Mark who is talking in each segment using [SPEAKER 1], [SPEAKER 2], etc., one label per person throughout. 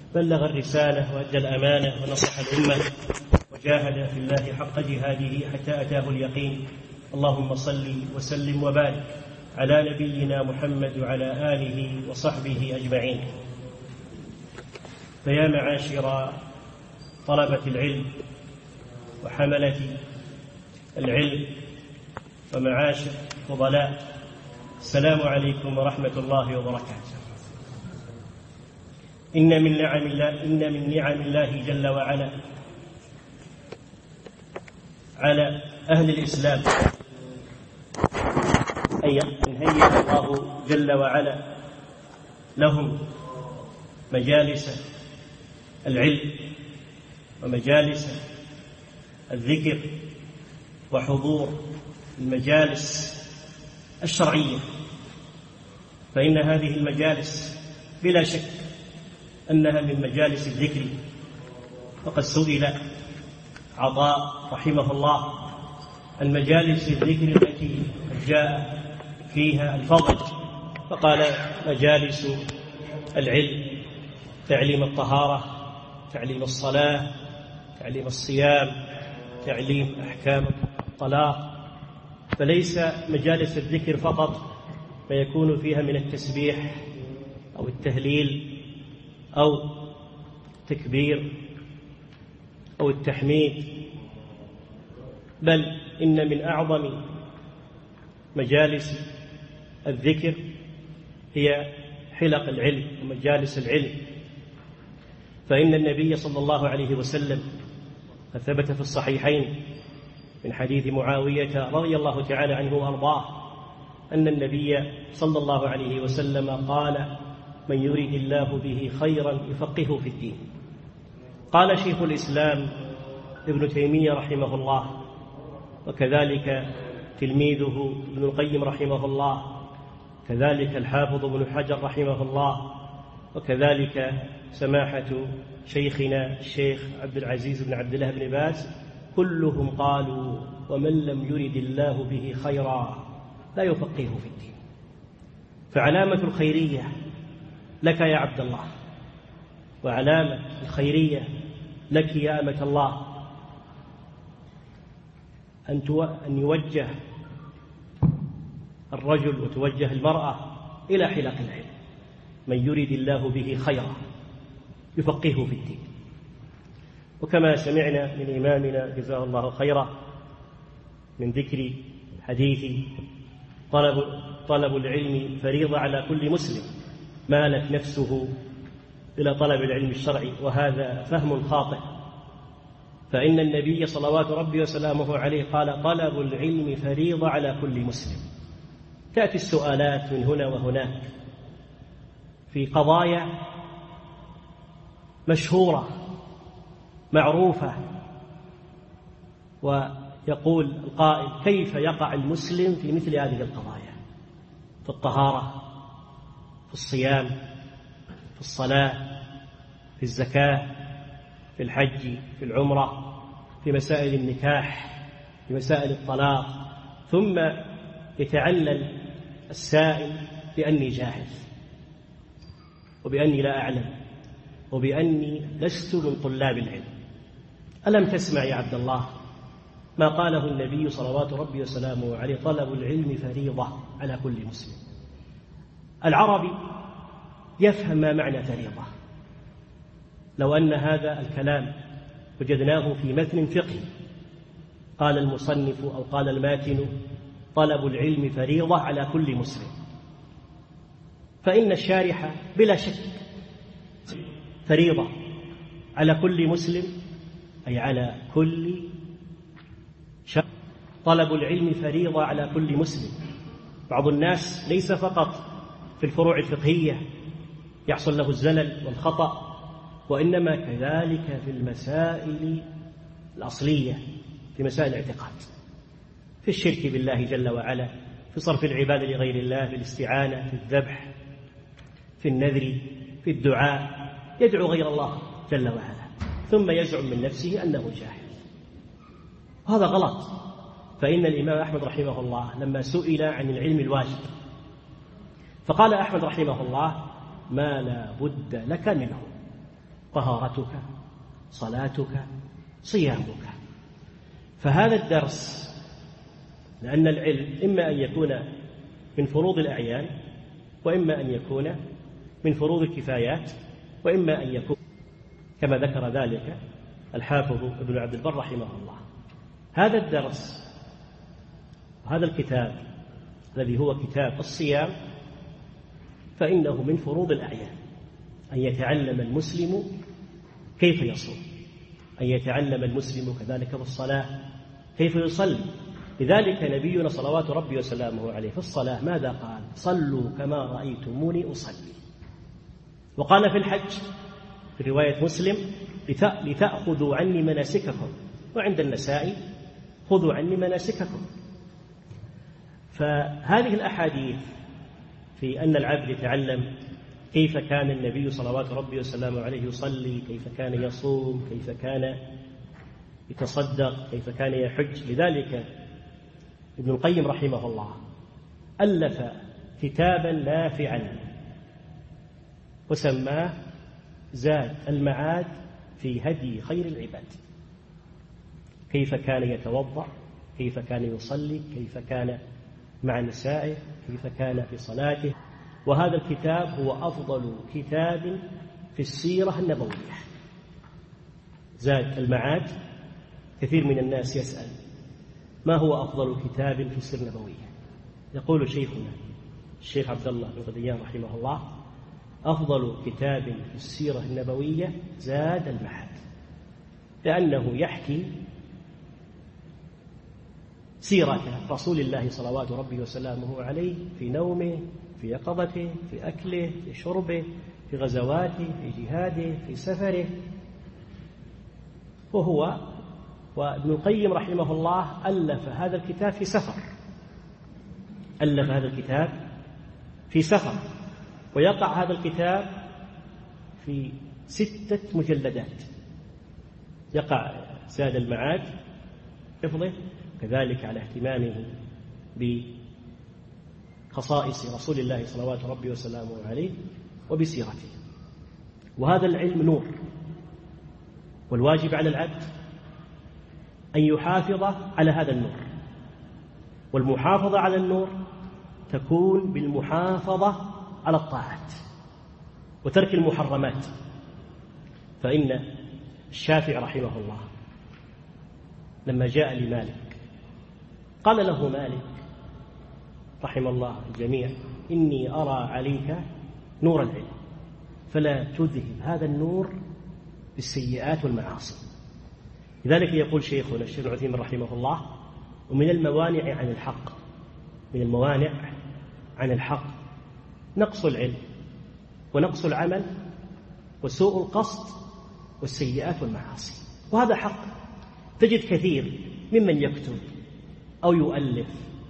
[SPEAKER 1] بلغ الرسالة وأدى الأمانة ونصح الأمة وجاهد في الله حق جهاده حتى أتاه اليقين. اللهم صل وسلم وبارك على نبينا محمد وعلى آله وصحبه أجمعين. فيا معاشر طلبة العلم وحملة العلم ومعاشر الفضلاء، السلام عليكم ورحمة الله وبركاته. إن من نعم الله جل وعلا على أهل الإسلام أن هيأ الله جل وعلا لهم مجالس العلم ومجالس الذكر وحضور المجالس الشرعية، فإن هذه المجالس بلا شك أنها من مجالس الذكر. وقد سئل عطاء رحمه الله عن مجالس الذكر التي جاء فيها الفضل، فقال: مجالس العلم، تعليم الطهارة، تعليم الصلاة، تعليم الصيام، تعليم أحكام الطلاق. فليس مجالس الذكر فقط ما يكون فيها من التسبيح أو التهليل أو التكبير أو التحميد، بل إن من أعظم مجالس الذكر هي حلق العلم ومجالس العلم. فإن النبي صلى الله عليه وسلم قد ثبت في الصحيحين من حديث معاوية رضي الله تعالى عنه وأرضاه أن النبي صلى الله عليه وسلم قال: من يريد الله به خيرا يفقهه في الدين. قال شيخ الإسلام ابن تيمية رحمه الله، وكذلك تلميذه ابن القيم رحمه الله، كذلك الحافظ ابن حجر رحمه الله، وكذلك سماحة شيخنا الشيخ عبد العزيز بن عبد الله بن باز، كلهم قالوا: ومن لم يرد الله به خيرا لا يفقهه في الدين. فعلامة الخيرية لك يا عبد الله، وعلامة الخيرية لك يا أمة الله، أن يوجه الرجل وتوجه المرأة إلى حلق العلم. من يريد الله به خيرا يفقهه في الدين. وكما سمعنا من إمامنا جزاه الله خيرا من ذكر حديث طلب العلم فريضة على كل مسلم، مالت نفسه إلى طلب العلم الشرعي، وهذا فهم خاطئ. فإن النبي صلوات ربي وسلامه عليه قال: طلب العلم فريضة على كل مسلم. تأتي السؤالات من هنا وهناك في قضايا مشهورة معروفة، ويقول القائل: كيف يقع المسلم في مثل هذه القضايا؟ في الطهارة، في الصيام، في الصلاة، في الزكاة، في الحج، في العمرة، في مسائل النكاح، في مسائل الطلاق. ثم يتعلل السائل بأني جاهل، وبأني لا أعلم، وبأني لست من طلاب العلم. ألم تسمع يا عبد الله ما قاله النبي صلوات ربي وسلامه عليه: طلب العلم فريضة على كل مسلم. العربي يفهم ما معنى فريضة. لو أن هذا الكلام وجدناه في متن فقهي قال المصنف أو قال الماتن: طلب العلم فريضة على كل مسلم، فإن الشارح بلا شك فريضة على كل مسلم، أي على كل شخص. طلب العلم فريضة على كل مسلم. بعض الناس ليس فقط في الفروع الفقهية يحصل له الزلل والخطأ، وإنما كذلك في المسائل الأصلية، في مسائل الاعتقاد، في الشرك بالله جل وعلا، في صرف العبادة لغير الله، في الاستعانة، في الذبح، في النذر، في الدعاء، يدعو غير الله جل وعلا ثم يزعم من نفسه أنه جاهل. وهذا غلط. فإن الإمام أحمد رحمه الله لما سئل عن العلم الواجب فقال أحمد رحمه الله: ما لا بد لك منه. طهارتك، صلاتك، صيامك. فهذا الدرس، لأن العلم إما أن يكون من فروض الأعيان، وإما أن يكون من فروض الكفايات، وإما أن يكون كما ذكر ذلك الحافظ ابن عبد البر رحمه الله. هذا الدرس وهذا الكتاب الذي هو كتاب الصيام فإنه من فروض الأعيان، أن يتعلم المسلم كيف يصوم، أن يتعلم المسلم كذلك بالصلاة كيف يصلي. لذلك نبينا صلوات ربي وسلامه عليه في الصلاة ماذا قال؟ صلوا كما رأيتموني أصلي. وقال في الحج في رواية مسلم لتأخذوا عني مناسككم، وعند النسائي خذوا عني مناسككم. فهذه الأحاديث في أن العبد يتعلم كيف كان النبي صلوات ربي وسلامه عليه يصلي، كيف كان يصوم، كيف كان يتصدق، كيف كان يحج. لذلك ابن القيم رحمه الله ألف كتابا نافعا وسماه زاد المعاد في هدي خير العباد. كيف كان يتوضأ، كيف كان يصلي، كيف كان مع نسائه، كيف كان في صلاته. وهذا الكتاب هو أفضل كتاب في السيرة النبوية، زاد المعاد. كثير من الناس يسأل ما هو أفضل كتاب في السيرة النبوية؟ يقول شيخنا الشيخ عبد الله بن غديان رحمه الله أفضل كتاب في السيرة النبوية زاد المعاد، لأنه يحكي سيرة رسول الله صلوات ربي وسلامه عليه في نومه، في يقظته، في أكله، في شربه، في غزواته، في جهاده، في سفره. وابن القيم رحمه الله ألف هذا الكتاب في سفر، ألف هذا الكتاب في سفر. ويقع هذا الكتاب في 6 مجلدات، يقع زاد المعاد حفظه كذلك على اهتمامه بخصائص رسول الله صلوات ربي وسلامه عليه وبسيرته. وهذا العلم نور، والواجب على العبد أن يحافظ على هذا النور. والمحافظة على النور تكون بالمحافظة على الطاعات وترك المحرمات. فإن الشافعي رحمه الله لما جاء لمالك قال له مالك رحم الله الجميع إني أرى عليك نور العلم فلا تذهب هذا النور بالسيئات والمعاصي. لذلك يقول شيخنا الشيخ عثيمين رحمه الله ومن الموانع عن الحق، من الموانع عن الحق نقص العلم ونقص العمل وسوء القصد والسيئات والمعاصي. وهذا حق. تجد كثير ممن يكتب أو يؤلف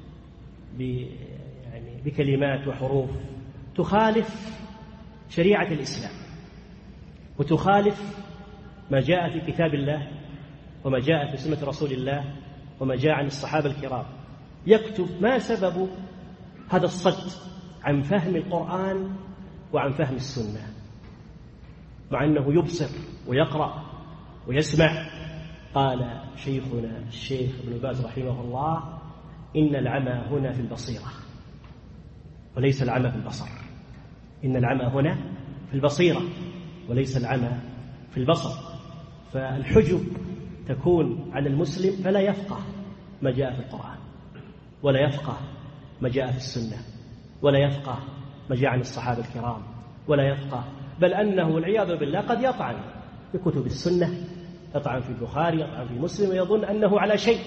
[SPEAKER 1] بكلمات وحروف تخالف شريعة الإسلام وتخالف ما جاء في كتاب الله وما جاء في سنة رسول الله وما جاء عن الصحابة الكرام. يكتب ما سبب هذا الصد عن فهم القرآن وعن فهم السنة، مع أنه يبصر ويقرأ ويسمع. قال شيخنا الشيخ ابن باز رحمه الله إن العمى هنا في البصيرة وليس العمى في البصر. إن العمى هنا في البصيرة وليس العمى في البصر. فالحجب تكون على المسلم فلا يفقه ما جاء في القرآن ولا يفقه ما جاء في السنة ولا يفقه ما جاء عن الصحابة الكرام ولا يفقه، بل أنه والعياذ بالله قد يطعن في كتب السنة، يطعن في البخاري، يطعن في مسلم، ويظن أنه على شيء.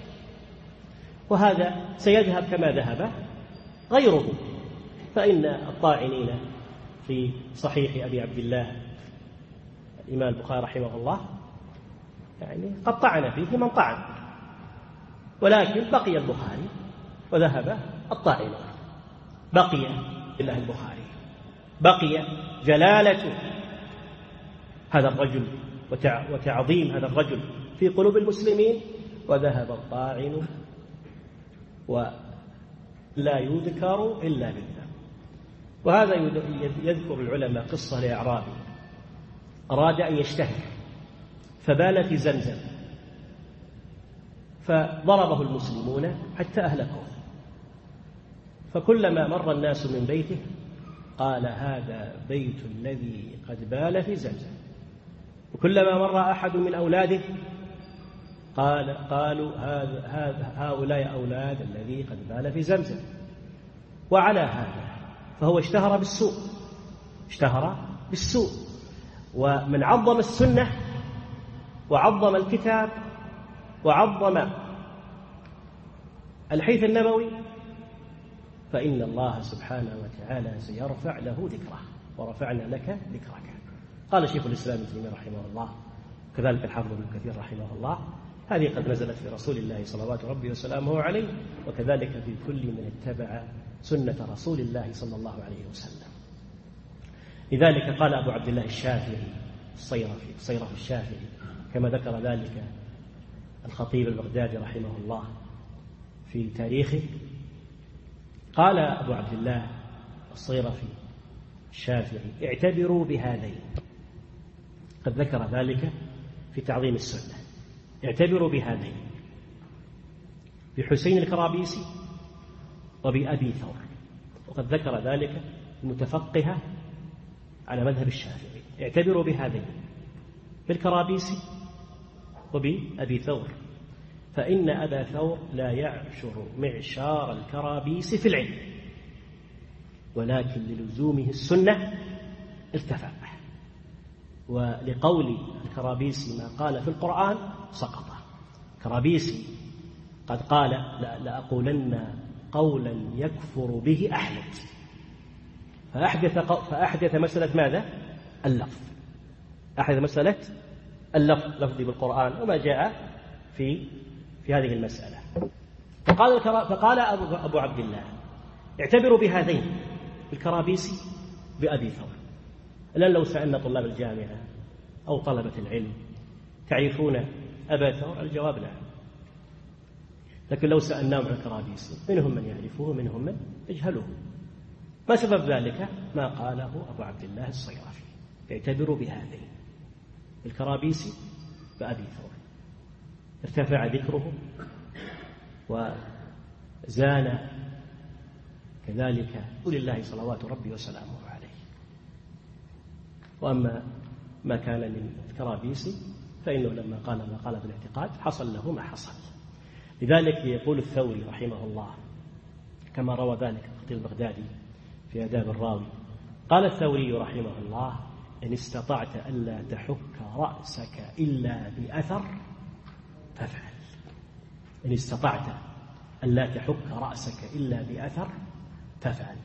[SPEAKER 1] وهذا سيذهب كما ذهب غيره. فإن الطاعنين في صحيح أبي عبد الله الإمام البخاري رحمه الله قد طعن فيه من طعن، ولكن بقي البخاري وذهب الطاعنون. بقي الله البخاري، بقي جلالة هذا الرجل وتعظيم هذا الرجل في قلوب المسلمين، وذهب الطاعن ولا يذكر إلا بالله. وهذا يذكر العلماء قصة لأعرابي أراد أن يشتهر فبال في زمزم فضربه المسلمون حتى أهلكوه، فكلما مر الناس من بيته قال هذا بيت الذي قد بال في زمزم، وكلما مر أحد من أولاده قالوا هؤلاء أولاد الذي قد بال في زمزم. وعلى هذا فهو اشتهر بالسوء. ومن عظم السنة وعظم الكتاب وعظم الحديث النبوي فإن الله سبحانه وتعالى سيرفع له ذكره، ورفعنا لك ذكرك. قال شيخ الإسلام ابن تيمية رحمه الله، كذلك الحافظ ابن كثير رحمه الله: هذه قد نزلت في رسول الله صلوات ربي وسلامه عليه، وكذلك في كل من اتبع سنة رسول الله صلى الله عليه وسلم. لذلك قال أبو عبد الله الشافعي الصيرفي الشافعي، كما ذكر ذلك الخطيب البغدادي رحمه الله في تاريخه، قال أبو عبد الله الصيرفي الشافعي: اعتبروا بهذين. قد ذكر ذلك في تعظيم السنة. اعتبروا بهذين، بحسين الكرابيسي وبأبي ثور، وقد ذكر ذلك المتفقهة على مذهب الشافعي. اعتبروا بهذين، بالكرابيسي وبأبي ثور، فإن أبا ثور لا يعشر معشار الكرابيس في العلم، ولكن للزومه السنة ارتفع، ولقول الكرابيسي ما قال في القرآن سقط. كرابيسي قد قال: لأقولن قولا يكفر به أحمد، فأحدث مسألة ماذا؟ اللفظ. أحدث مسألة اللفظ بالقرآن وما جاء في هذه المسألة. فقال أبو عبد الله: اعتبروا بهذين، بالكرابيسي بأبي ثور. الآن لو سألنا طلاب الجامعة أو طلبة العلم: تعرفون أبا ثور؟ الجواب لا. لكن لو سألناهم عن الكرابيسي، منهم من يعرفه ومنهم من يجهله. ما سبب ذلك؟ ما قاله أبو عبد الله الصيرفي: اعتبروا بهذين، الكرابيسي بأبي ثور، ارتفع ذكره وزان كذلك رسول الله صلوات ربي وسلامه عليه. وأما ما كان من الكرابيسي فإنه لما قال ما قال بالاعتقاد حصل له ما حصل. لذلك يقول الثوري رحمه الله، كما روى ذلك الخطيب البغدادي في آداب الراوي، قال الثوري رحمه الله: إن استطعت ألا تحك رأسك إلا بأثر فافعل. إن استطعت ألا تحك رأسك إلا بأثر فافعل.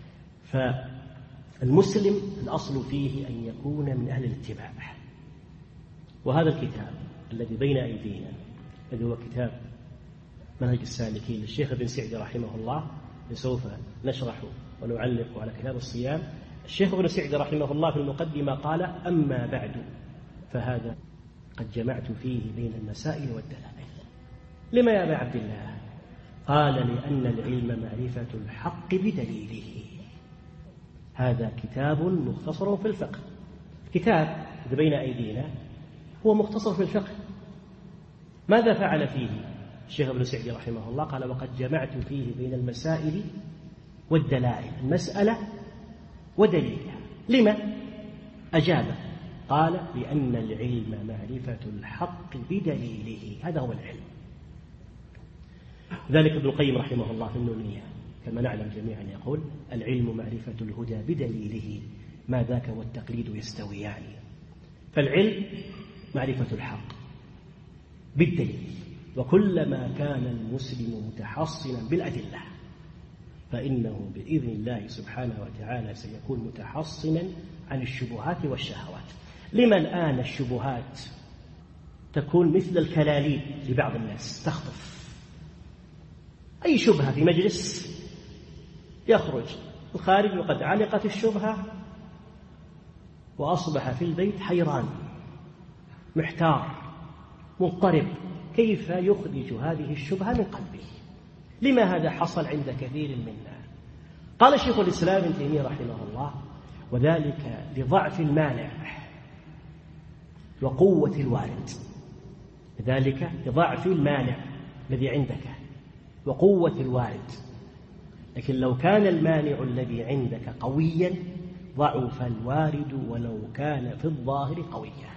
[SPEAKER 1] فالمسلم الأصل فيه أن يكون من أهل الاتباع. وهذا الكتاب الذي بين أيدينا، الذي هو كتاب منهج السالكين للشيخ ابن سعدي رحمه الله، لسوف نشرح ونعلق على كتاب الصيام. الشيخ ابن سعدي رحمه الله في المقدمة قال: أما بعد فهذا قد جمعت فيه بين المسائل والدلائل. لما يا أبا عبد الله؟ قال: لأن العلم معرفة الحق بدليله. هذا كتاب مختصر في الفقه. الكتاب الذي بين أيدينا هو مختصر في الفقه. ماذا فعل فيه الشيخ ابن سعدي رحمه الله؟ قال: وقد جمعت فيه بين المسائل والدلائل، المسألة ودليلها. لما؟ أجاب قال: لأن العلم معرفة الحق بدليله. هذا هو العلم. ذلك ابن القيم رحمه الله في النونية كما نعلم جميعا يقول: العلم معرفة الهدى بدليله، ما ذاك والتقليد يستويان. فالعلم معرفة الحق بالدليل، وكلما كان المسلم متحصنا بالأدلة فإنه بإذن الله سبحانه وتعالى سيكون متحصنا عن الشبهات والشهوات. لما الآن الشبهات تكون مثل الكلاليب لبعض الناس، تخطف أي شبهة في مجلس يخرج الخارج وقد علقت الشبهة، وأصبح في البيت حيران محتار مضطرب كيف يخرج هذه الشبهة من قلبه. لما هذا حصل عند كثير منا؟ قال شيخ الإسلام ابن تيمية رحمه الله: وذلك لضعف المانع وقوة الوارد، لذلك يضاعف المانع الذي عندك وقوة الوارد. لكن لو كان المانع الذي عندك قويا ضعف الوارد ولو كان في الظاهر قويا.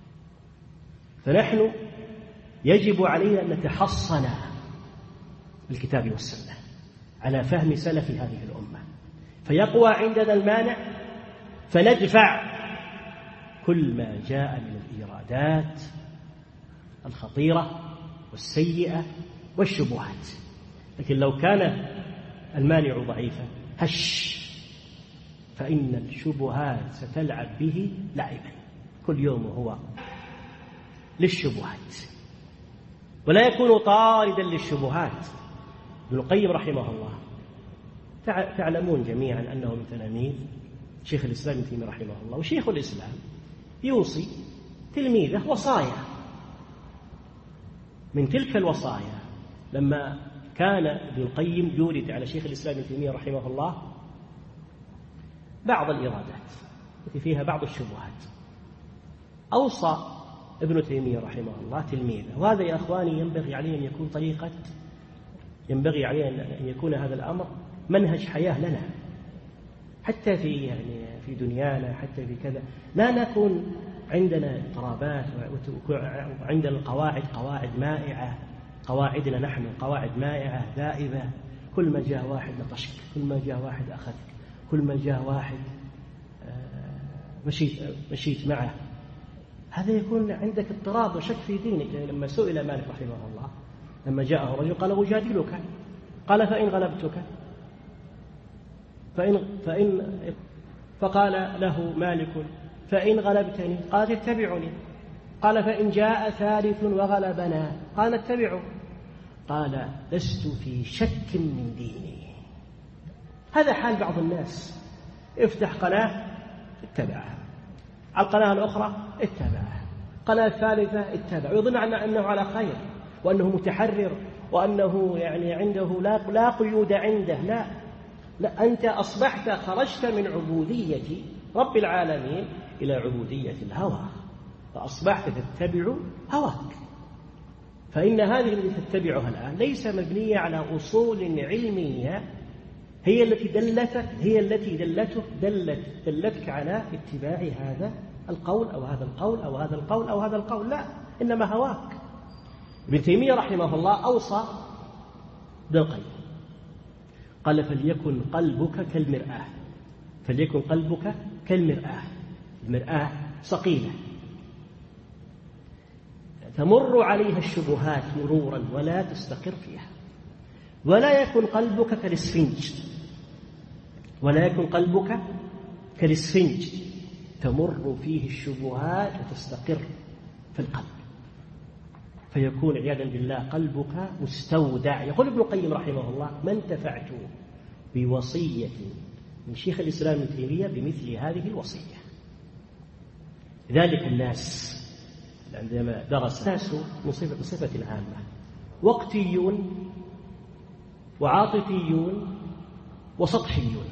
[SPEAKER 1] فنحن يجب علينا أن نتحصن بالكتاب والسنة على فهم سلف هذه الأمة، فيقوى عندنا المانع فندفع كل ما جاء من الإيرادات الخطيرة والسيئة والشبهات. لكن لو كان المانع ضعيفا فإن الشبهات ستلعب به لعبا كل يوم هو للشبهات، ولا يكون طاردا للشبهات. ابن القيم رحمه الله تعلمون جميعا أنه من تلاميذ شيخ الإسلام ابن تيمية رحمه الله، وشيخ الإسلام يوصي تلميذه وصايا. من تلك الوصايا لما كان ابن القيم يورد على شيخ الإسلام ابن تيمية رحمه الله بعض الإرادات التي فيها بعض الشبهات، أوصى ابن تيمية رحمه الله تلميذه، وهذا يا أخواني ينبغي علينا أن يكون هذا الأمر منهج حياة لنا، حتى في دنيانا، حتى في كذا، لا نكون عندنا اضطرابات وعندنا قواعد مائعة. قواعدنا نحن قواعد مائعة دائبة، كل ما جاء واحد نطشك، كل ما جاء واحد أخذك، كل ما جاء واحد مشيت معه. هذا يكون عندك اضطراب وشك في دينك. لما سئل مالك رحمه الله لما جاءه رجل قال أجادلك، قال فإن غلبتك فقال له مالك فإن غلبتني قال اتبعني، قال فإن جاء ثالث وغلبنا قال اتبعه، قال لست في شك من ديني. هذا حال بعض الناس، افتح قناة اتبعها، على القناة الأخرى اتبعها، القناة الثالثة اتبع، ويظن أنه على خير وأنه متحرر وأنه عنده لا قيود عنده. لا، أنت أصبحت خرجت من عبودية رب العالمين إلى عبودية الهوى، فأصبحت تتبع هواك. فإن هذه التي تتبعها الآن ليس مبنية على أصول علمية هي التي دلتك على اتباع هذا القول أو هذا القول أو هذا القول أو هذا القول، لا، إنما هواك. ابن تيمية رحمه الله أوصى بالقلب، قال فليكن قلبك كالمرآة. المرآة صقيلة تمر عليها الشبهات مرورا ولا تستقر فيها، ولا يكن قلبك كالإسفنج تمر فيه الشبهات وتستقر في القلب، فيكون عياذا بالله قلبك مستودع. يقول ابن القيم رحمه الله ما انتفعت بوصية من شيخ الإسلام ابن تيمية بمثل هذه الوصية. لذلك الناس عندما درس الناس بصفة عامة وقتيون وعاطفيون وسطحيون،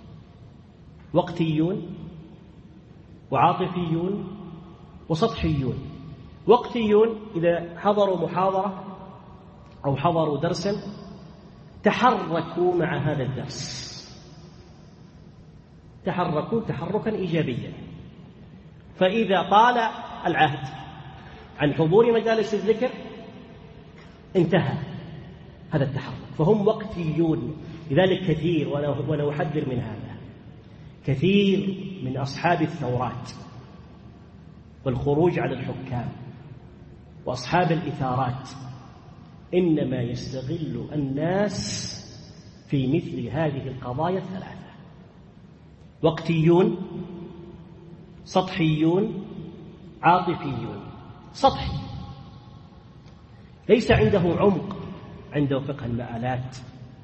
[SPEAKER 1] وقتيون إذا حضروا محاضرة أو حضروا درسا تحركوا مع هذا الدرس، تحركوا تحركا إيجابيا، فإذا طال العهد عن حضور مجالس الذكر انتهى هذا التحرك، فهم وقتيون. لذلك كثير، وأنا أحذر من هذا، كثير من أصحاب الثورات والخروج على الحكام وأصحاب الإثارات إنما يستغل الناس في مثل هذه القضايا الثلاثة: وقتيون، سطحيون، عاطفيون. سطحي ليس عنده عمق، عنده فقه المآلات،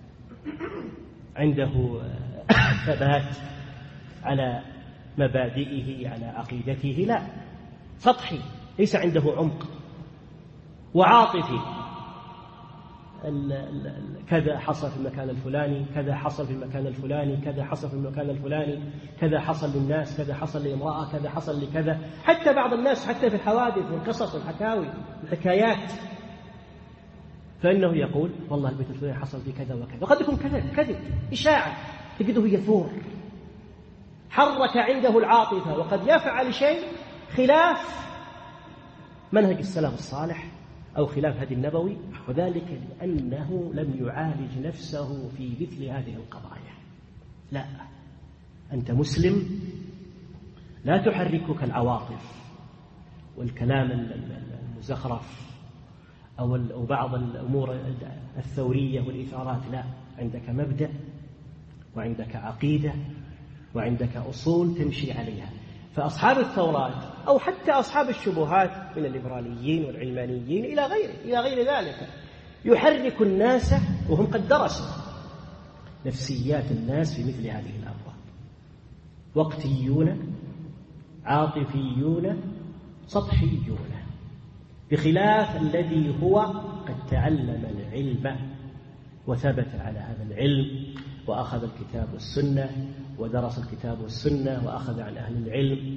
[SPEAKER 1] عنده ثبات على مبادئه، على عقيدته، لا، سطحي ليس عنده عمق. وعاطفي كذا حصل في المكان الفلاني، كذا حصل في المكان الفلاني، كذا حصل في المكان الفلاني، كذا حصل للناس، كذا حصل لامرأة، كذا حصل لكذا. حتى بعض الناس حتى في الحوادث والقصص والحكاوي والحكايات، فإنه يقول والله البيت الفلاني حصل في كذا وكذا، وقد يكون كذب إشاعة تجده يثور، حرك عنده العاطفة، وقد يفعل شيء خلاف منهج السلف الصالح أو خلاف هدي النبوي، وذلك لأنه لم يعالج نفسه في مثل هذه القضايا. لا، أنت مسلم، لا تحركك العواطف والكلام المزخرف أو بعض الأمور الثورية والإثارات. لا، عندك مبدأ وعندك عقيدة وعندك أصول تمشي عليها. فأصحاب الثورات أو حتى أصحاب الشبهات من الليبراليين والعلمانيين إلى غير ذلك يحرك الناس وهم قد درسوا نفسيات الناس في مثل هذه الأبواب، وقتيون عاطفيون سطحيون، بخلاف الذي هو قد تعلم العلم وثبت على هذا العلم وأخذ الكتاب والسنة ودرس الكتاب والسنة وأخذ عن أهل العلم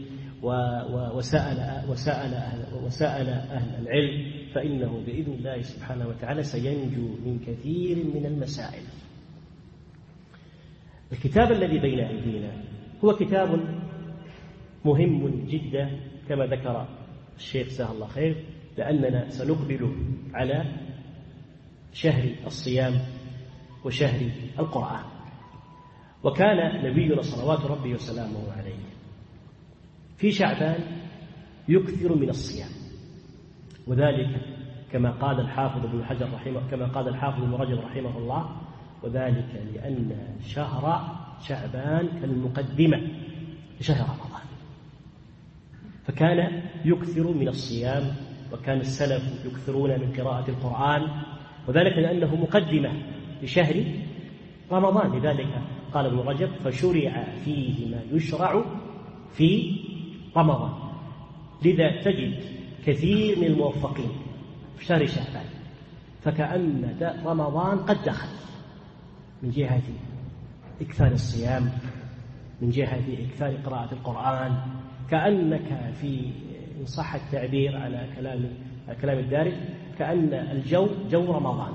[SPEAKER 1] وسأل أهل العلم، فإنه بإذن الله سبحانه وتعالى سينجو من كثير من المسائل. الكتاب الذي بين أيدينا هو كتاب مهم جدا كما ذكر الشيخ جزاه الله خير، لأننا سنقبل على شهر الصيام وشهر القرآن. وكان نبينا صلوات ربي وسلامه عليه في شعبان يكثر من الصيام، وذلك كما قال الحافظ ابن حجر كما قال الحافظ ابن رجب رحمه الله، وذلك لأن شهر شعبان كالمقدمة لشهر رمضان، فكان يكثر من الصيام، وكان السلف يكثرون من قراءة القرآن، وذلك لأنه مقدمة لشهر رمضان. لذلك قال ابن رجب فشرع فيه ما يشرع في رمضان. لذا تجد كثير من الموفقين في شهر شعبان فكأن رمضان قد دخل، من جهة إكثار الصيام، من جهة إكثار قراءة القرآن، كأنك في إن صح التعبير على كلام الدارج كأن الجو جو رمضان،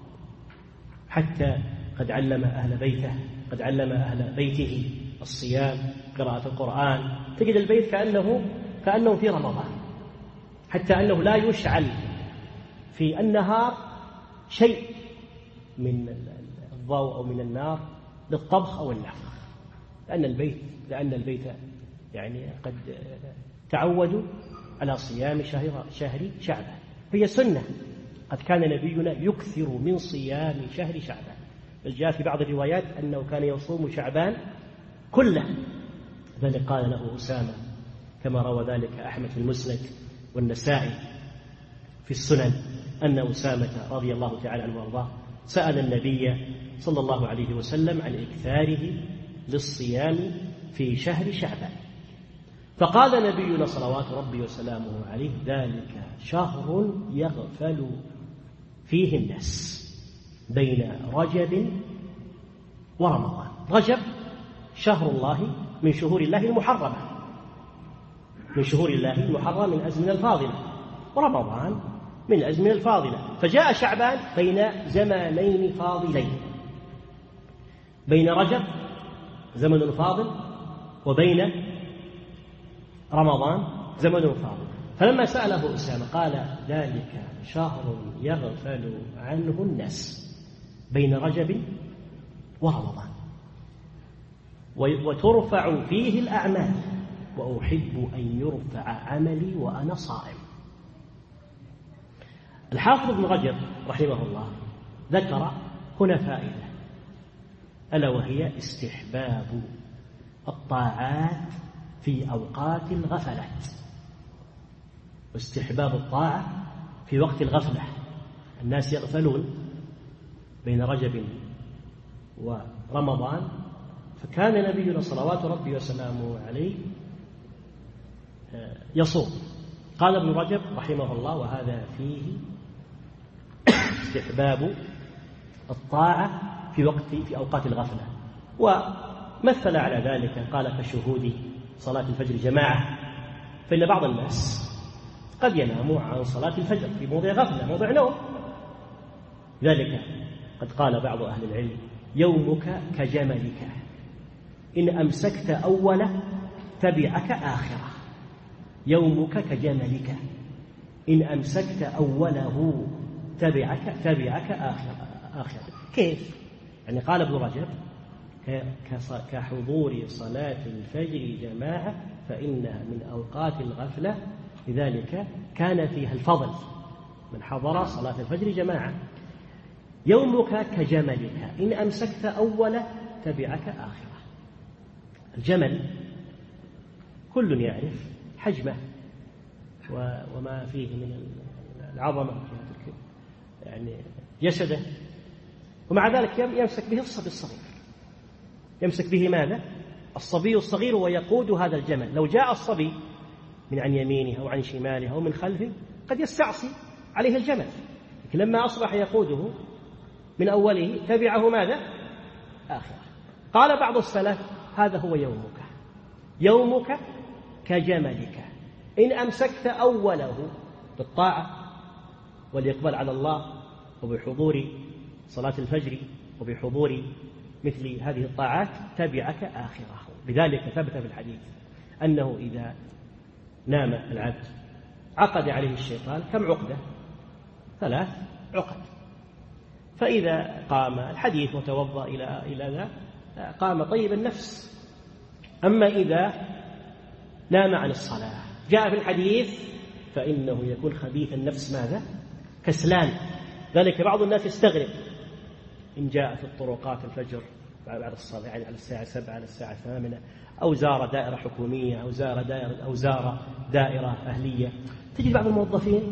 [SPEAKER 1] حتى قد علم أهل بيته الصيام قراءة القرآن. تجد البيت كأنه في رمضان، حتى أنه لا يشعل في النهار شيء من الضوء أو من النار للطبخ أو النفخ، لأن البيت يعني قد تعودوا على صيام شهر شعبان، هي سنة. قد كان نبينا يكثر من صيام شهر شعبان، بل جاء في بعض الروايات أنه كان يصوم شعبان كله، ذلك قال له أسامة كما روى ذلك أحمد في المسند والنسائي في السنن، أن أسامة رضي الله تعالى عنه وارضاه سأل النبي صلى الله عليه وسلم عن إكثاره للصيام في شهر شعبان، فقال نبينا صلوات ربي وسلامه عليه ذلك شهر يغفل فيه الناس بين رجب ورمضان. رجب شهر الله من شهور الله المحرمة، من شهور الله المحرمة من الأزمنة الفاضلة، ورمضان من الأزمنة الفاضلة، فجاء شعبان بين زمانين فاضلين، بين رجب زمن فاضل وبين رمضان زمن فاضل. فلما سأله أسامة قال ذلك شهر يغفل عنه الناس بين رجب ورمضان، وترفع فيه الأعمال، وأحب أن يرفع عملي وأنا صائم. الحافظ ابن رجب رحمه الله ذكر هنا فائدة، ألا وهي استحباب الطاعات في أوقات الغفلات، واستحباب الطاعة في وقت الغفلة. الناس يغفلون بين رجب ورمضان، فكان نبينا صلوات ربي وسلامه عليه يصوم. قال ابن رجب رحمه الله وهذا فيه استحباب الطاعة في أوقات الغفلة. ومثل على ذلك قال كشهود صلاة الفجر جماعة، فإن بعض الناس قد ينام عن صلاة الفجر في موضع غفلة، موضع نوم. ذلك قد قال بعض أهل العلم: يومك كجملك إن أمسكت أوله تبعك آخرة. يومك كجملك إن أمسكت أوله تبعك آخرة. كيف؟ يعني قال ابن رجب: كحضور صلاة الفجر جماعة فإنها من أوقات الغفلة، لذلك كان فيها الفضل من حضر صلاة الفجر جماعة. يومك كجملك إن أمسكت أوله تبعك آخرة. الجمل كل يعرف حجمه وما فيه من العظمة، يعني جسده، ومع ذلك يمسك به الصبي الصغير. يمسك به ماذا؟ الصبي الصغير ويقود هذا الجمل. لو جاء الصبي من عن يمينه أو عن شماله أو من خلفه قد يستعصي عليه الجمل، لكن لما أصبح يقوده من أوله تبعه ماذا؟ آخره. قال بعض السلف: هذا هو يومك. يومك كجملك إن أمسكت أوله بالطاعة والإقبال على الله وبحضور صلاة الفجر وبحضور مثل هذه الطاعات تبعك آخره. لذلك ثبت في الحديث أنه إذا نام العبد عقد عليه الشيطان كم عقدة؟ 3 عقد. فإذا قام الحديث وتوضأ إلى ذا قام طيب النفس. أما إذا نام عن الصلاة جاء في الحديث فإنه يكون خبيث النفس ماذا؟ كسلان. ذلك بعض الناس يستغرب إن جاء في الطرقات الفجر بعد الصلاة، يعني على الساعة 7 على الساعة 8، أو زار دائرة حكومية أو زار دائرة أهلية، تجد بعض الموظفين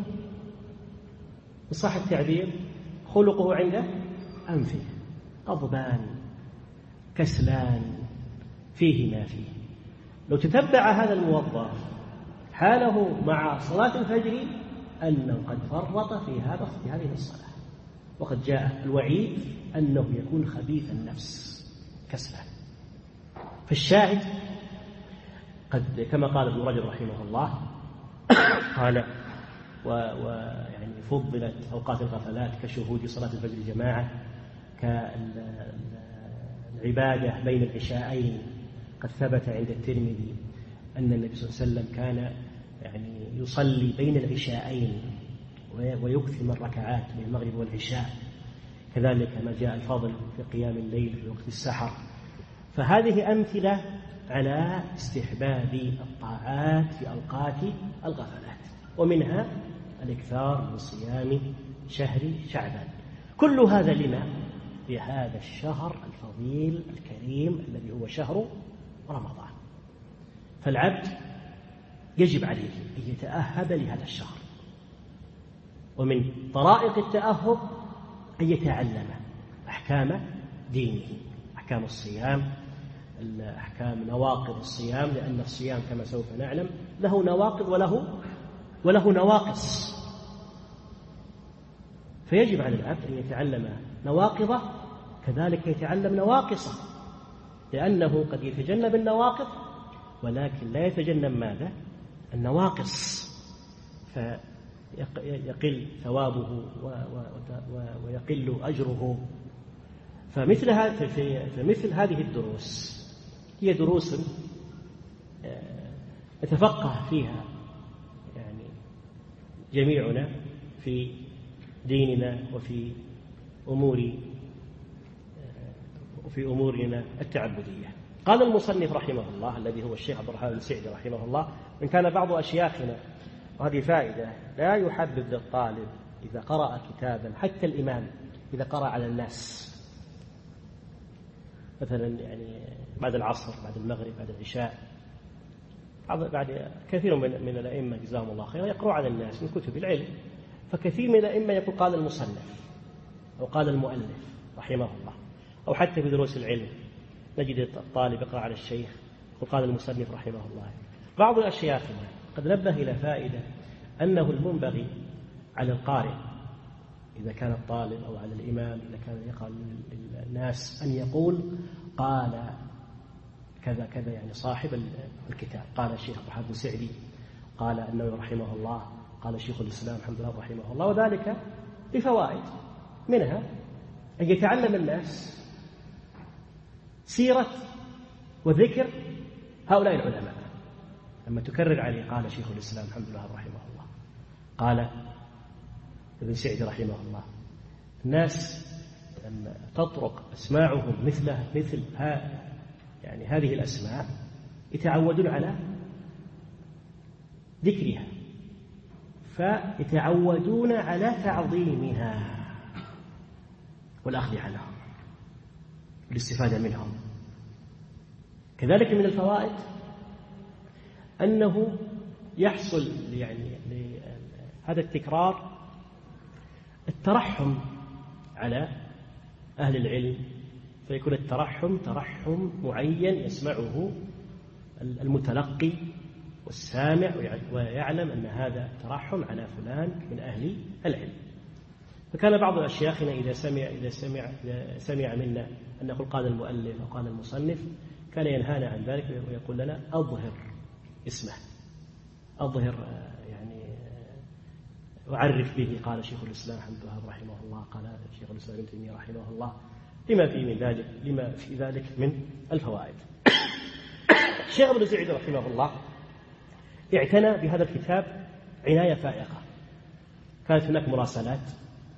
[SPEAKER 1] بصح التعبير خلقه عند أنفه غضبان كسلان فيه ما فيه. لو تتبع هذا الموظف حاله مع صلاة الفجر أنه قد فرط في هذه الصلاة، وقد جاء الوعيد أنه يكون خبيث النفس كسلان. فالشاهد قد كما قال ابن رجب رحمه الله قال ويعني فضلت أوقات الغفلات كشهود صلاة الفجر جماعة، كالعبادة بين العشاءين. قد ثبت عند الترمذي أن النبي صلى الله عليه وسلم كان يعني يصلي بين العشاءين ويكثر من ركعات بين المغرب والعشاء. كذلك ما جاء الفضل في قيام الليل في وقت السحر. فهذه أمثلة على استحباب الطاعات في أوقات الغفلات، ومنها الإكثار من صيام شهر شعبان. كل هذا لما؟ لهذا الشهر الفضيل الكريم الذي هو شهر رمضان. فالعبد يجب عليه أن يتأهب لهذا الشهر، ومن طرائق التأهب أن يتعلم أحكام دينه، أحكام الصيام، أحكام نواقض الصيام، لأن الصيام كما سوف نعلم له نواقض وله نواقص. فيجب على العبد أن يتعلم نواقضه كذلك يتعلم نواقصه، لأنه قد يتجنب النواقض ولكن لا يتجنب ماذا؟ النواقص، فيقل ثوابه ويقل أجره. فمثل هذه الدروس هي دروس نتفقه فيها يعني جميعنا في ديننا وفي أمورنا التعبدية. قال المصنف رحمه الله الذي هو الشيخ عبد الرحمن السعدي رحمه الله: إن كان بعض أشياخنا، وهذه فائدة، لا يحبب للطالب إذا قرأ كتابا، حتى الإمام إذا قرأ على الناس مثلا يعني بعد العصر بعد المغرب بعد العشاء، بعد كثير من الأئمة جزاهم الله خيرا يقرأ على الناس من كتب العلم، فكثير من الأئمة يقول قال المصنف أو قال المؤلف رحمه الله، أو حتى في دروس العلم نجد الطالب يقرأ على الشيخ وقال المصنف رحمه الله. بعض الأشياخ قد نبه إلى فائدة، أنه المنبغي على القارئ إذا كان الطالب أو على الإمام إذا كان يقال للناس أن يقول قال كذا كذا، يعني صاحب الكتاب، قال الشيخ أبو حامد السعدي، قال النووي رحمه الله، قال شيخ الإسلام محمد الله رحمه الله، وذلك بفوائد، منها أن يتعلم الناس سيرة وذكر هؤلاء العلماء. لما تكرر عليه قال شيخ الإسلام محمد الله رحمه الله، قال ابن سعدي رحمه الله، الناس لما تطرق أسماعهم مثل يعني هذه الأسماء يتعودون على ذكرها، فيتعودون على تعظيمها والأخذ عنها والاستفادة منهم. كذلك من الفوائد أنه يحصل يعني هذا التكرار الترحم على أهل العلم، فيكون الترحم ترحم معين يسمعه المتلقي والسامع ويعلم أن هذا ترحم على فلان من أهل العلم. فكان بعض أشياخنا إذا سمع منا أن نقول قال المؤلف أو قال المصنف كان ينهانا عن ذلك ويقول لنا أظهر اسمه، أظهر يعني أعرف به قال شيخ الإسلام محمد الله رحمه الله، قال شيخ الإسلام ابن تيمية رحمه الله، لما في ذلك من الفوائد. الشيخ ابن سعيد رحمه الله اعتنى بهذا الكتاب عناية فائقة. كانت هناك مراسلات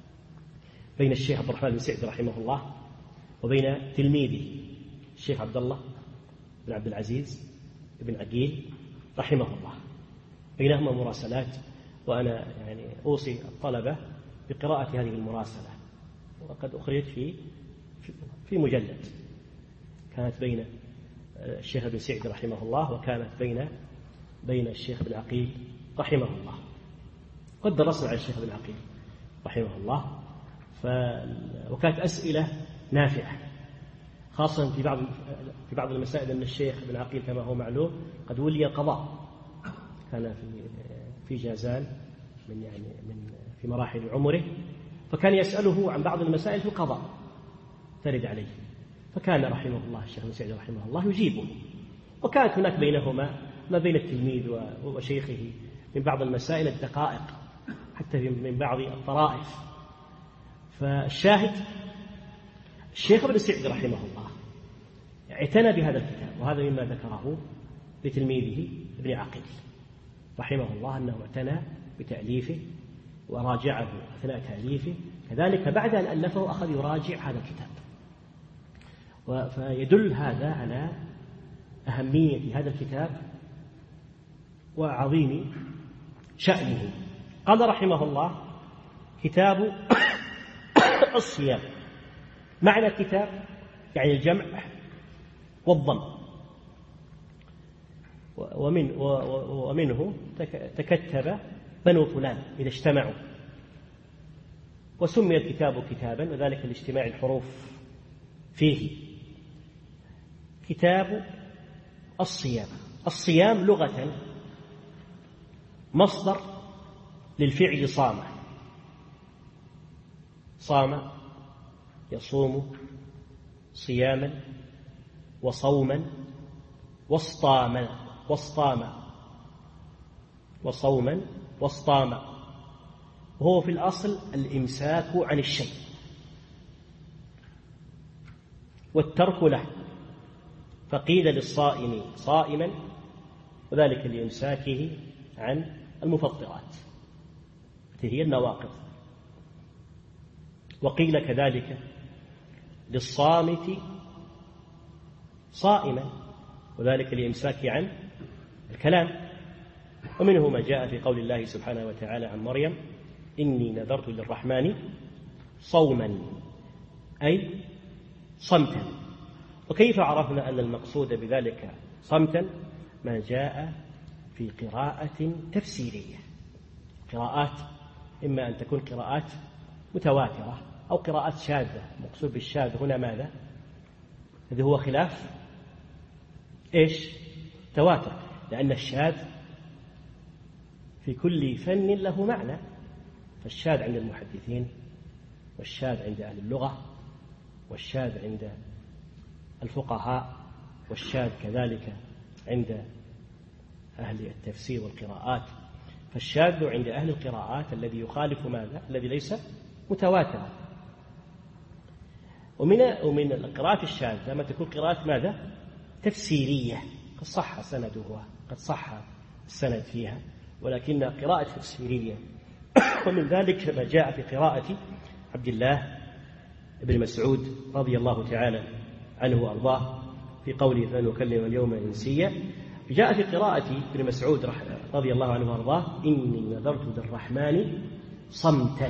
[SPEAKER 1] بين الشيخ عبد الرحمن بن سعيد رحمه الله وبين تلميذه الشيخ عبد الله بن عبد العزيز بن عقيل رحمه الله، بينهما مراسلات، وأنا يعني أوصي الطلبة بقراءة هذه المراسلة، وقد أخرجت في مجلد، كانت بين الشيخ بن سعيد رحمه الله وكانت بين الشيخ بن عقيل رحمه الله. قد درسنا على الشيخ بن عقيل رحمه الله، وكانت أسئلة نافعة، خاصة في بعض المسائل أن الشيخ بن عقيل كما هو معلوم قد ولي القضاء، كان في جازان في مراحل عمره، فكان يسأله عن بعض المسائل في القضاء ترد عليه، فكان رحمه الله الشيخ بن سعيد رحمه الله يجيبه. وكانت هناك بينهما ما بين التلميذ وشيخه من بعض المسائل الدقائق، حتى من بعض الطرائف. فالشاهد الشيخ ابن سعيد رحمه الله اعتنى بهذا الكتاب، وهذا مما ذكره لتلميذه ابن عقيل رحمه الله، أنه اعتنى بتأليفه وراجعه أثناء تأليفه، كذلك بعد أن ألفه أخذ يراجع هذا الكتاب. فيدل هذا على أهمية هذا الكتاب وعظيم شأنه. قال رحمه الله كتاب الصيام. معنى الكتاب يعني الجمع والضم، ومنه تكتب بنو فلان إذا اجتمعوا، وسمي الكتاب كتابا وذلك لاجتماع الحروف فيه. كتاب الصيام. الصيام لغة مصدر للفعل صام، صام يصوم صياما وصوما وصوما وصوما وصطاما، وهو في الأصل الإمساك عن الشيء والترك له، فقيل للصائم صائما وذلك لإمساكه عن المفطرات التي هي النواقض، وقيل كذلك للصامت صائما وذلك لإمساكه عن الكلام. ومنه ما جاء في قول الله سبحانه وتعالى عن مريم إني نذرت للرحمن صوما أي صمتا. وكيف عرفنا أن المقصود بذلك صمتا؟ ما جاء في قراءة تفسيرية، قراءات إما أن تكون قراءات متواترة أو قراءات شاذة. مقصود بالشاذ هنا ماذا؟ هذا هو خلاف تواتر، لأن الشاذ في كل فن له معنى، فالشاذ عند المحدثين والشاذ عند أهل اللغة، والشاذ عند الفقهاء، والشاذ كذلك عند أهل التفسير والقراءات. فالشاذ عند أهل القراءات الذي يخالف ماذا؟ الذي ليس متواترا. ومن القراءات الشاذة ما تكون قراءات ماذا؟ تفسيرية، قد صح سندها، قد صح السند فيها، ولكنها قراءة تفسيرية. ومن ذلك ما جاء في قراءة عبد الله بن مسعود رضي الله تعالى عنه وأرضاه في قوله فنكلم اليوم إنسيا. جاء في قراءة ابن مسعود رضي الله عنه وأرضاه إني نذرت للرحمن صمتا.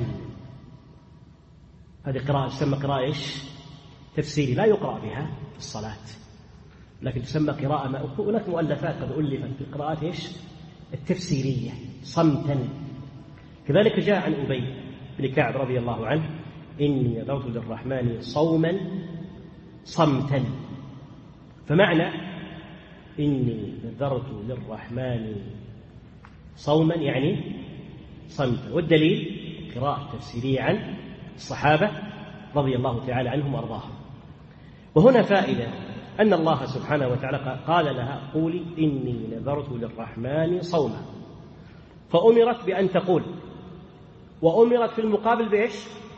[SPEAKER 1] هذه قراءة تسمى قراءة إيش؟ تفسيري، لا يقرأ بها في الصلاة، لكن تسمى قراءة ما هناك مؤلفات قد ألفت في القراءات إيش؟ التفسيرية، صمتا. كذلك جاء عن أبي بن كعب رضي الله عنه إني نذرت للرحمن صوما صمتا. فمعنى إني نذرت للرحمن صوما يعني صمتا، والدليل قراءة تفسيرية عن الصحابة رضي الله تعالى عنهم وأرضاهم. وهنا فائدة أن الله سبحانه وتعالى قال لها قولي إني نذرت للرحمن صوما، فأمرت بأن تقول، وأمرت في المقابل بإيش؟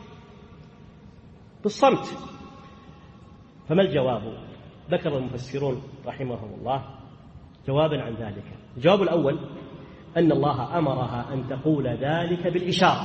[SPEAKER 1] بالصمت. فما الجواب؟ ذكر المفسرون رحمهم الله جوابا عن ذلك. الجواب الأول أن الله أمرها أن تقول ذلك بالإشارة.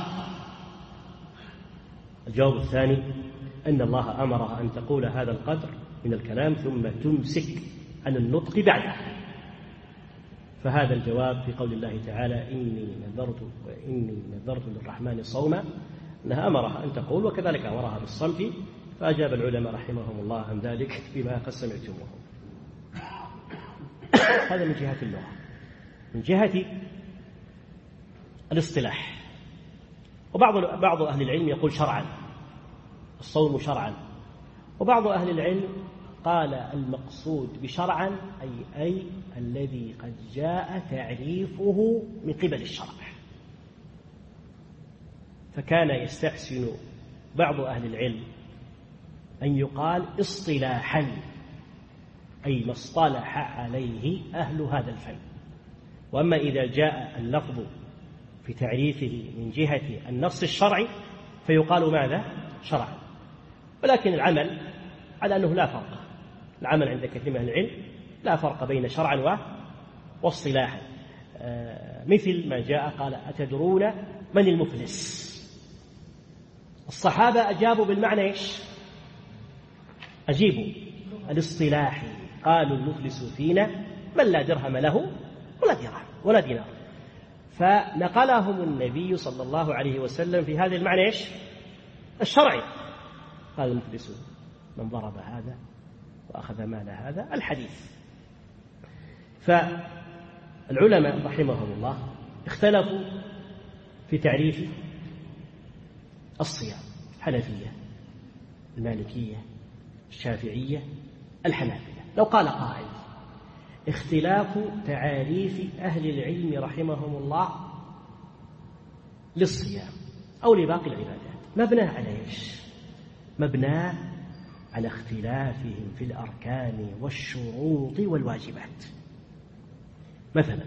[SPEAKER 1] الجواب الثاني أن الله أمرها أن تقول هذا القدر من الكلام ثم تمسك عن النطق بعده. فهذا الجواب في قول الله تعالى إني نذرت للرحمن صوما، أنها أمرها أن تقول، وكذلك أمرها بالصمت. فأجاب العلماء رحمهم الله عن ذلك بما قد سمعتموه. هذا من جهة اللغة. من جهة الاصطلاح، وبعض أهل العلم يقول شرعا، الصوم شرعا، وبعض أهل العلم قال المقصود بشرعا أي الذي قد جاء تعريفه من قبل الشرع. فكان يستحسن بعض أهل العلم أن يقال اصطلاحا، أي ما اصطلح عليه أهل هذا الفن. وأما إذا جاء اللفظ في تعريفه من جهة النص الشرعي فيقال ماذا؟ شرعا. ولكن العمل على أنه لا فرق، العمل عند كثير من العلم لا فرق بين شرعا واصطلاحا. مثل ما جاء قال أتدرون من المفلس؟ الصحابة أجابوا بالمعنى إيش؟ أجيبوا الاصطلاحي، قالوا المفلس فينا من لا درهم له ولا درهم ولا دينار. فنقلهم النبي صلى الله عليه وسلم في هذا المعنى إيش؟ الشرعي. قال المفلس من ضرب هذا وأخذ مال هذا، الحديث. فالعلماء رحمهم الله اختلفوا في تعريف الصيام، الحنفية، المالكية، الشافعية، الحنابلة. لو قال قائل اختلاف تعاريف أهل العلم رحمهم الله للصيام أو لباقي العبادات مبناه على إيش؟ مبناه على اختلافهم في الأركان والشروط والواجبات. مثلا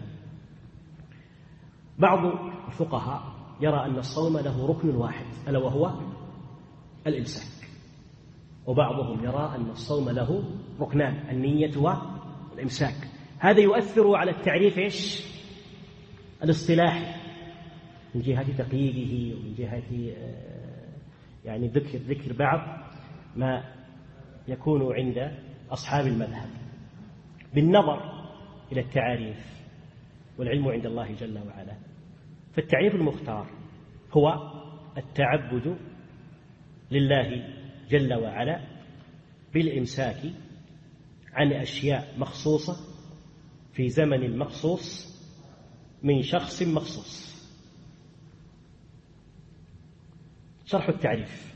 [SPEAKER 1] بعض الفقهاء يرى أن الصوم له ركن واحد ألا وهو الإمساك، وبعضهم يرى أن الصوم له ركنان، النية والإمساك. هذا يؤثر على التعريف إيش؟ الاصطلاحي، من جهة تقييده ومن جهة يعني ذكر بعض ما يكون عند أصحاب المذهب بالنظر إلى التعاريف، والعلم عند الله جل وعلا. فالتعريف المختار هو التعبد لله جل وعلا بالإمساك عن أشياء مخصوصة في زمن مخصوص من شخص مخصوص. شرح التعريف: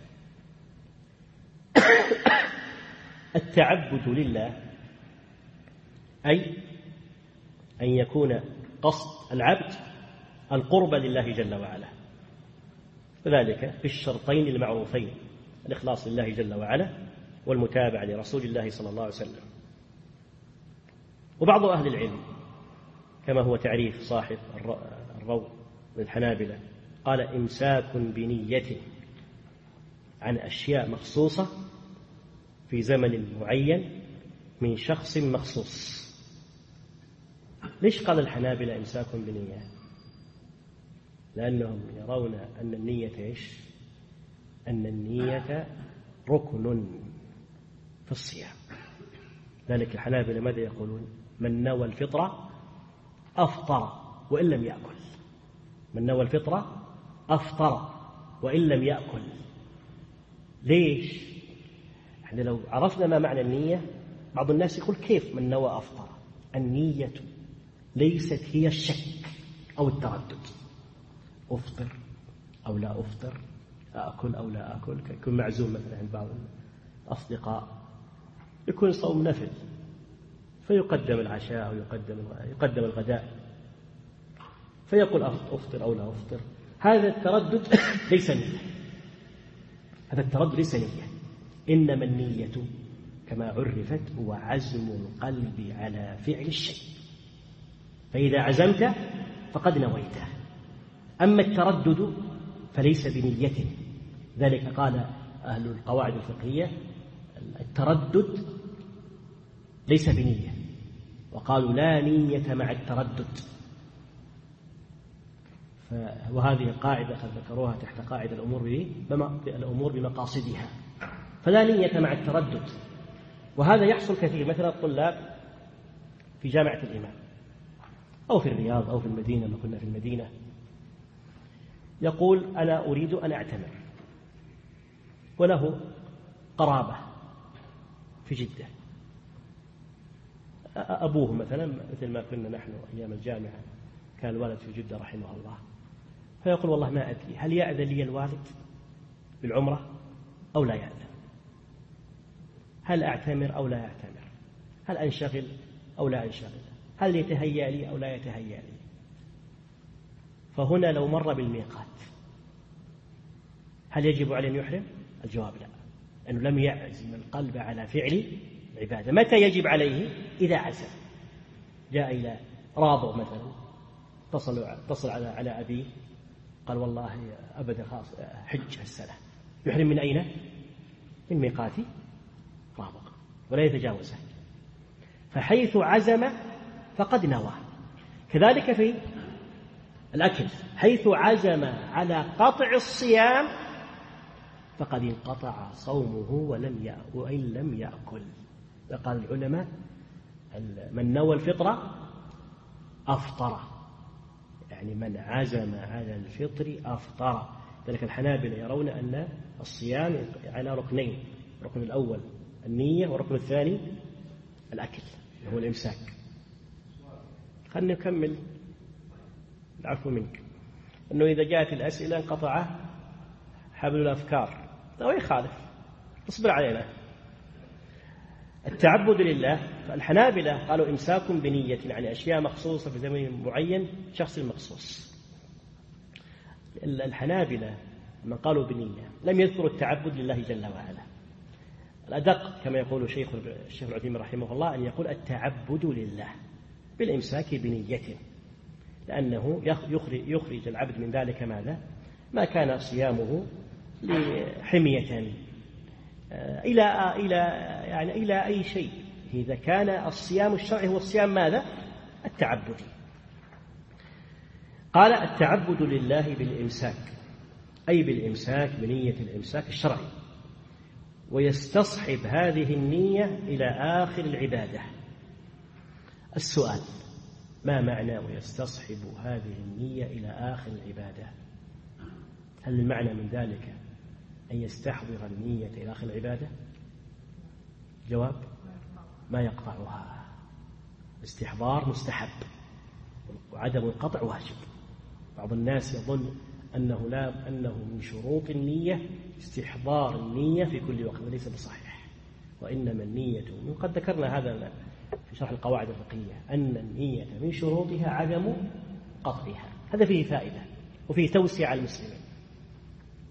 [SPEAKER 1] التعبد لله أي أن يكون قصد العبد القرب لله جل وعلا، وذلك بالشرطين المعروفين: الإخلاص لله جل وعلا والمتابعة لرسول الله صلى الله عليه وسلم. وبعض أهل العلم كما هو تعريف صاحب الروض للحنابلة قال: إمساك بنية عن أشياء مخصوصة في زمن معين من شخص مخصوص. ليش قال الحنابلة إمساك بنية؟ لأنهم يرون أن النية إيش؟ أن النية ركن في الصيام. ذلك الحنابلة ماذا يقولون؟ من نوى الفطرة أفطر وإن لم يأكل. من نوى الفطرة أفطر وإن لم يأكل. ليش؟ يعني لو عرفنا ما معنى النية، بعض الناس يقول: كيف من نوى أفطر؟ النية ليست هي الشك أو التردد، أفطر أو لا أفطر، أأكل أو لا أأكل. يكون معزوم مثلا عند بعض الأصدقاء، يكون صوم نفل فيقدم العشاء أو يقدم الغداء، فيقول أفطر أو لا أفطر. هذا التردد ليس نية، هذا التردد ليس نية. إنما النية كما عرفت هو عزم القلب على فعل الشيء، فإذا عزمت فقد نويته. أما التردد فليس بنية. ذلك قال أهل القواعد الفقهية: التردد ليس بنية، وقالوا: لا نية مع التردد. وهذه قاعدة قد ذكروها تحت قاعدة الأمور بمقاصدها. فلا نية مع التردد، وهذا يحصل كثير. مثلا الطلاب في جامعة الإمام أو في الرياض أو في المدينة، ما كنا في المدينة، يقول: أنا أريد أن أعتمر، وله قرابة في جدة، أبوه مثلا مثل ما كنا نحن أيام الجامعة، كان الوالد في جدة رحمه الله، فيقول: والله ما أدري هل يأذن لي الوالد بالعمرة أو لا يأذن، هل أعتمر أو لا أعتمر، هل أنشغل أو لا أنشغل، هل يتهيأ لي أو لا يتهيأ لي. فهنا لو مر بالميقات هل يجب عليه أن يحرم؟ الجواب لا، لأنه لم يعزم القلب على فعل العبادة. متى يجب عليه؟ إذا عزم. جاء إلى رابغ مثلا، اتصل على أبيه، قال: والله أبدا خلاص حج السنة، يحرم من أين؟ من ميقات رابغ ولا يتجاوزه. فحيث عزم فقد نوى. كذلك في الأكل، حيث عزم على قطع الصيام فقد انقطع صومه وإن لم يأكل. قال العلماء: من نوى الفطرة أفطر، يعني من عزم على الفطر أفطر. ذلك الحنابلة يرون أن الصيام على ركنين: الركن الأول النية، والركن الثاني الأكل هو الإمساك. خلنا نكمل العفو منك، أنه إذا جاءت الأسئلة انقطع حبل الأفكار، أو يخالف اصبر علينا. التعبد لله، فالحنابلة قالوا: إمساك بنية عن أشياء مخصوصة في زمن معين شخص مخصوص. الحنابلة من قالوا بنية لم يذكروا التعبد لله جل وعلا. الأدق كما يقول الشيخ العثيمين رحمه الله أن يقول: التعبد لله بالإمساك بنية، لأنه يخرج العبد من ذلك ماذا؟ ما كان صيامه لحمية إلى أي شيء. إذا كان الصيام الشرعي هو الصيام ماذا؟ التعبدي. قال: التعبد لله بالإمساك، أي بالإمساك بنية الإمساك الشرعي، ويستصحب هذه النية إلى آخر العبادة. السؤال: ما معنى ويستصحب هذه النية إلى آخر العبادة؟ هل المعنى من ذلك أن يستحضر النية إلى آخر العبادة؟ جواب: ما يقطعها. استحضار مستحب، وعدم القطع واجب. بعض الناس يظن أنه من شروط النية استحضار النية في كل وقت، وليس بصحيح. وإنما النية، وقد ذكرنا هذا في شرح القواعد الفقهية، أن النية من شروطها عدم قطعها. هذا فيه فائدة وفيه توسيع على المسلمين.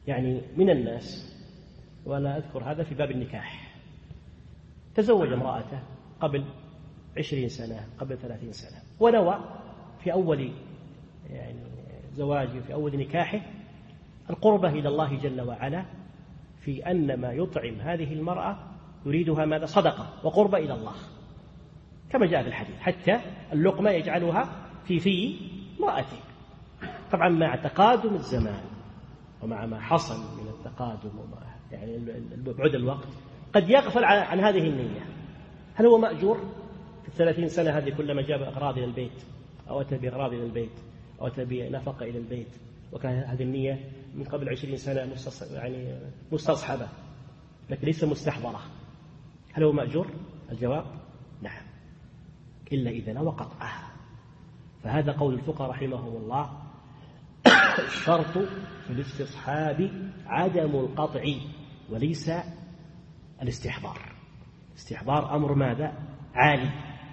[SPEAKER 1] يعني من الناس، وأنا أذكر هذا في باب النكاح، تزوج امرأته قبل 20 سنة قبل 30 سنة، ونوى في أول يعني زواجه في أول نكاحه القربة إلى الله جل وعلا، في أن ما يطعم هذه المرأة يريدها ماذا؟ صدقة وقربة إلى الله، كما جاء في الحديث حتى اللقمة يجعلها في امرأته. طبعا مع تقادم الزمان ومع ما حصل من التقادم ومع يعني بعد الوقت قد يغفل عن هذه النية. هل هو مأجور في 30 سنة هذه كلما جاب أغراض إلى البيت أو أتى بأغراض إلى البيت أو أتى بنفقة إلى البيت، وكان هذه النية من قبل 20 سنة يعني مستصحبة لكن ليس مستحضرة، هل هو مأجور؟ الجواب نعم، إلا إذا نوى قطعها. فهذا قول الفقهاء رحمهم الله: الشرط في الاستصحاب عدم القطع وليس الاستحضار. الاستحضار أمر ماذا؟ عالي.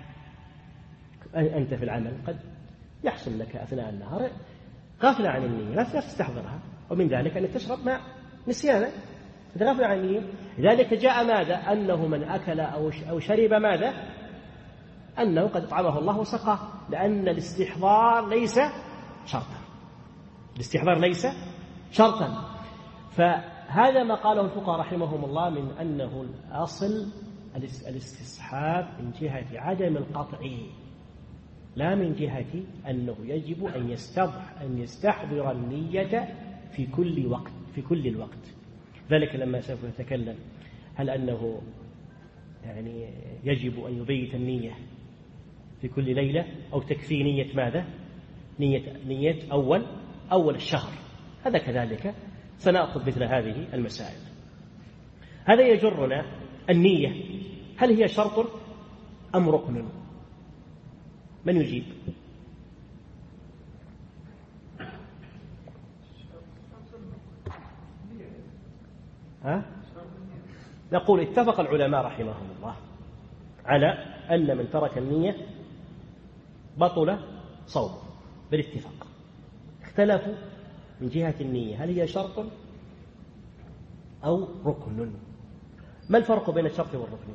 [SPEAKER 1] أنت في العمل قد يحصل لك أثناء النهار غافلة عن النية لا تستحضرها، ومن ذلك أنك تشرب ماء نسيانا غافلة عن النية. لذلك جاء ماذا؟ أنه من أكل أو شرب ماذا؟ أنه قد أطعمه الله وسقاه، لأن الاستحضار ليس شرطا. الاستحضار ليس شرطا. فهذا ما قاله الفقهاء رحمهم الله من أنه الأصل الاستصحاب من جهة عدم القطع، لا من جهة أنه يجب أن يستحضر النية في كل وقت في كل الوقت. ذلك لما سوف نتكلم هل أنه يعني يجب أن يبيت النية في كل ليلة أو تكفي نية ماذا؟ نية أول الشهر. هذا كذلك سنأخذ مثل هذه المسائل. هذا يجرنا النية، هل هي شرط أم ركن؟ من يجيب؟ نقول اتفق العلماء رحمهم الله على أن من ترك النية بطل صومه بالاتفاق. اختلفوا من جهة النية هل هي شرط أو ركن. ما الفرق بين الشرط والركن؟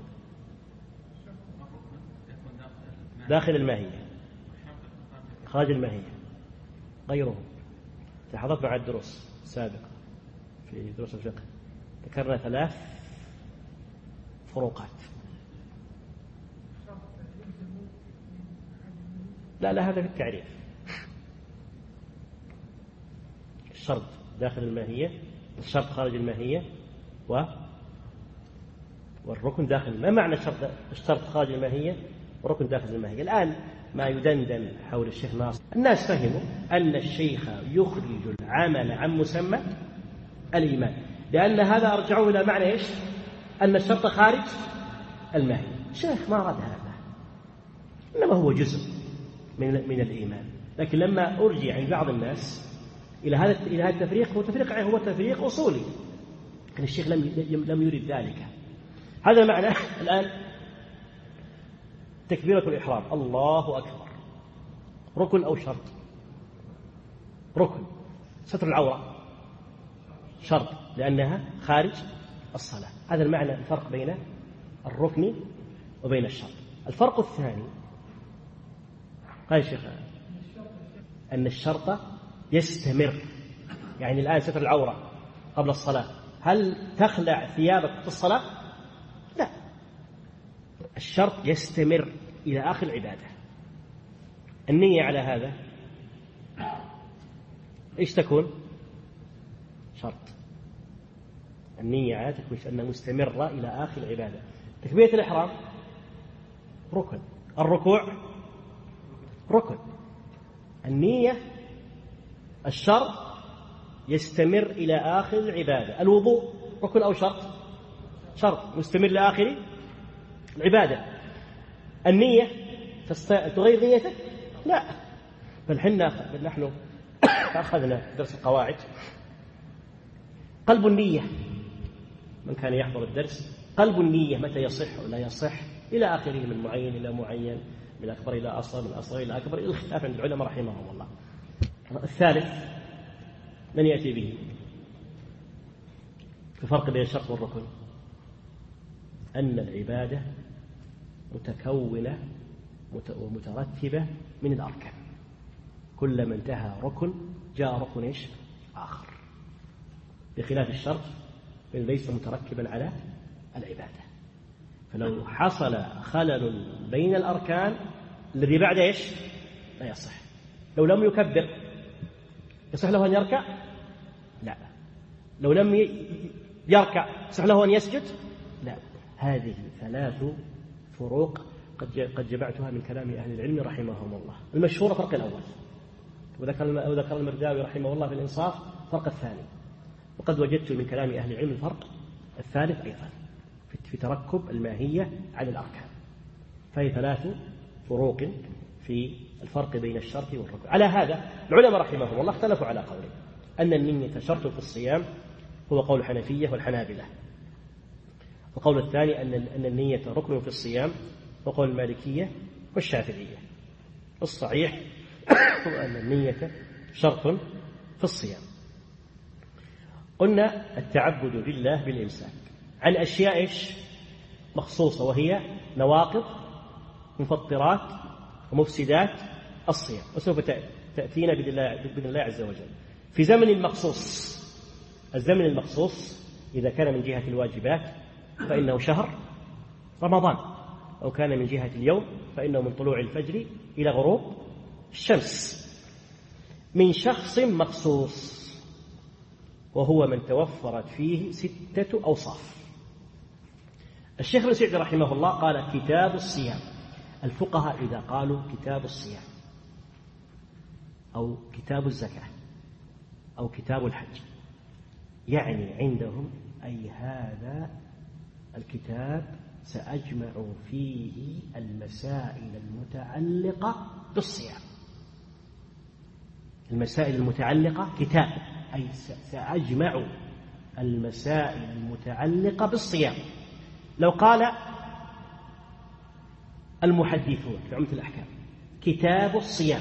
[SPEAKER 1] داخل الماهية، خارج الماهية غيره. تحضرت مع الدروس السابقة في دروس الفقه ذكرنا 3 فروقات. لا هذا في التعريف. الشرط داخل الماهية، الشرط خارج الماهية، والركن داخل. ما معنى الشرط خارج الماهية والركن داخل الماهية؟ الآن ما يدندن حول الشيخ ناصر، الناس فهموا أن الشيخ يخرج العمل عن مسمى الإيمان، لأن هذا أرجعوا إلى معنى إيش؟ أن الشرط خارج الماهية. الشيخ ما أراد هذا، إنما هو جزء من الإيمان. لكن لما أرجع عند بعض الناس إلى هذا التفريق، هو تفريق أصولي، لكن الشيخ لم يرد ذلك. هذا معنى الآن تكبيرة الإحرام الله أكبر ركن أو شرط؟ ركن. ستر العورة شرط لأنها خارج الصلاة. هذا المعنى، الفرق بين الركن وبين الشرط. الفرق الثاني قال الشيخ أن الشرط يستمر. يعني الآن ستر العورة قبل الصلاة، هل تخلع ثيابك في الصلاة؟ لا، الشرط يستمر إلى آخر العبادة. النية على هذا إيش تكون؟ شرط. النية على تكون أنها مستمرة إلى آخر العبادة. تكبيرة الإحرام ركن. الركوع ركن. النية الشرط يستمر إلى آخر العبادة. الوضوء ركن أو شرط؟ شرط مستمر إلى آخر العبادة. النية تغير نيتك؟ لا، بل نحن أخذنا درس القواعد قلب النية. من كان يحضر الدرس قلب النية متى يصح ولا يصح إلى آخره، من معين إلى معين، من أكبر إلى أصغر، من أصغر إلى أكبر، إلى الخلاف عند العلماء رحمهم الله. الثالث من يأتي به؟ الفرق بين الشرط والركن أن العبادة متكونة ومترتبة من الأركان، كلما انتهى ركن جاء ركن آخر، بخلاف الشرط ليس متركبا على العبادة. فلو حصل خلل بين الأركان الذي بعد لا يصح. لو لم يكبر يصح له أن يركع؟ لا. لو لم يركع يصح له أن يسجد؟ لا. هذه 3 فروق قد جمعتها من كلام أهل العلم رحمهم الله. المشهور فرق الأول، وذكر المرداوي رحمه الله في الإنصاف فرق الثاني، وقد وجدت من كلام أهل العلم الفرق الثالث أيضا في تركب الماهية على الأركان. فهي 3 فروق في الفرق بين الشرط والركن. على هذا العلماء رحمهم الله اختلفوا على قولين: أن النية شرط في الصيام هو قول الحنفية والحنابلة، وقول الثاني أن النية ركن في الصيام وقول المالكية والشافعية. الصحيح هو أن النية شرط في الصيام. قلنا التعبد لله بالإمساك عن أشياء مخصوصة، وهي نواقض مفطرات ومفسدات الصيام، وسوف تأتينا بإذن الله عز وجل. في زمن المخصوص، الزمن المخصوص إذا كان من جهة الواجبات فإنه شهر رمضان، أو كان من جهة اليوم فإنه من طلوع الفجر إلى غروب الشمس، من شخص مخصوص، وهو من توفرت فيه 6 أوصاف. الشيخ ابن سعدي رحمه الله قال كتاب الصيام. الفقهاء إذا قالوا كتاب الصيام أو كتاب الزكاة أو كتاب الحج، يعني عندهم أي هذا الكتاب سأجمع فيه المسائل المتعلقة بالصيام. المسائل المتعلقة كتاب، أي سأجمع المسائل المتعلقة بالصيام. لو قال المحدثون في عمدة الأحكام كتاب الصيام،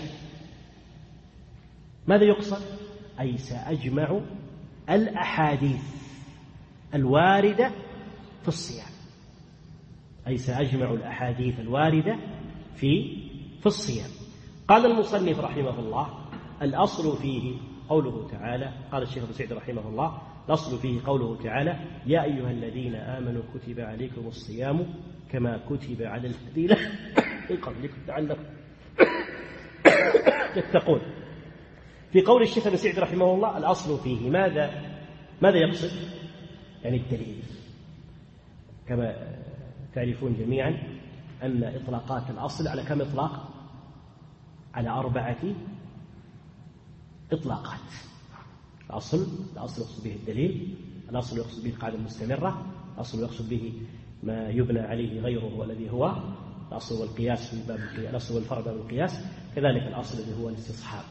[SPEAKER 1] ماذا يقصد؟ أي سأجمع الأحاديث الواردة في الصيام، أي سأجمع الأحاديث الواردة في الصيام. قال المصنف رحمه الله الأصل فيه قوله تعالى، قال الشيخ ابن سعد رحمه الله الأصل فيه قوله تعالى: يا أيها الذين آمنوا كتب عليكم الصيام كما كتب على الذين من قبلكم لعلكم تتقون. في قول الشيخ ابن سعد رحمه الله الأصل فيه ماذا يقصد؟ يعني الدليل. كما تعرفون جميعا أن إطلاقات الأصل على كم إطلاق؟ على 4 إطلاقات. الأصل يقصد به الدليل، الأصل يقصد به القاعدة المستمرة، الأصل يقصد به ما يبنى عليه غيره والذي هو الأصل والقياس في باب الأصل والفرع باب القياس، كذلك الأصل الذي هو الاستصحاب.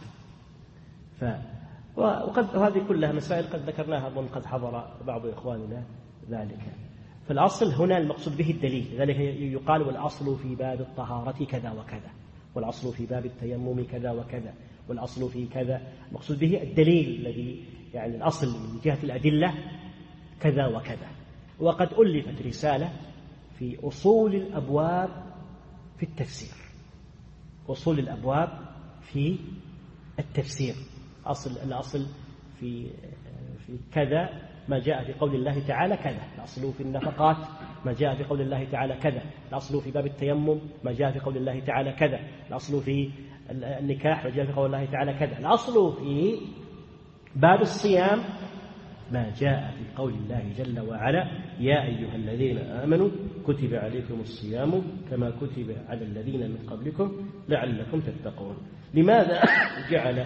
[SPEAKER 1] وقد هذه كلها مسائل قد ذكرناها وقد حضر بعض إخواننا ذلك. فالأصل هنا المقصود به الدليل، لذلك يقال والأصل في باب الطهارة كذا وكذا، والأصل في باب التيمم كذا وكذا، والأصل في كذا، المقصود به الدليل الذي يعني الأصل من جهة الأدلة كذا وكذا. وقد ألفت رسالة في أصول الأبواب في التفسير، أصول الأبواب في التفسير. الأصل في كذا ما جاء في قول الله تعالى كذا، الأصل في النفقات ما جاء في قول الله تعالى كذا، الأصل في باب التيمم ما جاء في قول الله تعالى كذا، الأصل في النكاح ما جاء في قول الله تعالى كذا، الأصل في باب الصيام ما جاء في قول الله جل وعلا: يا أيها الذين آمنوا كتب عليكم الصيام كما كتب على الذين من قبلكم لعلكم تتقون. لماذا جعل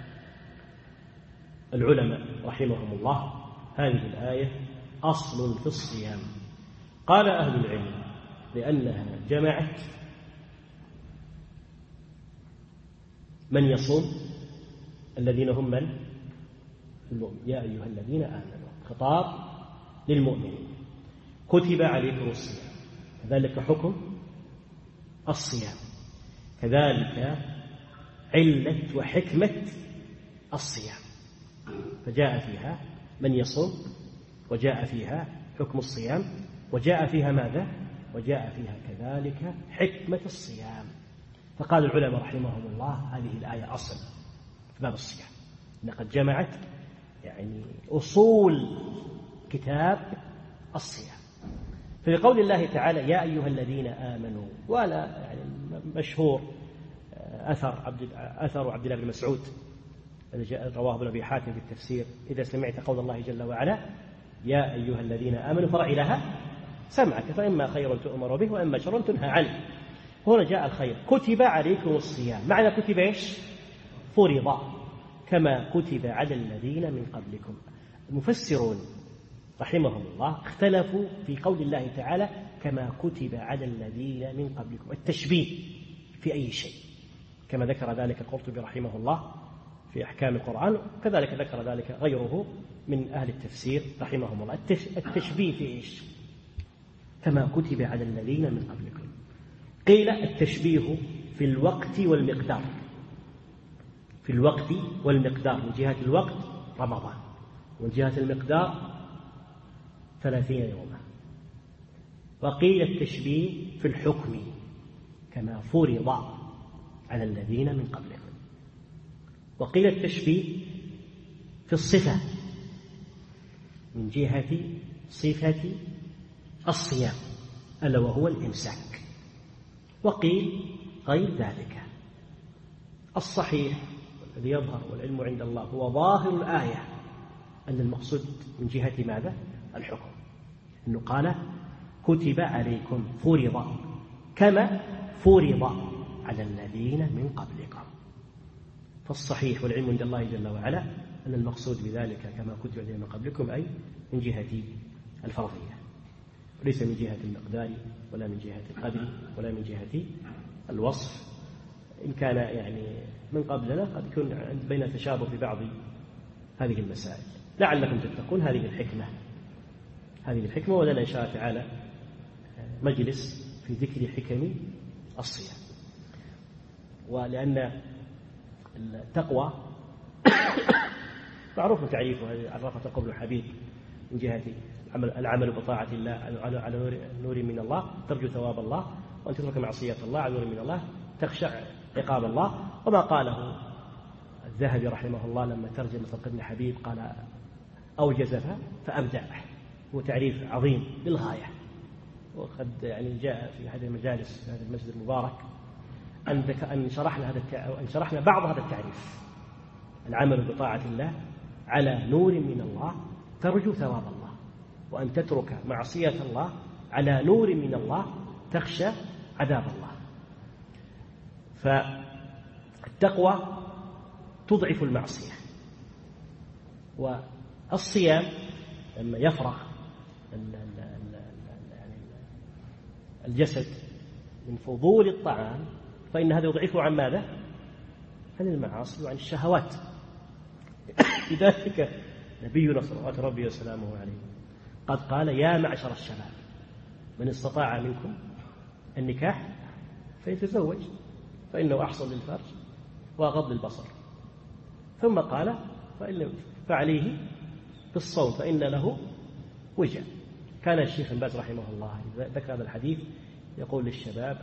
[SPEAKER 1] العلماء رحمهم الله هذه الآية أصل في الصيام؟ قال أهل العلم لأنها جمعت من يصوم الذين هم من؟ المؤمن. يا أيها الذين آمنوا، خطاب للمؤمنين. كتب عليكم الصيام، كذلك حكم الصيام، كذلك علة وحكمة الصيام، فجاء فيها من يصوم وجاء فيها حكم الصيام، وجاء فيها ماذا؟ وجاء فيها كذلك حكمة الصيام. فقال العلماء رحمهم الله هذه الآية أصل في باب الصيام، لقد جمعت يعني أصول كتاب الصيام. في قول الله تعالى يا أيها الذين آمنوا، ولا يعني مشهور أثر عبد الله بن مسعود الذي رواه ابن أبي حاتم في التفسير: إذا سمعت قول الله جل وعلا يا أيها الذين آمنوا فرع لها سمعك فإما خير تؤمر به وإما شر تنهى عنه. هنا جاء الخير: كتب عليكم الصيام. معنى كتب إيش؟ فرض، كما كتب على الذين من قبلكم. المفسرون رحمهم الله اختلفوا في قول الله تعالى كما كتب على الذين من قبلكم، التشبيه في أي شيء، كما ذكر ذلك القرطبي رحمه الله في أحكام القرآن، كذلك ذكر ذلك غيره من أهل التفسير رحمهم الله. التشبيه في إيش؟ كما كتب على الذين من قبلكم. قيل التشبيه في الوقت والمقدار، في الوقت والمقدار، من جهة الوقت رمضان، ومن جهة المقدار 30 يوما. وقيل التشبيه في الحكم كما فرض على الذين من قبلكم. وقيل التشبيه في الصفة من جهة صفة الصيام ألا وهو الإمساك. وقيل غير ذلك. الصحيح والذي يظهر والعلم عند الله هو ظاهر الآية أن المقصود من جهة ماذا؟ الحكم، أنه قال كتب عليكم فرض كما فرض على الذين من قبلكم. فالصحيح والعلم عند الله جل وعلا أن المقصود بذلك كما كتب على الذين من قبلكم أي من جهة الفرضية، وليس من جهة المقدار ولا من جهة القدر ولا من جهة الوصف. إن كان يعني من قبلنا قد يكون بين تشابه في بعض هذه المسائل. لعلكم تتقون هذه الحكمة. ولنا إن شاء الله تعالى مجلس في ذكر حكم الصيام. ولأن التقوى معروف تعريفها، عرفت قبل حبيب من جهة العمل بطاعة الله على نور من الله، ترجو ثواب الله، وأن تترك معصية الله على نور من الله، تخشع عقاب الله. وما قاله الذهبي رحمه الله لما ترجم مثل ابن حبيب قال أوجزها فأبدع، هو تعريف عظيم للغاية. وقد يعني جاء في هذه المجالس في هذا المسجد المبارك أن شرحنا بعض هذا التعريف: العمل بطاعة الله على نور من الله ترجو ثواب الله، وأن تترك معصية الله على نور من الله تخشى عذاب الله. فالتقوى تضعف المعصية. والصيام لما يفرغ الجسد من فضول الطعام فإن هذا يضعفه عن ماذا؟ عن المعاصي وعن الشهوات. لذلك نبينا صلوات ربي وسلامه عليه قد قال يا معشر الشباب من استطاع منكم النكاح فيتزوج فإنه أحصن للفرج وأغض للبصر. ثم قال فعليه بالصوم فإن له وجه. كان الشيخ بن باز رحمه الله ذكر هذا الحديث يقول للشباب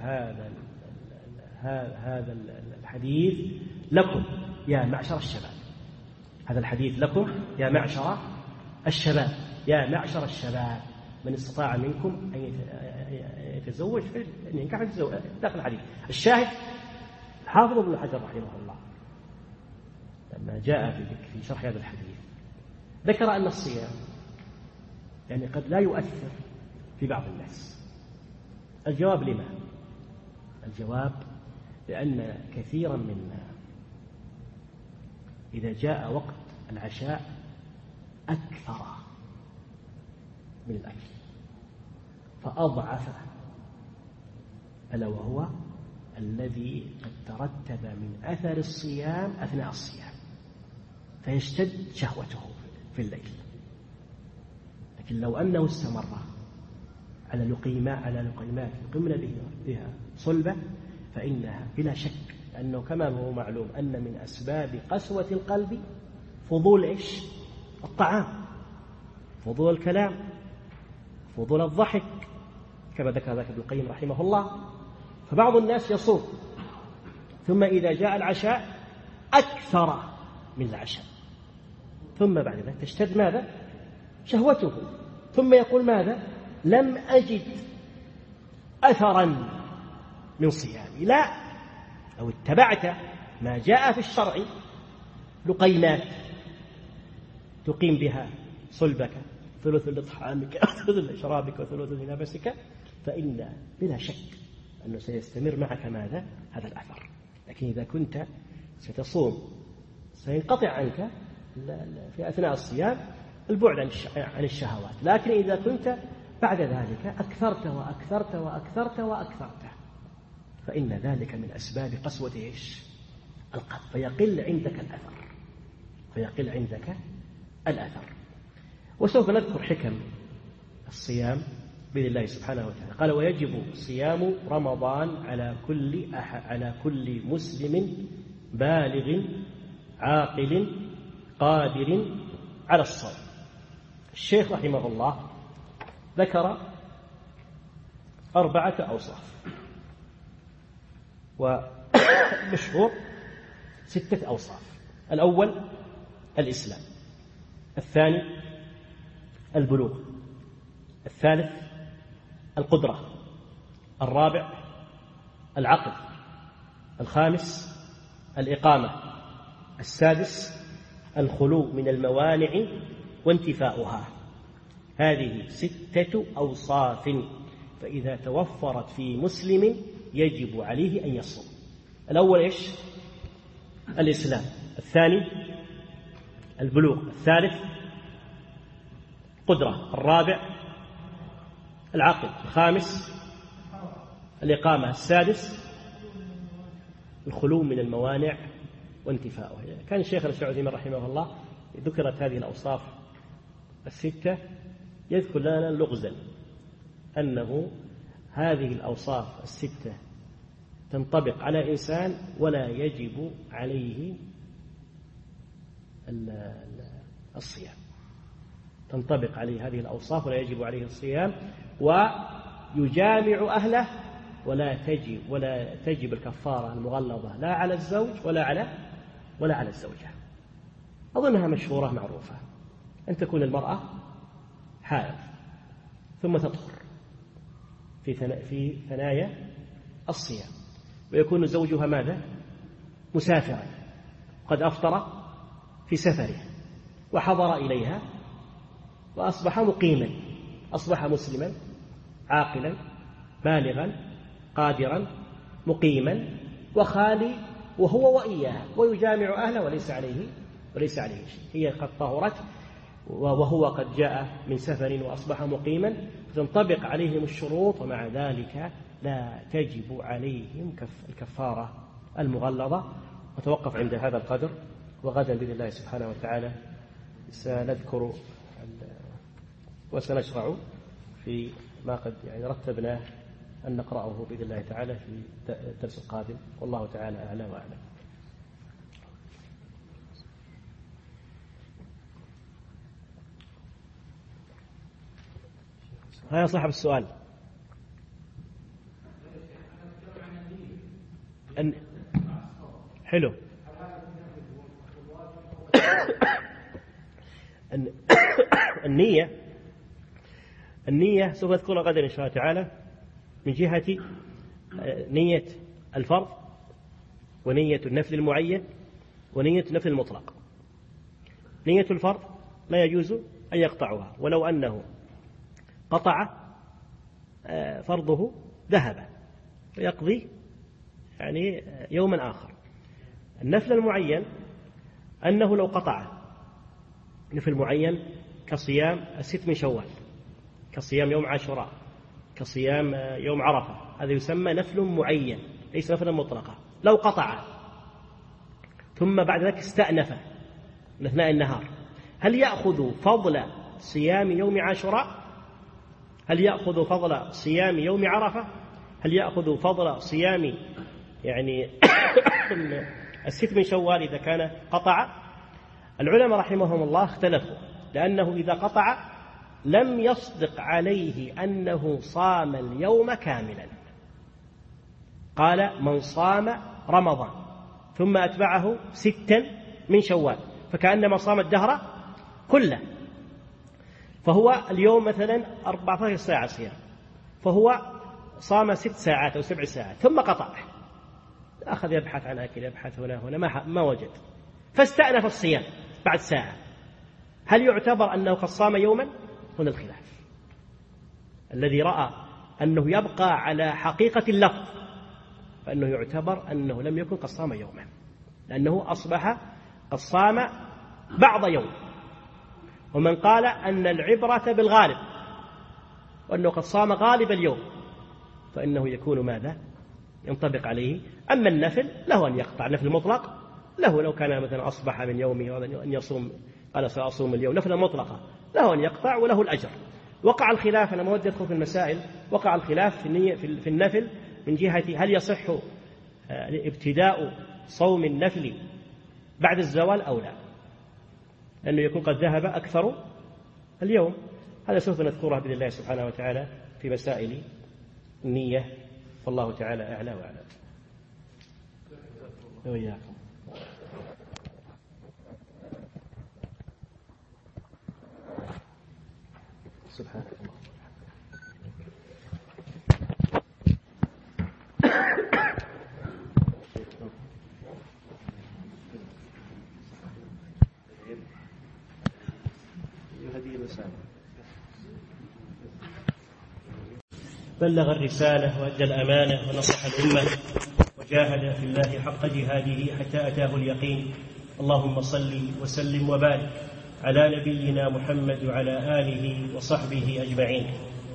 [SPEAKER 1] هذا الحديث لكم يا معشر الشباب، هذا الحديث لكم يا معشر الشباب، يا معشر الشباب من استطاع منكم أن يتزوج أن ينكح يتزوج. داخل الحديث. الشاهد حافظ ابن حجر رحمه الله لما جاء في شرح هذا الحديث ذكر أن الصيام يعني قد لا يؤثر في بعض الناس. الجواب لما؟ الجواب لأن كثيرا منا إذا جاء وقت العشاء أكثر من الأكل فأضعف، ألا وهو الذي قد ترتب من أثر الصيام أثناء الصيام، فيشتد شهوته في الليل. لكن لو أنه استمر على لقيمات يقمن بها صلبة فإنها بلا شك، لأنه كما هو معلوم أن من أسباب قسوة القلب فضول الطعام. فضول الكلام، فضول الضحك، كما ذكر ذلك ابن القيم رحمه الله. فبعض الناس يصوم ثم إذا جاء العشاء أكثر من العشاء، ثم بعد ذلك تشتد ماذا؟ شهوته، ثم يقول ماذا؟ لم أجد أثرا من صيامي. لا، لو اتبعت ما جاء في الشرع لقيمات تقيم بها صلبك، ثلث لطعامك وثلث لشرابك وثلث لنفسك، فإن بلا شك أنه سيستمر معك ماذا؟ هذا الأثر. لكن إذا كنت ستصوم سينقطع عنك في أثناء الصيام البعد عن الشهوات، لكن إذا كنت بعد ذلك أكثرت وأكثرت وأكثرت وأكثرت، فإن ذلك من أسباب قسوة القلب، فيقل عندك الأثر. وسوف نذكر حكم الصيام بإذن الله سبحانه وتعالى. قال: ويجب صيام رمضان على كل مسلم بالغ عاقل قادر على الصوم. الشيخ رحمه الله ذكر 4 أوصاف، والمشهور 6 أوصاف. الأول الإسلام، الثاني البلوغ، الثالث القدرة، الرابع العقل، الخامس الإقامة، السادس الخلو من الموانع وانتفاؤها. هذه 6 أوصاف، فإذا توفرت في مسلم يجب عليه أن يصوم. الأول إيش؟ الإسلام، الثاني البلوغ، الثالث قدرة، الرابع العقل، الخامس الإقامة، السادس الخلو من الموانع وانتفاؤها. كان الشيخ الشعوذي رحمه الله ذكرت هذه الأوصاف 6 يذكر لنا لغزا أنه هذه الأوصاف 6 تنطبق على إنسان ولا يجب عليه الصيام، تنطبق عليه هذه الأوصاف ولا يجب عليه الصيام، ويجامع أهله ولا تجب الكفارة المغلظة لا على الزوج ولا على الزوجة. أظنها مشهورة معروفة، أن تكون المرأة حائض ثم تطهر في ثنايا الصيام، ويكون زوجها ماذا؟ مسافرا قد أفطر في سفره وحضر إليها وأصبح مقيما، أصبح مسلما عاقلا بالغا قادرا مقيما وخالي وهو وإياها، ويجامع أهله وليس عليه شيء. هي قد طهرت وهو قد جاء من سفر وأصبح مقيما، فتنطبق عليهم الشروط، ومع ذلك لا تجب عليهم الكفارة المغلظة. وتوقف عند هذا القدر، وغدا بإذن الله سبحانه وتعالى سنذكر وسنشرع في ما قد رتبناه أن نقرأه بإذن الله تعالى في الدرس القادم، والله تعالى أعلى وأعلم. هيا صاحب السؤال. حلو. النية سوف أذكرها غدا إن شاء الله تعالى، من جهة نية الفرض ونية النفل المعين ونية النفل المطلق. نية الفرض لا يجوز أن يقطعها، ولو أنه قطع فرضه ذهب ويقضي يوما آخر. النفل المعين أنه لو قطع نفل معين كصيام 6 من شوال، كصيام يوم عاشوراء، كصيام يوم عرفة، هذا يسمى نفل معين ليس نفلا مطلقا. لو قطع ثم بعد ذلك استأنف من أثناء النهار، هل يأخذ فضل صيام يوم عاشوراء؟ هل يأخذ فضل صيام يوم عرفة؟ هل يأخذ فضل صيام 6 من شوال إذا كان قطع؟ العلماء رحمهم الله اختلفوا، لأنه إذا قطع لم يصدق عليه أنه صام اليوم كاملا. قال: من صام رمضان ثم أتبعه 6 من شوال فكأنما صام الدهر كله، فهو اليوم مثلا 14 ساعة صيام، فهو صام 6 ساعات أو 7 ساعات ثم قطع، أخذ يبحث عن أكل، يبحث هنا ما وجد، فاستأنف الصيام بعد ساعة. هل يعتبر أنه قد صام يوما؟ هنا الخلاف. الذي رأى أنه يبقى على حقيقة اللفظ فإنه يعتبر أنه لم يكن قد صام يوما، لأنه أصبح قد صام بعض يوم. ومن قال أن العبرة بالغالب وأنه قد صام غالب اليوم فإنه يكون ماذا؟ ينطبق عليه. أما النفل له أن يقطع، نفل مطلق له، لو كان مثلا أصبح من يومه أن يصوم، قال سأصوم اليوم، نفلا مطلقة، له أن يقطع وله الأجر. وقع الخلاف، أنا ما ودي أدخل في المسائل، وقع الخلاف في النفل من جهة هل يصح ابتداء صوم النفل بعد الزوال أو لا، لأنه يكون قد ذهب أكثر اليوم. هذا سوف نذكرها بإذن الله سبحانه وتعالى في مسائل النية، والله تعالى أعلى وأعلم. وإياكم. سبحانك الله. بلغ الرسالة وأدى الأمانة ونصح الأمة وجاهد في الله حق جهاده حتى أتاه اليقين. اللهم صل وسلم وبارك على نبينا محمد وعلى آله وصحبه أجمعين.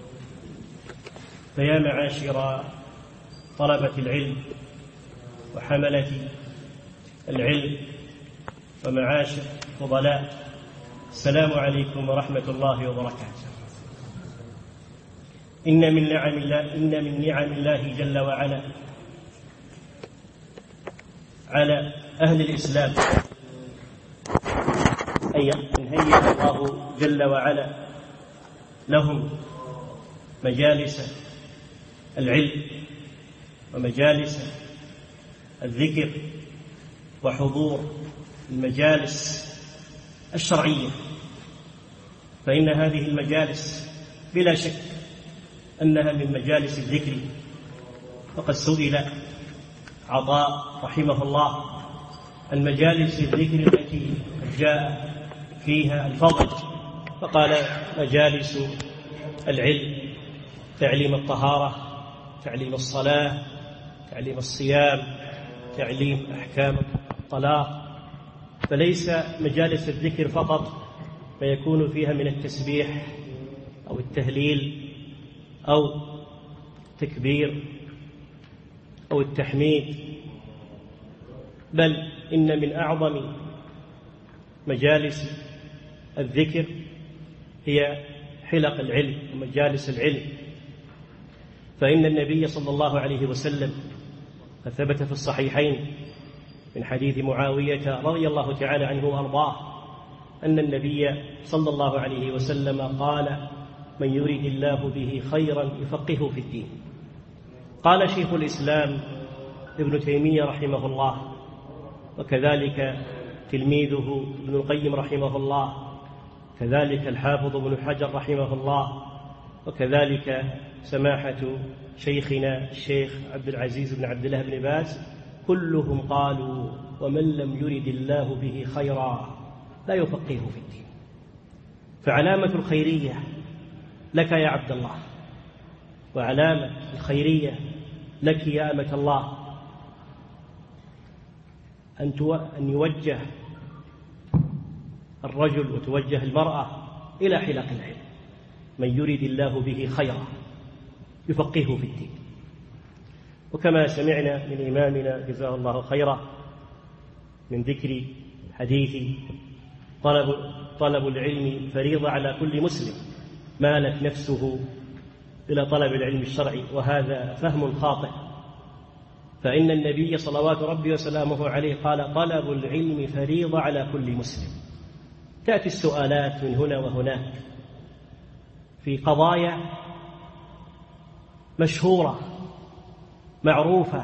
[SPEAKER 1] فيا معاشر طلبة العلم وحملة العلم ومعاشر فضلاء، السلام عليكم ورحمة الله وبركاته. إن من نعم الله جل وعلا على أهل الإسلام أن هيئ الله جل وعلا لهم مجالس العلم ومجالس الذكر وحضور المجالس الشرعية. فإن هذه المجالس بلا شك أنها من مجالس الذكر، وقد سئل عطاء رحمه الله عن مجالس الذكر التي جاء فيها الفضل، فقال: مجالس العلم، تعليم الطهارة، تعليم الصلاة، تعليم الصيام، تعليم أحكام الطلاق. فليس مجالس الذكر فقط فيكون فيها من التسبيح أو التهليل أو التكبير أو التحميد، بل إن من أعظم مجالس الذكر هي حلق العلم ومجالس العلم. فإن النبي صلى الله عليه وسلم قد ثبت في الصحيحين من حديث معاوية رضي الله تعالى عنه وأرضاه أن النبي صلى الله عليه وسلم قال: من يريد الله به خيرا يفقهه في الدين. قال شيخ الإسلام ابن تيمية رحمه الله، وكذلك تلميذه ابن القيم رحمه الله، كذلك الحافظ ابن حجر رحمه الله، وكذلك سماحة شيخنا الشيخ عبد العزيز بن عبد الله بن باز، كلهم قالوا: ومن لم يرد الله به خيرا لا يفقهه في الدين. فعلامة الخيرية لك يا عبد الله، وعلامة الخيرية لك يا أمة الله أن يوجه الرجل وتوجه المرأة إلى حلق العلم. من يريد الله به خيرا يفقهه في الدين. وكما سمعنا من إمامنا جزاه الله خيرا من ذكر حديث طلب العلم فريضة على كل مسلم، مالت نفسه إلى طلب العلم الشرعي، وهذا فهم خاطئ. فإن النبي صلوات ربي وسلامه عليه قال: طلب العلم فريضة على كل مسلم. تأتي السؤالات من هنا وهناك، في قضايا مشهورة معروفة،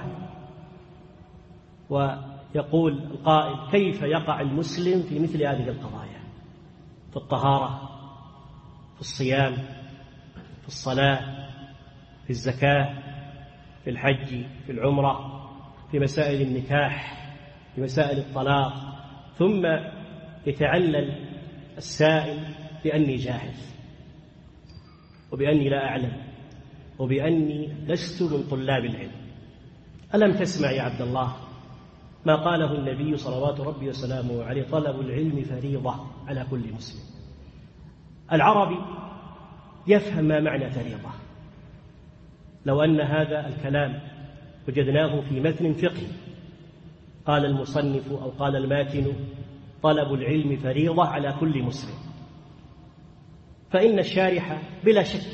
[SPEAKER 1] ويقول القائل: كيف يقع المسلم في مثل هذه القضايا؟ في الطهارة، في الصيام، في الصلاة، في الزكاة، في الحج، في العمرة، في مسائل النكاح، في مسائل الطلاق، ثم يتعلل السائل بأني جاهل، وبأني لا أعلم، وبأني لست من طلاب العلم. ألم تسمع يا عبد الله ما قاله النبي صلوات ربي وسلامه عليه: طلب العلم فريضة على كل مسلم. العربي يفهم ما معنى فريضة. لو أن هذا الكلام وجدناه في متن فقهي قال المصنف أو قال الماتن: طلب العلم فريضة على كل مسلم، فإن الشارح بلا شك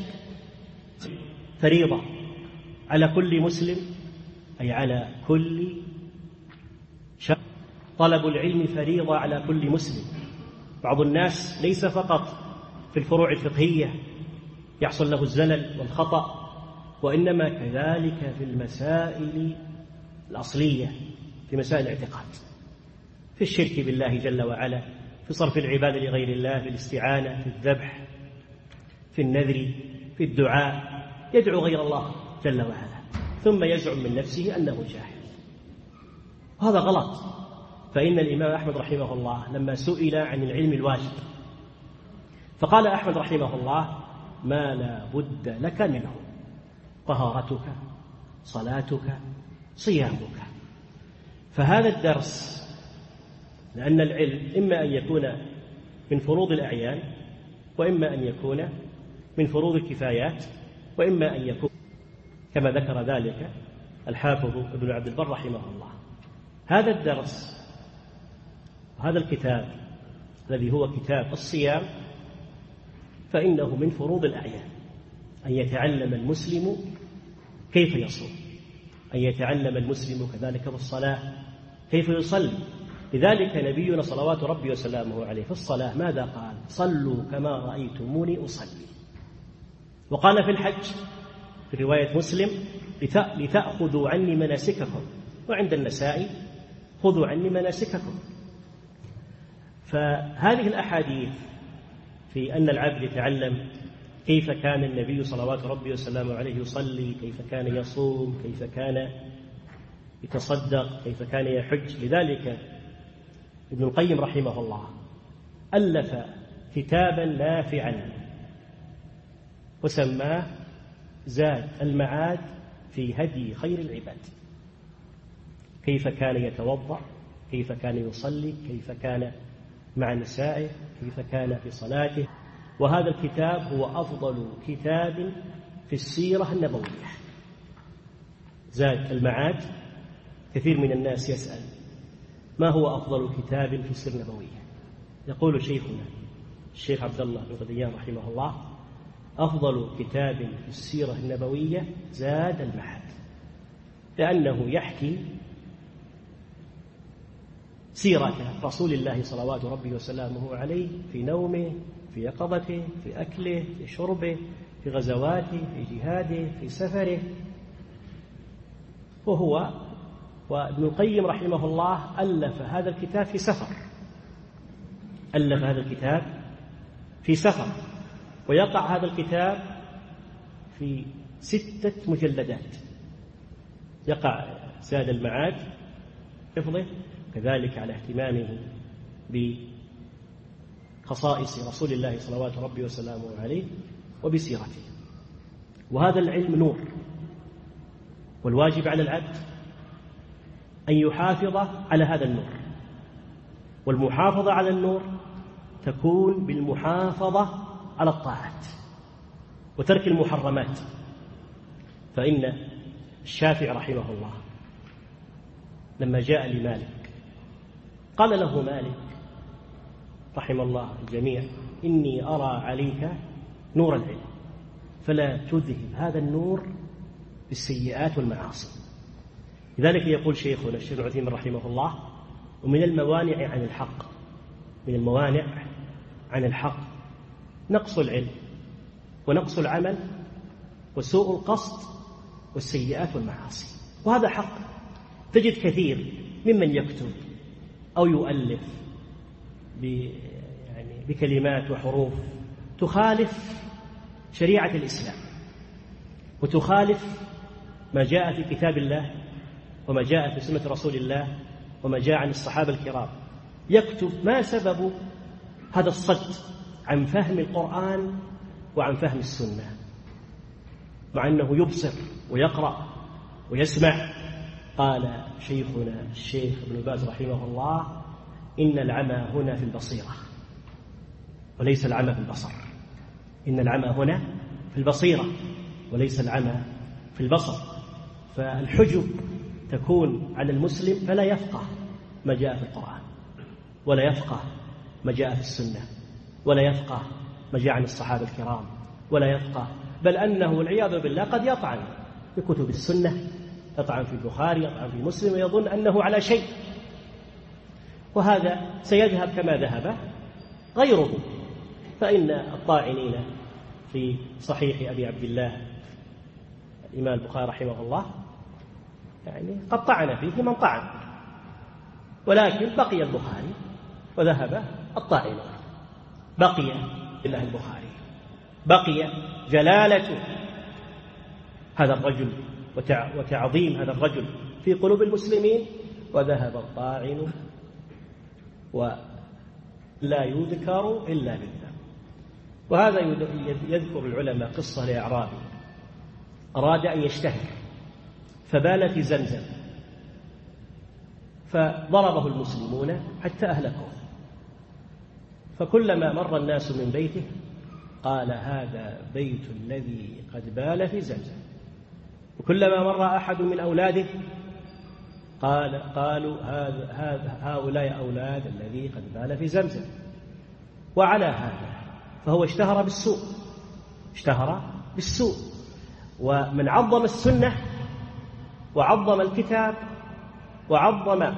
[SPEAKER 1] فريضة على كل مسلم، أي على كل شخص. طلب العلم فريضة على كل مسلم. بعض الناس ليس فقط في الفروع الفقهية يحصل له الزلل والخطأ، وإنما كذلك في المسائل الأصلية، في مسائل الاعتقاد، في الشرك بالله جل وعلا، في صرف العبادة لغير الله، في الاستعانة، في الذبح، في النذر، في الدعاء، يدعو غير الله جل وعلا ثم يزعم من نفسه أنه جاهل. هذا غلط. فإن الإمام أحمد رحمه الله لما سئل عن العلم الواجب فقال أحمد رحمه الله: ما لا بد لك منه: طهارتك، صلاتك، صيامك. فهذا الدرس، لأن العلم إما أن يكون من فروض الأعيان، وإما أن يكون من فروض الكفايات، وإما أن يكون كما ذكر ذلك الحافظ ابن عبد البر رحمه الله. هذا الدرس وهذا الكتاب الذي هو كتاب الصيام فإنه من فروض الأعيان، أن يتعلم المسلم كيف يصوم، أن يتعلم المسلم كذلك في الصلاة كيف يصلي. لذلك نبينا صلوات ربي وسلامه عليه في الصلاة ماذا قال؟ صلوا كما رأيتموني أصلي. وقال في الحج في رواية مسلم: لتأخذوا عني مناسككم. وعند النسائي: خذوا عني مناسككم. فهذه الأحاديث في أن العبد يتعلم كيف كان النبي صلوات ربي وسلامه عليه يصلي، كيف كان يصوم، كيف كان يتصدق، كيف كان يحج. لذلك ابن القيم رحمه الله ألف كتابا نافعا وسماه زاد المعاد في هدي خير العباد. كيف كان يتوضأ، كيف كان يصلي، كيف كان مع نسائه، كيف كان في صلاته. وهذا الكتاب هو أفضل كتاب في السيرة النبوية، زاد المعاد. كثير من الناس يسأل: ما هو أفضل كتاب في السيرة النبوية؟ يقول شيخنا الشيخ عبد الله بن غديان رحمه الله: أفضل كتاب في السيرة النبوية زاد المعاد، لأنه يحكي سيرة رسول الله صلوات ربي وسلامه عليه في نومه، في يقظته، في أكله، في شربه، في غزواته، في جهاده، في سفره. وابن القيم رحمه الله ألف هذا الكتاب في سفر، ألف هذا الكتاب في سفر. ويقع هذا الكتاب في 6 مجلدات، يقع زاد المعاد حفظه، كذلك على اهتمامه بخصائص رسول الله صلوات ربي وسلامه عليه وبسيرته. وهذا العلم نور، والواجب على العبد أن يحافظ على هذا النور. والمحافظة على النور تكون بالمحافظة على الطاعات وترك المحرمات. فإن الشافعي رحمه الله لما جاء لمالك قال له مالك رحم الله الجميع: إني أرى عليك نور العلم، فلا تذهب هذا النور بالسيئات والمعاصي. لذلك يقول شيخنا الشيخ عثيمين رحمه الله: ومن الموانع عن الحق، من الموانع عن الحق نقص العلم ونقص العمل وسوء القصد والسيئات والمعاصي. وهذا حق. تجد كثير ممن يكتب أو يؤلف بكلمات وحروف تخالف شريعة الإسلام وتخالف ما جاء في كتاب الله وما جاء في سنة رسول الله وما جاء عن الصحابة الكرام. يكتب ما سبب هذا الصد عن فهم القرآن وعن فهم السنة، مع أنه يبصر ويقرأ ويسمع. قال شيخنا الشيخ ابن باز رحمه الله: إن العمى هنا في البصيرة وليس العمى في البصر. إن العمى هنا في البصيرة وليس العمى في البصر. فالحجب تكون على المسلم فلا يفقه ما جاء في القرآن ولا يفقه ما جاء في السنة ولا يفقه ما جاء عن الصحابة الكرام ولا يفقه، بل أنه والعياذ بالله قد يطعن في كتب السنة، يطعن في البخاري، يطعن في مسلم، ويظن أنه على شيء. وهذا سيذهب كما ذهب غيره. فإن الطاعنين في صحيح أبي عبد الله الإمام البخاري رحمه الله قد طعن فيه من طعن، ولكن بقي البخاري وذهب الطاعنون. بقي الله البخاري، بقي جلالة هذا الرجل وتعظيم هذا الرجل في قلوب المسلمين، وذهب الطاعن ولا يذكر إلا بالذنب. وهذا يذكر العلماء قصة لأعرابي أراد أن يشتهر فبال في زمزم فضربه المسلمون حتى أهلكوه، فكلما مر الناس من بيته قال: هذا بيت الذي قد بال في زمزم. وكلما مر أحد من أولاده قالوا: هؤلاء أولاد الذي قد بال في زمزم. وعلى هذا فهو اشتهر بالسوء. ومن عظم السنة وعظم الكتاب وعظم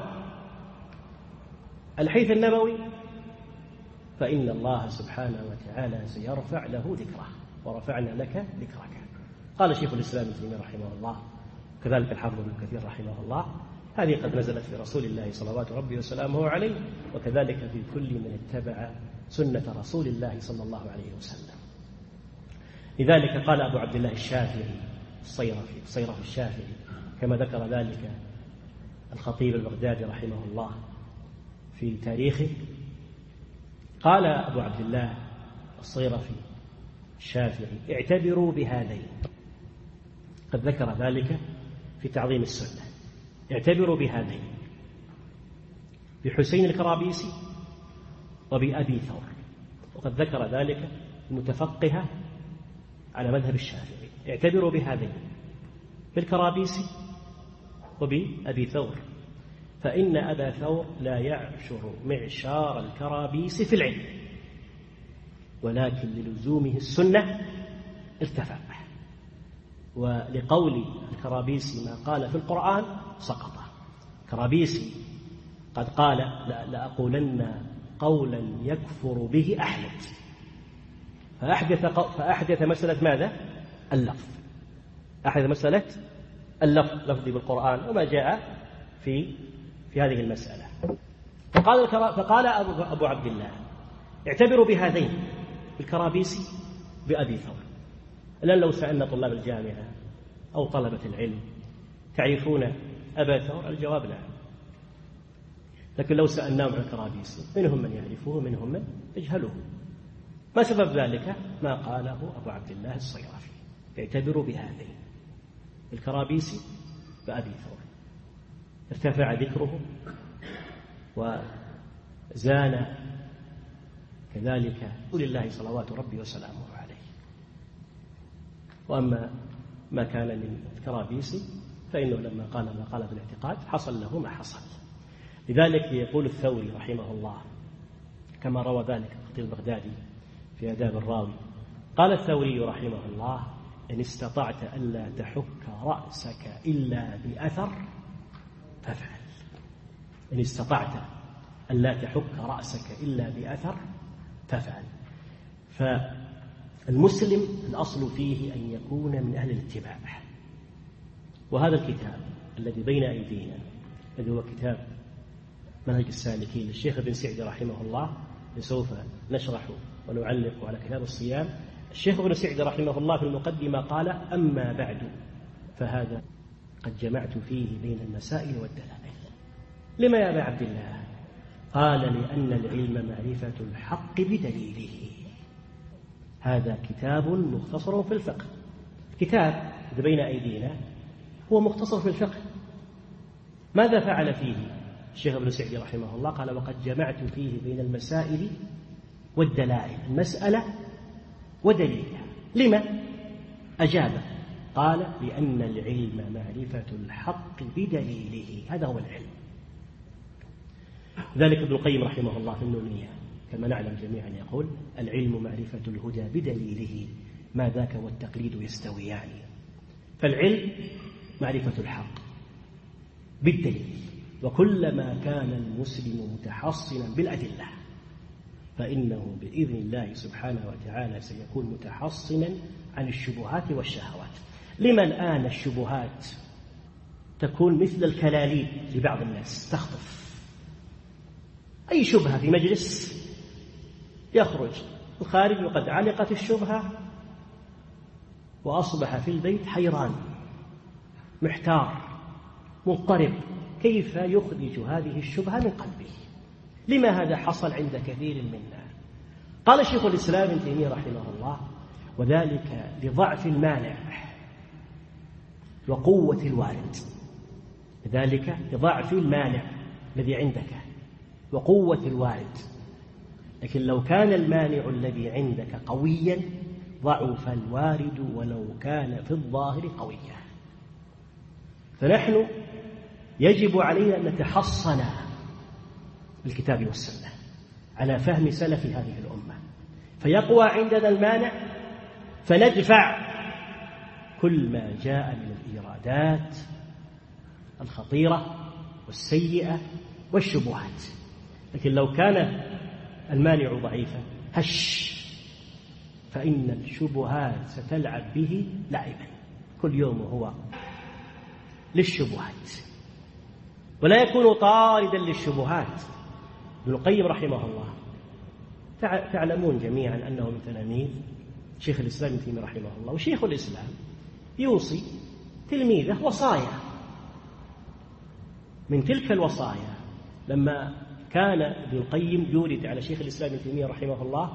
[SPEAKER 1] الحديث النبوي فإن الله سبحانه وتعالى سيرفع له ذكره، ورفعنا لك ذكرك. قال شيخ الإسلام ابن تيمية رحمه الله، كذلك الحافظ ابن كثير رحمه الله: هذه قد نزلت في رسول الله صلوات ربي وسلامه عليه، وكذلك في كل من اتبع سنة رسول الله صلى الله عليه وسلم. لذلك قال أبو عبد الله الشافعي الصيرفي الشافعي، كما ذكر ذلك الخطيب البغدادي رحمه الله في تاريخه، قال أبو عبد الله الصيرفي الشافعي: اعتبروا بهذين. قد ذكر ذلك في تعظيم السنة. اعتبروا بهذين: بحسين الكرابيسي وبأبي ثور. وقد ذكر ذلك المتفقهة على مذهب الشافعي. اعتبروا بهذين: بالكرابيسي وبأبي ثور، فإن أبا ثور لا يعشر معشار الكرابيس في العلم، ولكن للزومه السنة ارتفع، ولقول الكرابيسي ما قال في القرآن سقط. كرابيسي قد قال: لأقولن قولا يكفر به أحمد، فأحدث مسألة ماذا؟ اللفظ. أحدث مسألة اللفظ بالقرآن وما جاء في هذه المسألة. فقال أبو عبد الله: اعتبروا بهذين: بالكرابيسي بأبي ثور. الآن لو سألنا طلاب الجامعة أو طلبة العلم: تعرفون أبا ثور؟ الجواب لا. لكن لو سألناهم عن الكرابيسي منهم من يعرفه ومنهم من يجهله. ما سبب ذلك؟ ما قاله أبو عبد الله الصيرفي: اعتبروا بهذين: الكرابيسي بأبي ثور. ارتفع ذكره وزان كذلك رسول الله صلوات ربي وسلامه عليه. وأما ما كان من الكرابيسي فإنه لما قال ما قال بالاعتقاد حصل له ما حصل. لذلك يقول الثوري رحمه الله كما روى ذلك الخطيب البغدادي في آداب الراوي، قال الثوري رحمه الله: إن استطعت ألا تحك رأسك إلا بأثر فافعل. إن استطعت ألا تحك رأسك إلا بأثر فافعل. المسلم الأصل فيه أن يكون من أهل الاتباع. وهذا الكتاب الذي بين أيدينا الذي هو كتاب منهج السالكين للشيخ ابن سعدي رحمه الله، سوف نشرح ونعلق على كتاب الصيام. الشيخ ابن سعدي رحمه الله في المقدمة قال: أما بعد فهذا قد جمعت فيه بين المسائل والدلائل. لما يا أبا عبد الله؟ قال: لأن العلم معرفة الحق بدليله. هذا كتاب مختصر في الفقه. كتاب بين أيدينا هو مختصر في الفقه. ماذا فعل فيه الشيخ ابن سعدي رحمه الله؟ قال: وقد جمعت فيه بين المسائل والدلائل، المسألة ودليلها. لما؟ أجاب قال: لأن العلم معرفة الحق بدليله. هذا هو العلم. ذلك ابن القيم رحمه الله في النونية كما نعلم جميعا يقول: العلم معرفة الهدى بدليله، ما ذاك والتقليد يستويان. فالعلم معرفة الحق بالدليل، وكلما كان المسلم متحصنا بالأدلة فإنه بإذن الله سبحانه وتعالى سيكون متحصنا عن الشبهات والشهوات. لما الآن الشبهات تكون مثل الكلاليب لبعض الناس، تخطف أي شبهة في مجلس يخرج الخارج وقد علقت الشبهة وأصبح في البيت حيران محتار مضطرب كيف يخرج هذه الشبهة من قلبه. لما هذا حصل عند كثير منا؟ قال شيخ الإسلام ابن تيمية رحمه الله: وذلك لضعف المانع وقوة الوارد. ذلك لضعف المانع الذي عندك وقوة الوارد. لكن لو كان المانع الذي عندك قويا ضعف الوارد ولو كان في الظاهر قويا. فنحن يجب علينا أن نتحصن بالكتاب والسنة على فهم سلف هذه الأمة، فيقوى عندنا المانع فندفع كل ما جاء من الإيرادات الخطيرة والسيئة والشبهات. لكن لو كان المانع ضعيفا هش، فإن الشبهات ستلعب به لعبا كل يوم هو للشبهات، ولا يكون طاردا للشبهات. ابن القيم رحمه الله تعلمون جميعا أنه من تلاميذ شيخ الإسلام ابن تيمية رحمه الله، وشيخ الإسلام يوصي تلميذه وصايا. من تلك الوصايا لما كان ابن القيم يورد على شيخ الإسلام ابن تيمية رحمه الله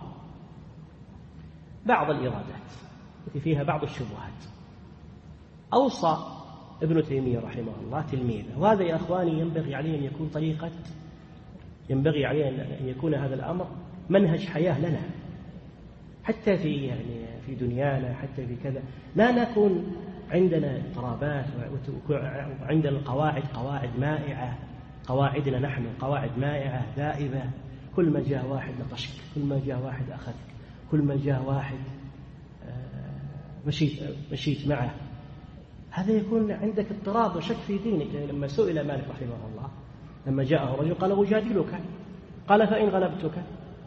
[SPEAKER 1] بعض الإرادات التي فيها بعض الشبهات، أوصى ابن تيمية رحمه الله تلميذه. وهذا يا أخواني ينبغي عليه أن يكون ينبغي عليه أن يكون هذا الأمر منهج حياة لنا، حتى في دنيانا، حتى في كذا لا نكون عندنا اضطرابات وعندنا قواعد مائعة. قواعدنا نحن قواعد مائعة دائبة، كل ما جاء واحد نطشك، كل ما جاء واحد أخذك، كل ما جاء واحد مشيت معه. هذا يكون عندك اضطراب وشك في دينك. لما سئل مالك رحمه الله لما جاءه رجل قال: أجادلك، قال: فإن غلبتك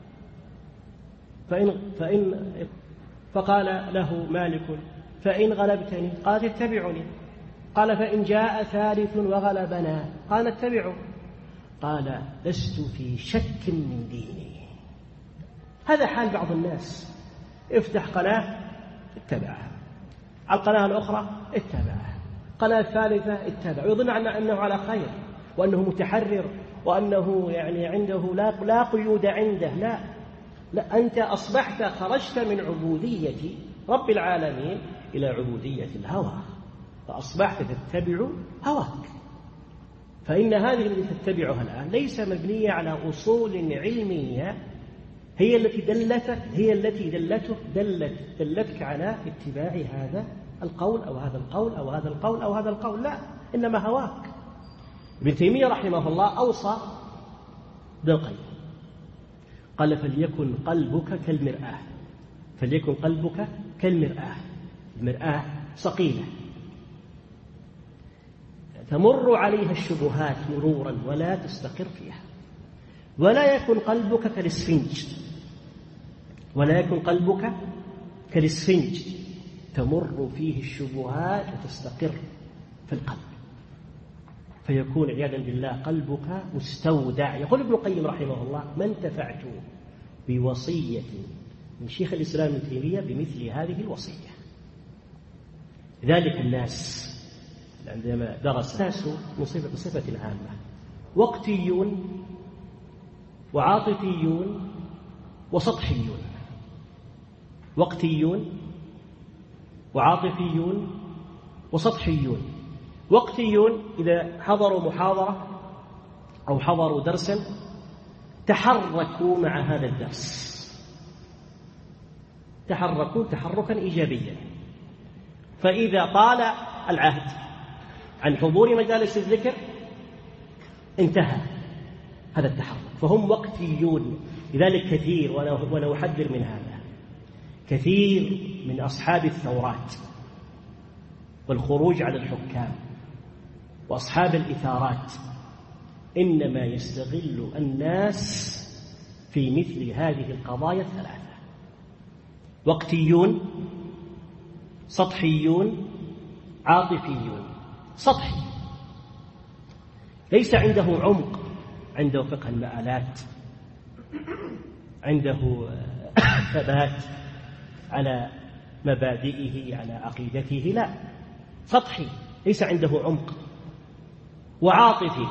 [SPEAKER 1] فقال له مالك: فإن غلبتني، قال: اتبعني. قال: فإن جاء ثالث وغلبنا، قال: اتبعه. قال: لست في شك من ديني. هذا حال بعض الناس، افتح قناة اتبعها، على القناة الأخرى اتبعها، القناة الثالثة اتبع، ويظن أنه على خير وأنه متحرر وأنه عنده لا قيود عنده. لا، أنت أصبحت خرجت من عبودية رب العالمين إلى عبودية الهوى، فأصبحت تتبع هواك. فإن هذه التي تتبعها الآن ليس مبنية على أصول علمية هي التي دلتك على اتباع هذا القول أو هذا القول أو هذا القول أو هذا القول، لا، إنما هواك. ابن تيمية رحمه الله أوصى ابن القيم قال: فليكن قلبك كالمرآة. فليكن قلبك كالمرآة. المرآة صقيلة تمر عليها الشبهات مرورا ولا تستقر فيها. ولا يكن قلبك كالإسفنج، ولا يكن قلبك كالإسفنج تمر فيه الشبهات وتستقر في القلب، فيكون عياذا بالله قلبك مستودع. يقول ابن القيم رحمه الله: ما انتفعت بوصية من شيخ الإسلام ابن تيمية بمثل هذه الوصية. ذلك الناس عندما درس الناس بصفة عامة وقتيون وعاطفيون وسطحيون. وقتيون وعاطفيون وسطحيون. وقتيون إذا حضروا محاضرة أو حضروا درسا تحركوا مع هذا الدرس، تحركوا تحركا إيجابيا، فإذا طال العهد عن حضور مجالس الذكر انتهى هذا التحرك، فهم وقتيون. لذلك كثير، وأنا أحذر من هذا، كثير من أصحاب الثورات والخروج على الحكام وأصحاب الإثارات إنما يستغل الناس في مثل هذه القضايا الثلاثة: وقتيون، سطحيون، عاطفيون. سطحي ليس عنده عمق، عنده فقه المآلات، عنده ثبات على مبادئه، على عقيدته، لا، سطحي ليس عنده عمق. وعاطفي،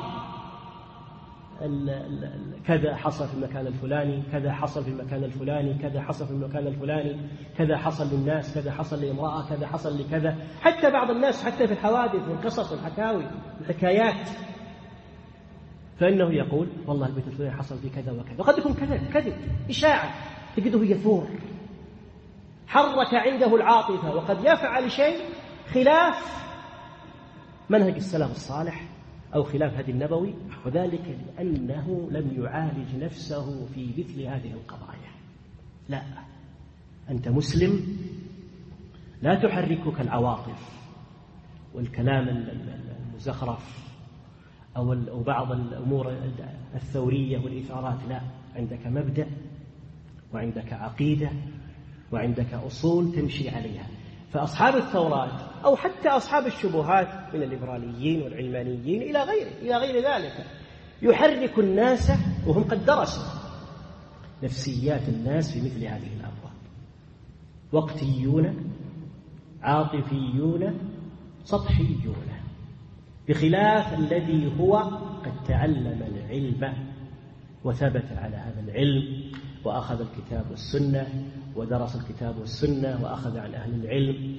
[SPEAKER 1] كذا حصل في المكان الفلاني، كذا حصل في المكان الفلاني، كذا حصل في المكان الفلاني، كذا حصل للناس، كذا حصل لامرأة، كذا حصل لكذا. حتى بعض الناس حتى في الحوادث والقصص والحكاوي والحكايات، فإنه يقول: والله البيت الفلاني حصل في كذا وكذا، وقد يكون كذب إشاعة، تجده يثور، حرك عنده العاطفة، وقد يفعل شيء خلاف منهج السلف الصالح أو خلاف هدي النبوي، وذلك لأنه لم يعالج نفسه في مثل هذه القضايا. لا، أنت مسلم، لا تحركك العواطف والكلام المزخرف أو بعض الأمور الثورية والإثارات، لا، عندك مبدأ وعندك عقيدة وعندك أصول تمشي عليها. فأصحاب الثورات أو حتى أصحاب الشبهات من الليبراليين والعلمانيين إلى غير ذلك يحرك الناس وهم قد درسوا نفسيات الناس في مثل هذه الأبواب: وقتيون، عاطفيون، سطحيون، بخلاف الذي هو قد تعلم العلم وثبت على هذا العلم وأخذ الكتاب والسنة ودرس الكتاب والسنة وأخذ عن أهل العلم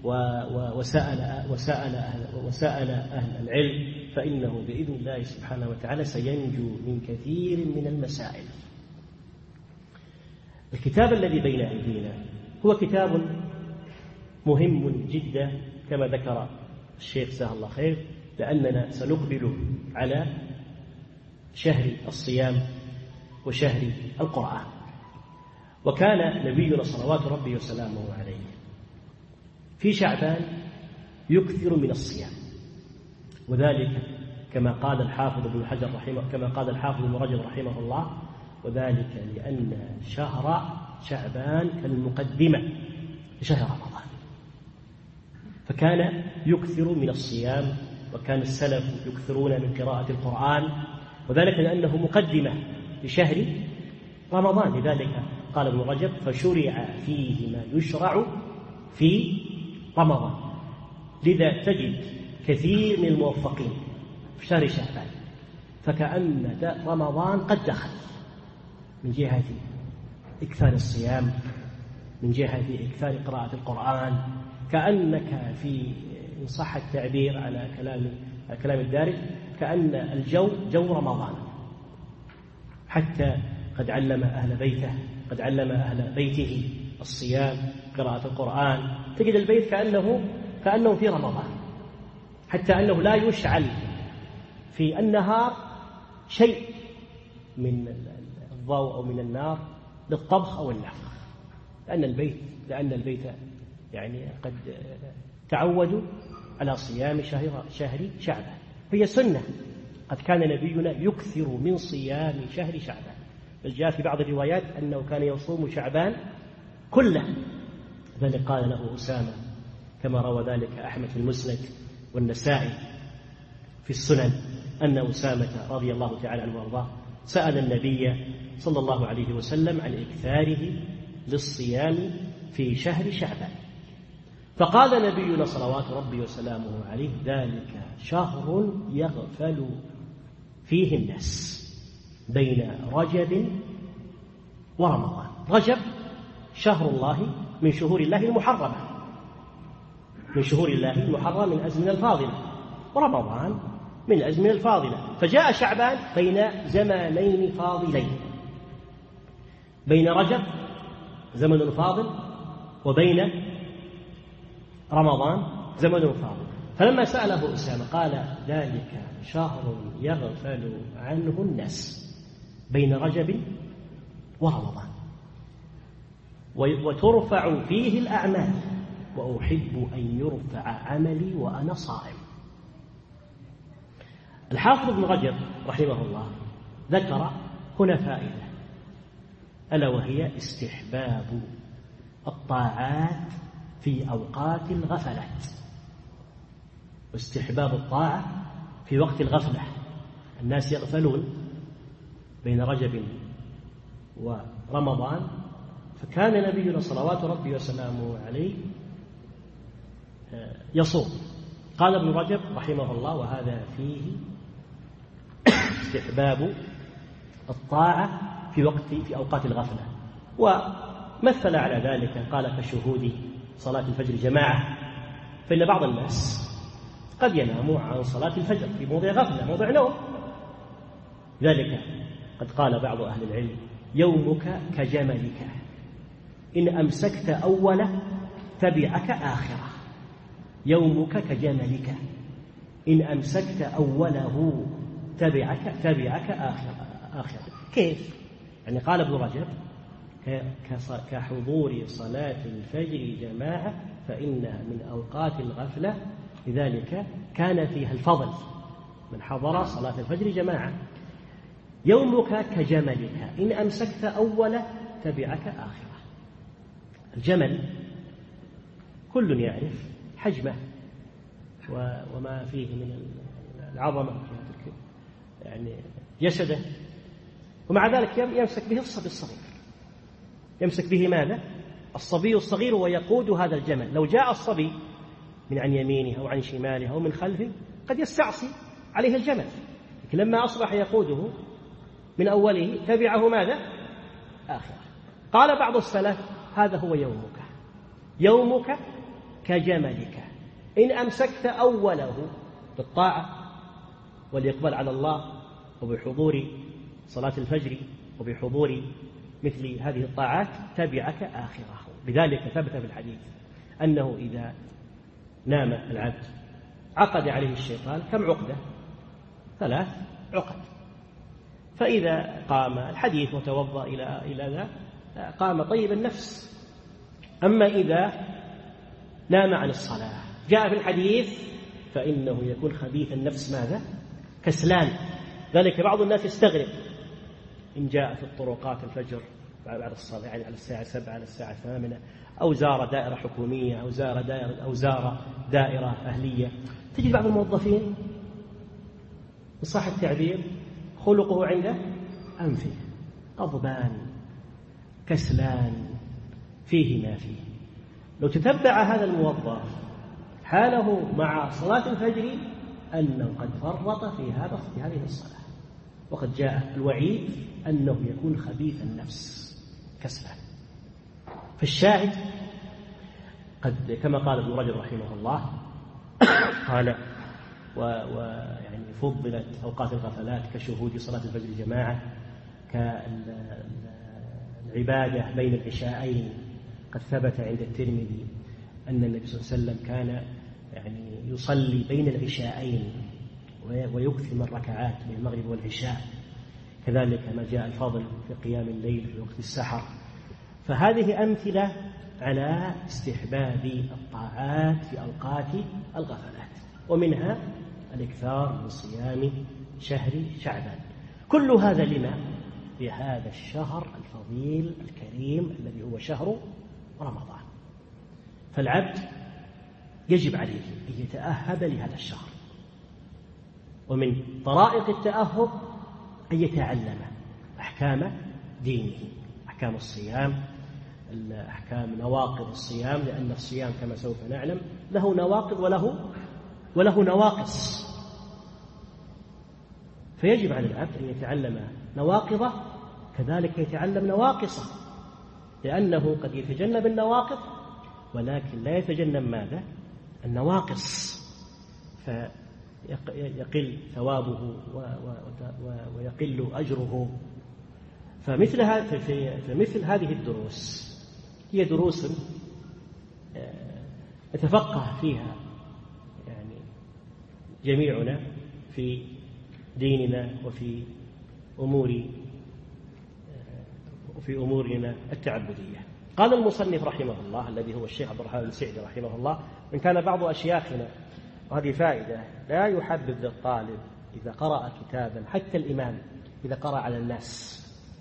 [SPEAKER 1] وسأل أهل العلم، فإنه بإذن الله سبحانه وتعالى سينجو من كثير من المسائل. الكتاب الذي بين أيدينا هو كتاب مهم جدا كما ذكر الشيخ جزاه الله خير، لأننا سنقبل على شهر الصيام وشهر القرآن. وكان نبينا صلوات ربي وسلامه عليه في شعبان يكثر من الصيام، وذلك كما قال الحافظ ابن رجب رحمه الله: وذلك لأن شهر شعبان كالمقدمة لشهر رمضان. فكان يكثر من الصيام، وكان السلف يكثرون من قراءة القرآن، وذلك لأنه مقدمة لشهر رمضان. لذلك قال ابن رجب: فشرع فيه ما يشرع في رمضان. لذا تجد كثير من الموفقين في شهر شعبان فكأن رمضان قد دخل، من جهة إكثار الصيام، من جهة إكثار قراءة القرآن، كأنك في إن صح التعبير على كلام الدارج كأن الجو جو رمضان. حتى قد علم أهل بيته الصيام، قراءة القرآن، تجد البيت كأنه في رمضان، حتى أنه لا يشعل في النهار شيء من الضوء أو من النار للطبخ أو النفخ، لأن البيت يعني قد تعودوا على صيام شهر شعبان. هي سنة، قد كان نبينا يكثر من صيام شهر شعبان، بل جاء في بعض الروايات أنه كان يصوم شعبان كله، ذلك قال له أسامة كما روى ذلك أحمد في المسند والنسائي في السنن أن أسامة رضي الله تعالى عنه وارضاه سأل النبي صلى الله عليه وسلم عن إكثاره للصيام في شهر شعبان، فقال نبينا صلوات ربي وسلامه عليه: ذلك شهر يغفل فيه الناس بين رجب ورمضان. رجب شهر الله من شهور الله المحرمة، من شهور الله المحرمة من الأزمنة الفاضلة، ورمضان من الأزمنة الفاضلة. فجاء شعبان بين زمانين فاضلين، بين رجب زمن فاضل وبين رمضان زمن فاضل. فلما سأله أسامة قال: ذلك شهر يغفل عنه الناس بين رجب ورمضان وترفع فيه الأعمال، وأحب أن يرفع عملي وأنا صائم. الحافظ ابن رجب رحمه الله ذكر هنا فائدة، ألا وهي استحباب الطاعات في أوقات الغفلات، واستحباب الطاعة في وقت الغفلة. الناس يغفلون بين رجب ورمضان، فكان نبينا صلوات ربي وسلامه عليه يصوم. قال ابن رجب رحمه الله: وهذا فيه استحباب الطاعة في أوقات الغفلة. ومثل على ذلك قال: كشهود صلاة الفجر جماعة، فإن بعض الناس قد ينام عن صلاة الفجر في موضع غفلة، موضع نوم. ذلك قد قال بعض أهل العلم: يومك كجملك، إن أمسكت أوله تبعك آخرة. يومك كجملك، إن أمسكت أوله تبعك آخرة. كيف؟ يعني قال ابن رجب: كحضور صلاة الفجر جماعة، فإنها من أوقات الغفلة، لذلك كان فيها الفضل من حضر صلاة الفجر جماعة. يومك كجملك، إن أمسكت أوله تبعك آخرة. الجمل كل يعرف حجمه وما فيه من العظمة، يعني جسده، ومع ذلك يمسك به الصبي الصغير. يمسك به ماذا؟ الصبي الصغير ويقود هذا الجمل. لو جاء الصبي من عن يمينه أو عن شماله أو من خلفه قد يستعصي عليه الجمل، لكن لما أصبح يقوده من أوله تبعه ماذا؟ آخره. قال بعض السلف: هذا هو يومك، يومك كجملك، إن أمسكت أوله بالطاعة والإقبال على الله وبحضور صلاة الفجر وبحضور مثل هذه الطاعات تبعك آخره. بذلك ثبت في الحديث أنه إذا نام العبد عقد عليه الشيطان كم عقدة؟ 3 عقد. فإذا قام الحديث وتوضأ إلى ذا قام طيب النفس. أما إذا نام عن الصلاة جاء في الحديث فإنه يكون خبيث النفس ماذا؟ كسلان. ذلك بعض الناس يستغرب إن جاء في الطرقات الفجر بعد الصلاة، يعني على الساعة 7 على الساعة 8، أو زار دائرة حكومية أو زار دائرة أهلية، تجد بعض الموظفين بصح التعبير خلقه عند أنفه غضبان كسلان فيه ما فيه. لو تتبع هذا الموظف حاله مع صلاة الفجر أنه قد فرط في هذه الصلاة، وقد جاء الوعيد أنه يكون خبيث النفس كسلان. فالشاهد قد كما قال ابن رجب رحمه الله قال ويعني فضلت أوقات الغفلات كشهود صلاة الفجر جماعة، كالعبادة بين العشاءين. قد ثبت عند الترمذي أن النبي صلى الله عليه وسلم كان يعني يصلي بين العشاءين ويكثر من ركعات بين المغرب والعشاء، كذلك ما جاء الفضل في قيام الليل في وقت السحر. فهذه أمثلة على استحباب الطاعات في أوقات الغفلات، ومنها الإكثار من صيام شهر شعبان. كل هذا لما؟ لهذا الشهر الفضيل الكريم الذي هو شهر رمضان. فالعبد يجب عليه أن يتأهب لهذا الشهر، ومن طرائق التأهب أن يتعلم أحكام دينه، أحكام الصيام، أحكام نواقض الصيام، لأن الصيام كما سوف نعلم له نواقض وله نواقص، فيجب على العبد أن يتعلم نواقضه كذلك يتعلم نواقصه، لأنه قد يتجنب النواقض ولكن لا يتجنب ماذا؟ النواقص، فيقل ثوابه ويقل أجره. فمثل هذه الدروس هي دروس نتفقه فيها يعني جميعنا في ديننا وفي أمورنا التعبدية. قال المصنف رحمه الله الذي هو الشيخ عبد الرحمن السعدي رحمه الله: إن كان بعض أشياخنا، وهذه فائدة، لا يحبذ للطالب إذا قرأ كتابا، حتى الإمام إذا قرأ على الناس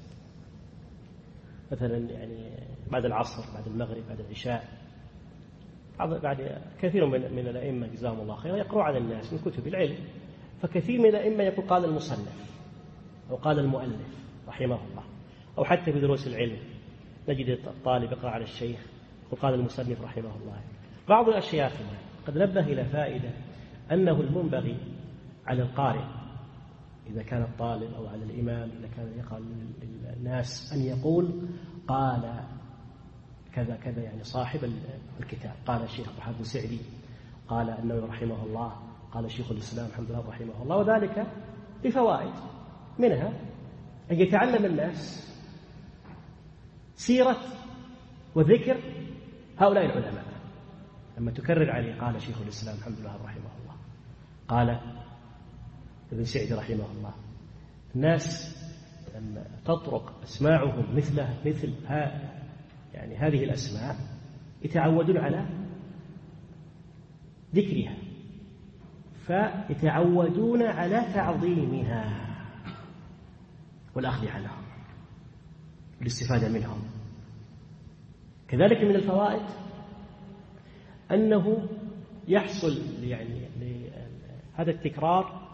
[SPEAKER 1] مثلا يعني بعد العصر، بعد المغرب، بعد العشاء، بعد كثير من الأئمة جزاهم الله خيرا يقرأ على الناس من كتب العلم، فكثير من الأئمة يقول قال المصنف أو قال المؤلف رحمه الله، أو حتى في دروس العلم نجد الطالب يقرأ على الشيخ وقال المصنف رحمه الله. بعض الأشياخ قد نبه إلى فائدة، أنه المنبغي على القارئ إذا كان الطالب أو على الإمام إذا كان يقرأ للناس أن يقول قال كذا كذا، يعني صاحب الكتاب، قال الشيخ عبد الرحمن السعدي، قال النووي رحمه الله، قال شيخ الإسلام محمد الله رحمه الله، وذلك بفوائد، منها أن يتعلم الناس سيرة وذكر هؤلاء العلماء، لما تكرر عليه قال شيخ الإسلام محمد الله رحمه الله، قال ابن سعدي رحمه الله، الناس لما تطرق أسماعهم مثل يعني هذه الأسماء يتعودون على ذكرها، فيتعودون على تعظيمها والأخذ عنها والاستفادة منهم. كذلك من الفوائد أنه يحصل يعني هذا التكرار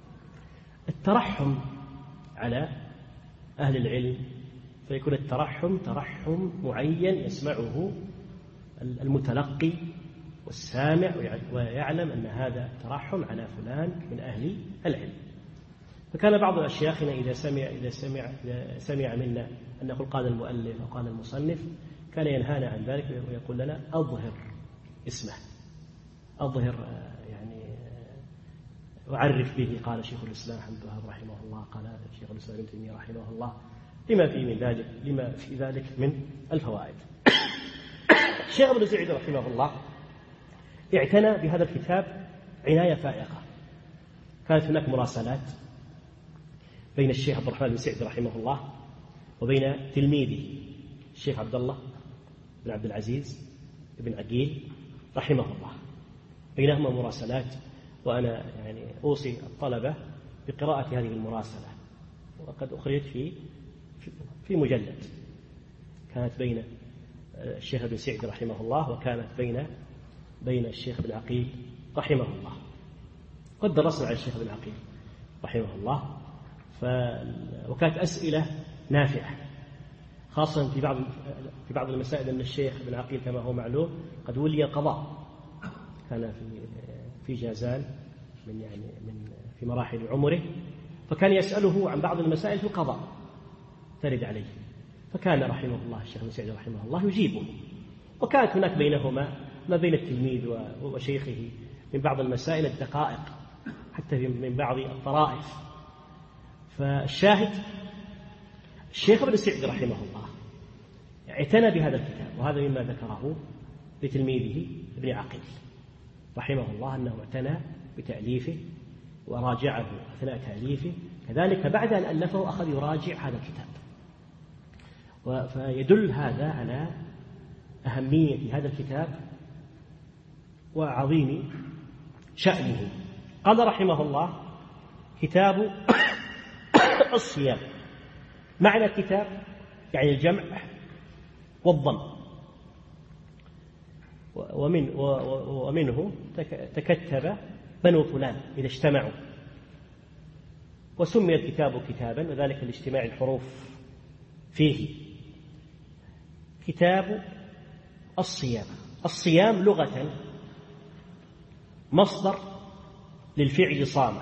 [SPEAKER 1] الترحم على أهل العلم، فيكون الترحم ترحم معين يسمعه المتلقي والسامع ويعلم أن هذا ترحم على فلان من أهل العلم. فكان بعض أشياخنا إذا سمع منا أن نقول قال المؤلف أو قال المصنف كان ينهانا عن ذلك ويقول لنا أظهر اسمه، أظهر يعني وعرف به، قال شيخ الإسلام محمد الله رحمه الله، قال شيخ الإسلام ابن تيمية رحمه الله، لما في ذلك من الفوائد. الشيخ ابن سعيد رحمه الله اعتنى بهذا الكتاب عناية فائقة. كانت هناك مراسلات بين الشيخ عبد الرحمن بن سعيد رحمه الله وبين تلميذه الشيخ عبد الله بن عبد العزيز بن عقيل رحمه الله، بينهما مراسلات، وأنا يعني أوصي الطلبة بقراءة هذه المراسلة، وقد أخرجت في مجلد، كانت بين الشيخ بن سعيد رحمه الله وكانت بين الشيخ بن عقيل رحمه الله. قد درسنا على الشيخ بن عقيل رحمه الله، وكانت أسئلة نافعة، خاصة في بعض المسائل أن الشيخ بن عقيل كما هو معلوم قد ولي القضاء، كان في جازان في مراحل عمره، فكان يسأله عن بعض المسائل في القضاء ترد عليه، فكان رحمه الله الشيخ بن سعيد رحمه الله يجيبه، وكانت هناك بينهما ما بين التلميذ وشيخه من بعض المسائل الدقائق، حتى من بعض الطرائف. فالشاهد الشيخ ابن سعيد رحمه الله اعتنى بهذا الكتاب، وهذا مما ذكره لتلميذه ابن عقيل رحمه الله، أنه اعتنى بتأليفه وراجعه أثناء تأليفه، كذلك بعد أن ألفه أخذ يراجع هذا الكتاب. فيدل هذا على أهمية هذا الكتاب وعظيم شأنه. قال رحمه الله: كتاب الصيام. معنى الكتاب يعني الجمع والضم، ومنه تكتب بنو فلان إذا اجتمعوا، وسمي الكتاب كتابا وذلك لاجتماع الحروف فيه. كتاب الصيام. الصيام لغة مصدر للفعل صام.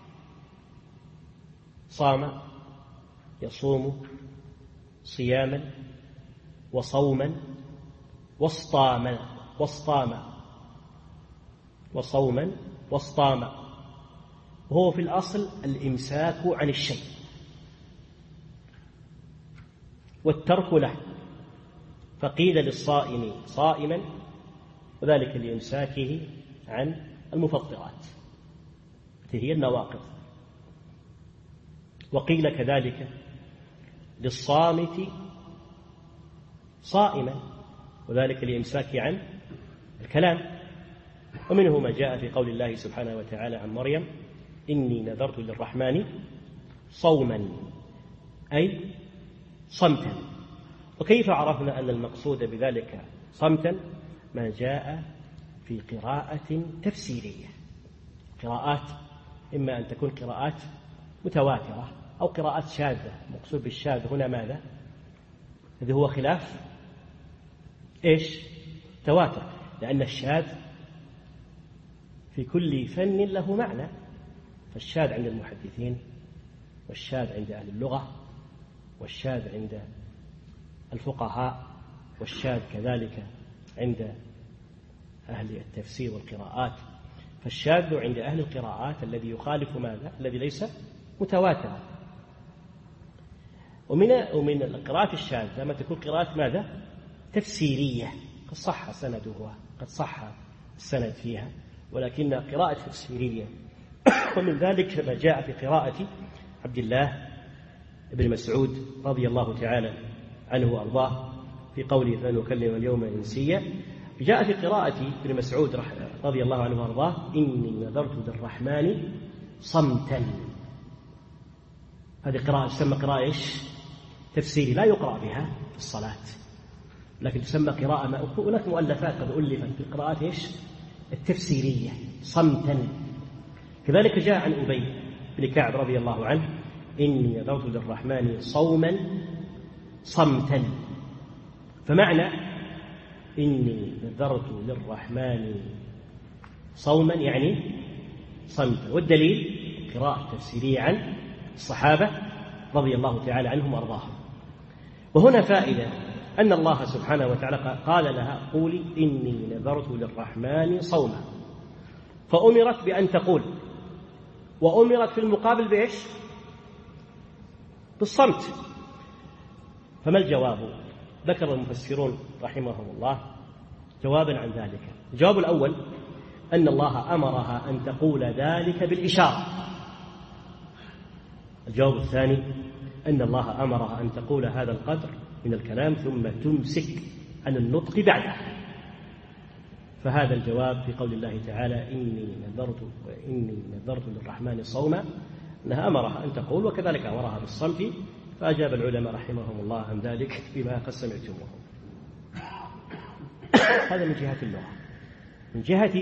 [SPEAKER 1] صام يصوم صياما وصوما وصطاما وصوما وصطاما، وهو في الأصل الإمساك عن الشيء والترك له، فقيل للصائم صائما وذلك لإمساكه عن المفطرات التي هي النواقض، وقيل كذلك للصامت صائما وذلك لإمساكه عن الكلام. ومنه ما جاء في قول الله سبحانه وتعالى عن مريم: إني نذرت للرحمن صوما، أي صمتا. وكيف عرفنا أن المقصود بذلك صمتا؟ ما جاء في قراءة تفسيرية. قراءات إما أن تكون قراءات متواترة أو قراءات شاذة. مقصود بالشاذ هنا ماذا؟ هذا هو خلاف تواتر، لأن الشاذ في كل فن له معنى، فالشاذ عند المحدثين، والشاذ عند أهل اللغة، والشاذ عند الفقهاء، والشاذ كذلك عند أهل التفسير والقراءات. فالشاذ عند أهل القراءات الذي يخالف ماذا؟ الذي ليس متواترا. ومن القراءات الشاذة ما تكون قراءات ماذا؟ تفسيرية، قد صح سندها، قد صح السند فيها، ولكنها قراءة تفسيرية. ومن ذلك ما جاء في قراءة عبد الله بن مسعود رضي الله تعالى عنه وأرضاه في قوله: فنكلم اليوم إنسيا. جاء في قراءة ابن مسعود رضي الله عنه وأرضاه: إني نذرت للرحمن صمتا. هذه قراءة تسمى قراءة تفسيري، لا يقرأ بها في الصلاة، لكن تسمى قراءة. هناك مؤلفات قد ألفت في القراءات التفسيرية صمتا. كذلك جاء عن أبي بن كعب رضي الله عنه: إني نذرت للرحمن صوما صمتا. فمعنى إني نذرت للرحمن صوما يعني صمتا، والدليل قراءة تفسيرية عن الصحابة رضي الله تعالى عنهم وأرضاهم. وهنا فائدة أن الله سبحانه وتعالى قال لها: قولي إني نذرت للرحمن صوما، فأمرت بأن تقول، وأمرت في المقابل بالصمت. فما الجواب؟ ذكر المفسرون رحمهم الله جوابا عن ذلك. الجواب الأول أن الله أمرها أن تقول ذلك بالإشارة. الجواب الثاني أن الله أمرها أن تقول هذا القدر من الكلام ثم تمسك عن النطق بعده. فهذا الجواب في قول الله تعالى: إني نذرت للرحمن صوما، أنها أمرها أن تقول، وكذلك أمرها بالصمت. فأجاب العلماء رحمهم الله عن ذلك بما قد سمعتموه. هذا من جهة اللغة. من جهة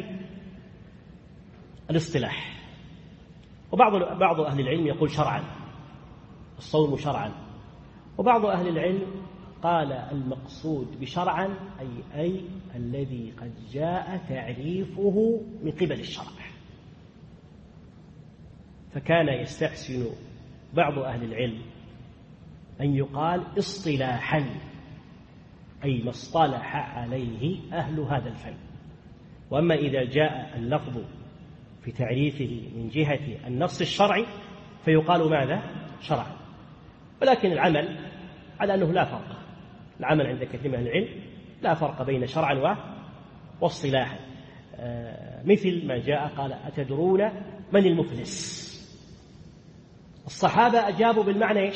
[SPEAKER 1] الاصطلاح، وبعض أهل العلم يقول شرعا، الصوم شرعا، وبعض أهل العلم قال المقصود بشرعا أي الذي قد جاء تعريفه من قبل الشرع. فكان يستحسن بعض أهل العلم أن يقال اصطلاحا، أي ما اصطلح عليه أهل هذا الفن. وأما إذا جاء اللفظ في تعريفه من جهة النص الشرعي فيقال ماذا؟ شرعا. ولكن العمل على أنه لا فرق، العمل عند كثير من العلم لا فرق بين شرعا واصطلاحا. مثل ما جاء قال: أتدرون من المفلس؟ الصحابة أجابوا بالمعنى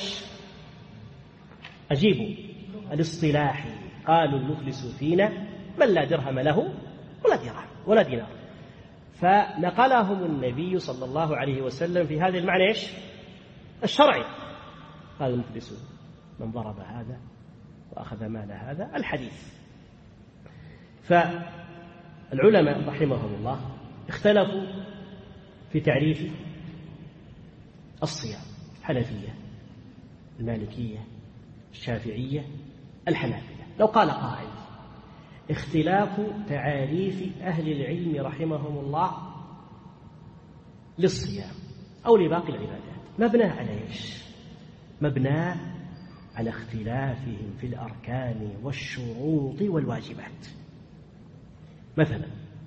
[SPEAKER 1] أجيبوا الاصطلاحي، قالوا: المفلس فينا من لا درهم له ولا دينار. فنقلهم النبي صلى الله عليه وسلم في هذا المعنى الشرعي. قال: المفلس من ضرب هذا وأخذ مال هذا، الحديث. العلماء رحمهم الله اختلفوا في تعريف الصيام: الحنفية، المالكية، الشافعية، الحنابلة. لو قال قائل: اختلاف تعاريف أهل العلم رحمهم الله للصيام أو لباقي العبادات مبناه على إيش؟ مبناه على اختلافهم في الأركان والشروط والواجبات. مثلا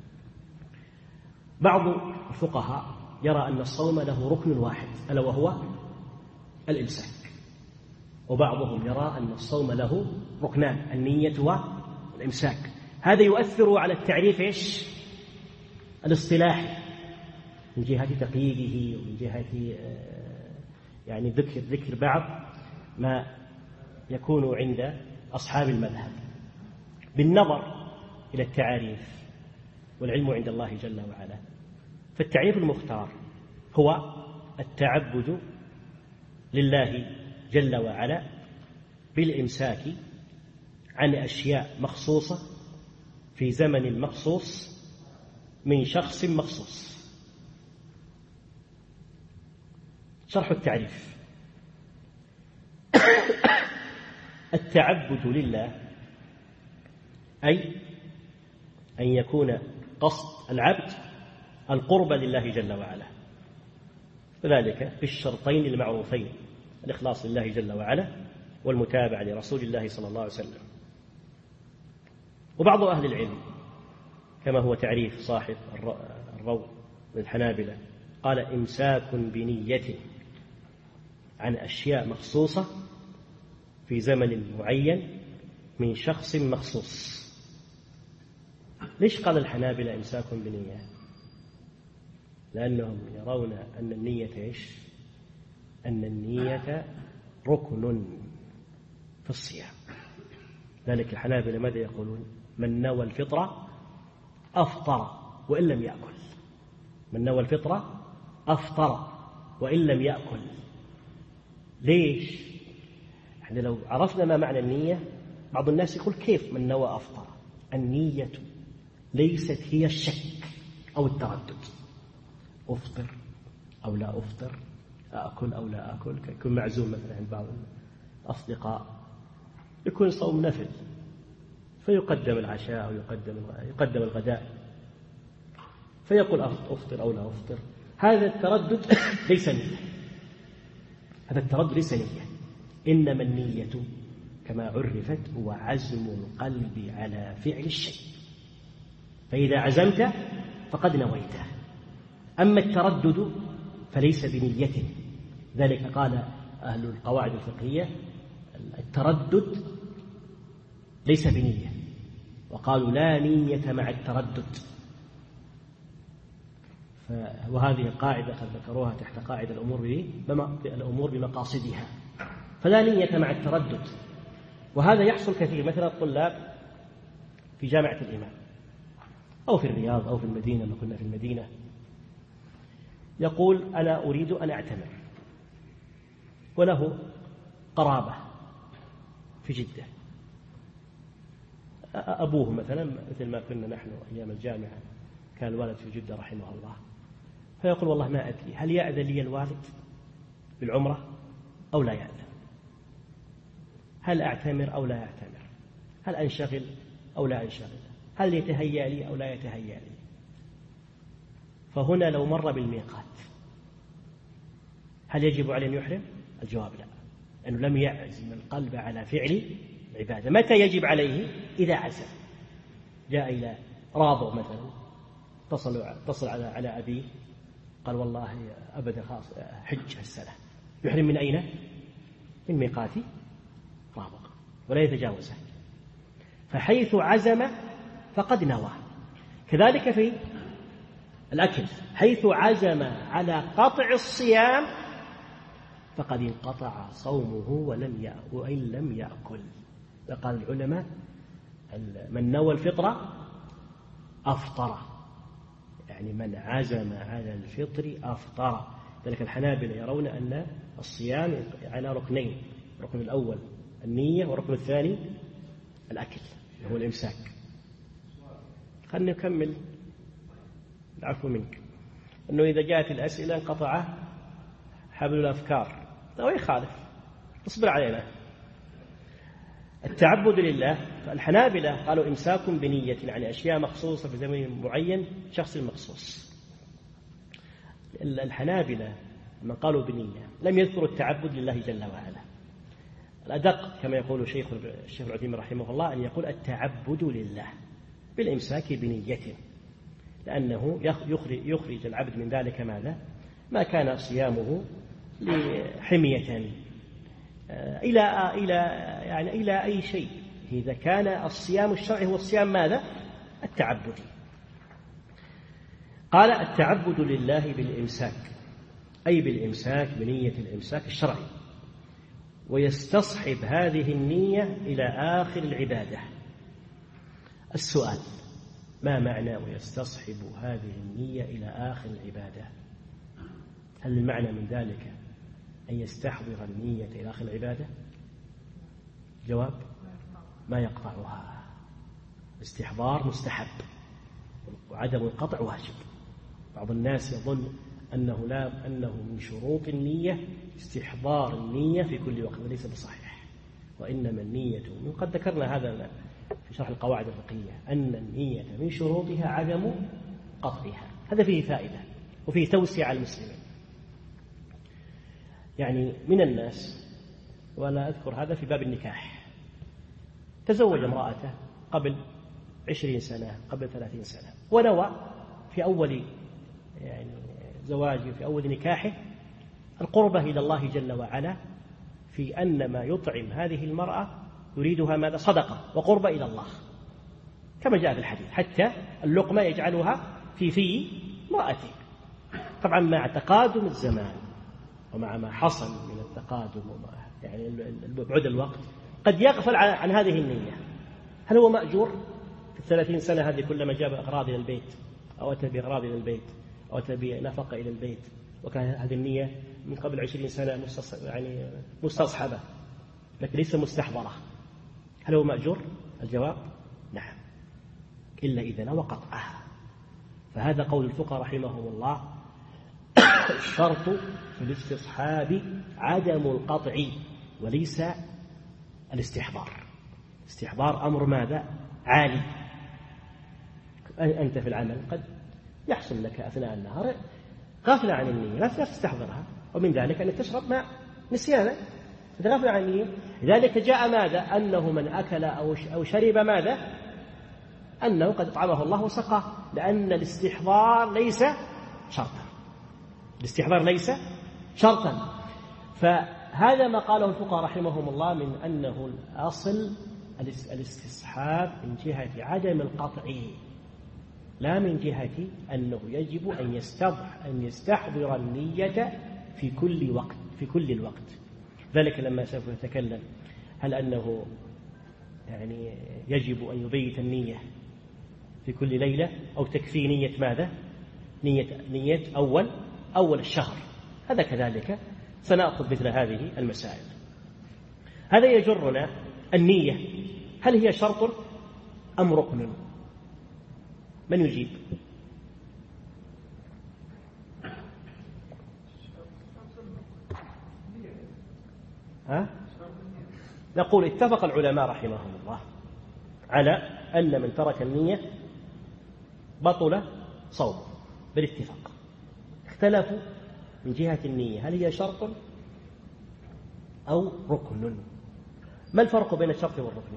[SPEAKER 1] بعض الفقهاء يرى أن الصوم له ركن واحد ألا وهو الإمساك، وبعضهم يرى أن الصوم له ركنان: النية والإمساك. هذا يؤثر على التعريف إيش؟ الاصطلاحي، من جهة تقييده ومن جهة يعني ذكر بعض ما يكون عند أصحاب المذهب بالنظر إلى التعاريف، والعلم عند الله جل وعلا. فالتعريف المختار هو التعبد لله جل وعلا بالإمساك عن أشياء مخصوصة في زمن مخصوص من شخص مخصوص. شرح التعريف: التعبد لله أي أن يكون قصد العبد القرب لله جل وعلا، وذلك بالشرطين المعروفين: الإخلاص لله جل وعلا والمتابعة لرسول الله صلى الله عليه وسلم. وبعض أهل العلم كما هو تعريف صاحب الروض من الحنابلة قال: إمساك بنية عن أشياء مخصوصة في زمن معين من شخص مخصوص. ليش قال الحنابلة إمساك بنية؟ لأنهم يرون أن النية إيش؟ أن النية ركن في الصيام. ذلك الحنابلة ماذا يقولون؟ من نوى الفطرة أفطر وإن لم يأكل. من نوى الفطرة أفطر وإن لم يأكل. ليش؟ يعني لو عرفنا ما معنى النية، بعض الناس يقول: كيف من نوى أفطر؟ النية ليست هي الشك أو التردد، أفطر أو لا أفطر، أأكل أو لا أأكل. يكون معزوم مثلا عند بعض الأصدقاء، يكون صوم نفل فيقدم العشاء أو يقدم الغداء، فيقول أفطر أو لا أفطر. هذا التردد ليس نية، هذا التردد ليس نية. إنما النية كما عرفت هو عزم القلب على فعل الشيء، فإذا عزمت فقد نويته. أما التردد فليس بنية. ذلك قال أهل القواعد الفقهية: التردد ليس بنية، وقالوا: لا نية مع التردد. وهذه القاعدة قد ذكروها تحت قاعدة الأمور بمقاصدها. فلا نية مع التردد، وهذا يحصل كثير. مثلا الطلاب في جامعة الإمام أو في الرياض أو في المدينة، ما كنا في المدينة، يقول: أنا أريد أن أعتمر، وله قرابة في جدة، أبوه مثلا مثل ما كنا نحن أيام الجامعة، كان الوالد في جدة رحمه الله، فيقول: والله ما أدري هل يأذن لي الوالد بالعمرة أو لا يأذن، هل أعتمر أو لا أعتمر، هل أنشغل أو لا أنشغل، هل يتهيأ لي أو لا يتهيأ لي. فهنا لو مر بالميقات هل يجب عليه أن يحرم؟ الجواب لا، لأنه لم يعزم القلب على فعل العبادة. متى يجب عليه؟ إذا عزم. جاء إلى رابغ مثلا، اتصل على أبيه، قال: والله أبدا خلاص حج السنة، يحرم من أين؟ من ميقات رابغ ولا يتجاوزه. فحيث عزم فقد نوى. كذلك في الأكل، حيث عزم على قطع الصيام فقد انقطع صومه وإن لم يأكل. فقال العلماء: من نوى الفطرة أفطر، يعني من عزم على الفطر أفطر. ذلك الحنابلة يرون أن الصيام على ركنين: الركن الأول النية، والركن الثاني الأكل وهو الإمساك. خلنا نكمل العفو منك. أنه إذا جاءت الأسئلة انقطع حبل الأفكار أو يخالف، اصبر علينا. التعبد لله، الحنابلة قالوا إمساك بنية يعني أشياء مخصوصة في زمن معين شخص المخصوص. الحنابلة من قالوا بنية لم يذكروا التعبد لله جل وعلا. الأدق كما يقول الشيخ العثيمين رحمه الله أن يقول التعبد لله بالإمساك بنيته، لأنه يخرج العبد من ذلك ماذا؟ ما كان صيامه لحمية إلى أي شيء. إذا كان الصيام الشرعي هو الصيام ماذا؟ التعبدي. قال التعبد لله بالإمساك، أي بالإمساك بنية الإمساك الشرعي، ويستصحب هذه النية إلى آخر العبادة. السؤال: ما معنى ويستصحب هذه النية إلى آخر العبادة؟ هل المعنى من ذلك أن يستحضر النية إلى آخر العبادة؟ جواب: ما يقطعها. استحضار مستحب وعدم القطع واجب. بعض الناس يظن أنه من شروط النية استحضار النية في كل وقت، وليس بصحيح. وإنما النية، وقد ذكرنا هذا في شرح القواعد الفقهية، أن النية من شروطها عدم قطعها. هذا فيه فائدة وفيه توسيع على المسلمين. يعني من الناس، ولا أذكر هذا في باب النكاح، تزوج امرأته قبل 20 سنة قبل 30 سنة، ونوى في أول زواجه في أول نكاحه القربة إلى الله جل وعلا في أن ما يطعم هذه المرأة يريدها ماذا؟ صدقة وقربة إلى الله، كما جاء في الحديث حتى اللقمة يجعلها في امرأته. طبعا مع تقادم الزمان ومع ما حصل من التقادم بعد الوقت قد يغفل عن هذه النية. هل هو مأجور في 30 سنة هذه كلما جاب أغراض إلى البيت أو أتى بأغراض إلى البيت أو أتى بنفقة إلى البيت، وكان هذه النية من قبل 20 سنة مستصحبة لكن ليس مستحضرة، هل هو مأجور؟ الجواب: نعم، إلا إذا نوى قطعها. فهذا قول الفقهاء رحمهم الله: الشرط في الاستصحاب عدم القطع وليس الاستحضار. الاستحضار أمر ماذا؟ عالي. أنت في العمل قد يحصل لك أثناء النهار غافلة عن النية، لا تستحضرها، ومن ذلك أنك تشرب ماء نسيانا، غافلة عن النية. لذلك جاء ماذا؟ أنه من أكل أو شرب ماذا؟ أنه قد أطعمه الله وسقاه، لأن الاستحضار ليس شرطا. الاستحضار ليس شرطا. فهذا ما قاله الفقهاء رحمهم الله من أنه الأصل الاستصحاب من جهة عدم القطع، لا من جهة أنه يجب أن يستحضر النية في كل الوقت. ذلك لما سوف نتكلم هل أنه يجب أن يبيت النية في كل ليلة أو تكفي نية ماذا؟ نية أول الشهر. هذا كذلك سنأخذ مثل هذه المسائل. هذا يجرنا النية، هل هي شرط أم ركن؟ من يجيب؟ نقول اتفق العلماء رحمهم الله على أن من ترك النية بطل صومه بالاتفاق. اختلفوا من جهة النية هل هي شرط أو ركن. ما الفرق بين الشرط والركن؟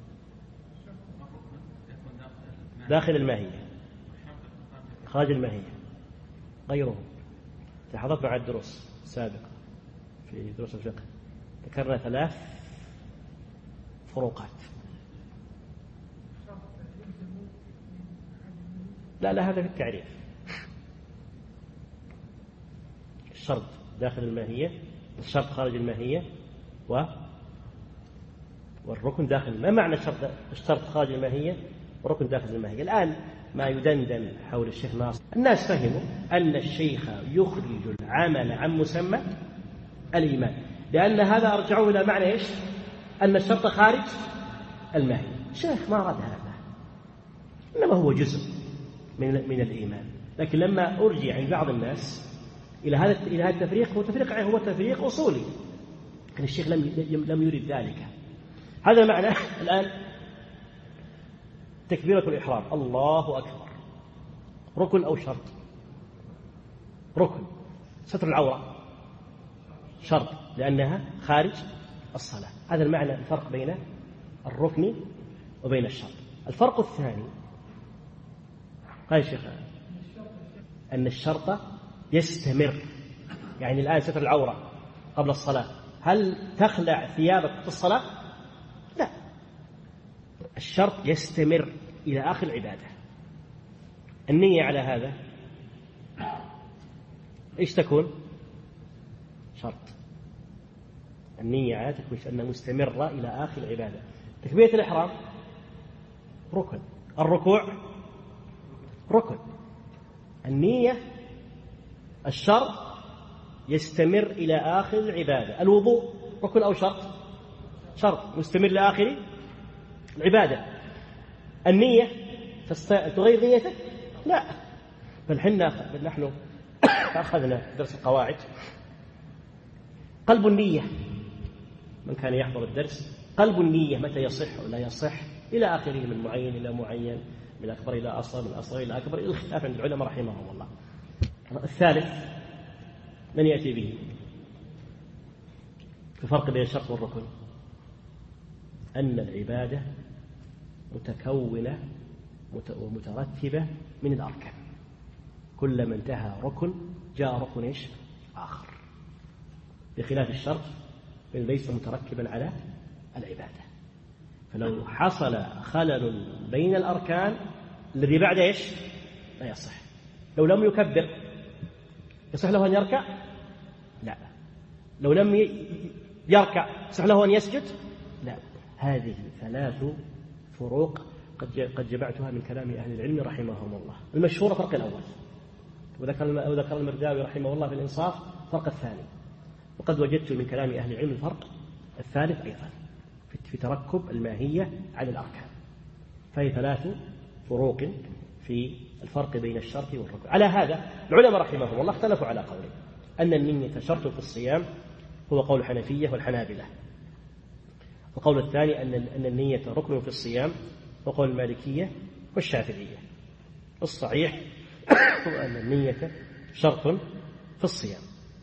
[SPEAKER 1] داخل الماهية، خارج الماهية غيره. حضرت مع الدروس السابقة في دروس الفقه ذكرنا 3 فروقات. لا هذا في التعريف. الشرط داخل الماهية، الشرط خارج الماهية، والركن داخل. ما معنى الشرط خارج الماهية والركن داخل الماهية؟ الآن ما يدندن حول الشيخ ناصر، الناس فهموا أن الشيخ يخرج العمل عن مسمى الإيمان، لأن هذا أرجعوا إلى معنى إيش؟ أن الشرط خارج الماهية. الشيخ ما أراد هذا، إنما هو جزء من الإيمان. لكن لما أرجع عند بعض الناس إلى هذا التفريق، هو تفريق أصولي، لكن الشيخ لم يرد ذلك. هذا معنى الآن تكبيرة الإحرام، الله أكبر، ركن أو شرط؟ ركن. ستر العورة شرط لأنها خارج الصلاة. هذا المعنى، الفرق بين الركن وبين الشرط. الفرق الثاني قال الشيخ أن الشرط يستمر. يعني الآن ستر العورة قبل الصلاة، هل تخلع ثيابك في الصلاة؟ لا، الشرط يستمر إلى آخر العبادة. النية على هذا إيش تكون؟ شرط. النية على تكون أنها مستمرة إلى آخر العبادة. تكبيرة الإحرام ركن. الركوع ركن. النية الشرط يستمر إلى آخر العبادة. الوضوء ركن أو شرط؟ شرط مستمر إلى آخر العبادة. النية تغير نيتك؟ لا، بل نحن أخذنا درس القواعد، قلب النية، من كان يحضر الدرس، قلب النية متى يصح ولا يصح إلى آخره، من معين إلى معين، من أكبر إلى أصغر، من أصغر إلى أكبر، إلى الخلاف عند العلماء رحمهم الله. الثالث من يأتي به الفرق بين الشرط والركن، أن العبادة متكونة ومترتبة من الأركان، كلما انتهى ركن جاء ركن إيش آخر، بخلاف الشرط ليس متركبا على العبادة. فلو حصل خلل بين الأركان الذي بعد إيش لا يصح. لو لم يكبر يصح له أن يركع؟ لا. لو لم يركع يصح له أن يسجد؟ لا. هذه ثلاث فروق قد جمعتها من كلام أهل العلم رحمهم الله. المشهور فرق الأول، وذكر المرداوي رحمه الله في الإنصاف فرق الثاني، وقد وجدت من كلام أهل العلم الفرق الثالث أيضا في تركب الماهية على الأركان. فهي ثلاث فروق في الفرق بين الشرط والركن. على هذا العلماء رحمهم الله اختلفوا على قولين: أن النية شرط في الصيام هو قول الحنفية والحنابلة، وقول الثاني أن النية ركن في الصيام وقول المالكية والشافعية. الصحيح هو أن النية شرط في الصيام.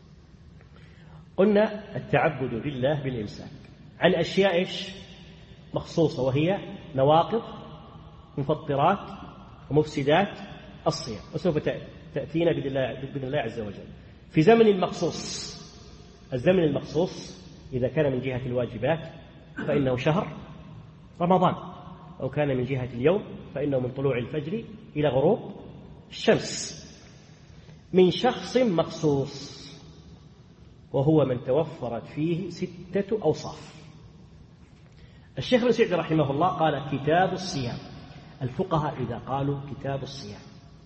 [SPEAKER 1] قلنا التعبد لله بالإمساك عن أشياء مخصوصة، وهي نواقض مفطرات ومفسدات الصيام، وسوف تأتينا بإذن الله عز وجل. في زمن المخصوص، الزمن المخصوص إذا كان من جهة الواجبات فإنه شهر رمضان، أو كان من جهة اليوم فإنه من طلوع الفجر إلى غروب الشمس، من شخص مخصوص، وهو من توفرت فيه 6 أوصاف. الشيخ ابن سعدي رحمه الله قال كتاب الصيام. الفقهاء إذا قالوا كتاب الصيام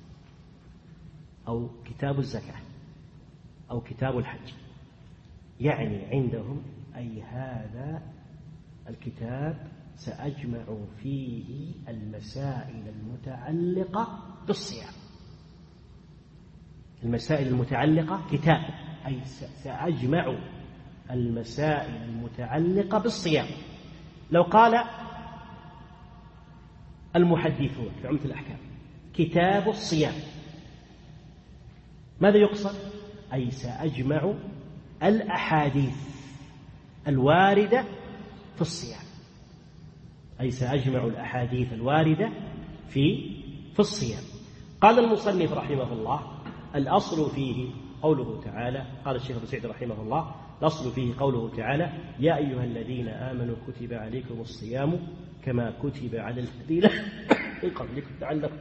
[SPEAKER 1] أو كتاب الزكاة أو كتاب الحج، يعني عندهم أي هذا الكتاب سأجمع فيه المسائل المتعلقة بالصيام. المسائل المتعلقة كتاب، أي سأجمع المسائل المتعلقة بالصيام. لو قال المحدثون في عمدة الأحكام كتاب الصيام، ماذا يقصد؟ أي سأجمع الأحاديث الواردة في الصيام، أي سأجمع الأحاديث الواردة في الصيام. قال المصنف رحمه الله الأصل فيه قوله تعالى، قال الشيخ ابن سعدي رحمه الله الأصل فيه قوله تعالى: يا أيها الذين آمنوا كتب عليكم الصيام كما كتب على الذين من قبلكم لعلكم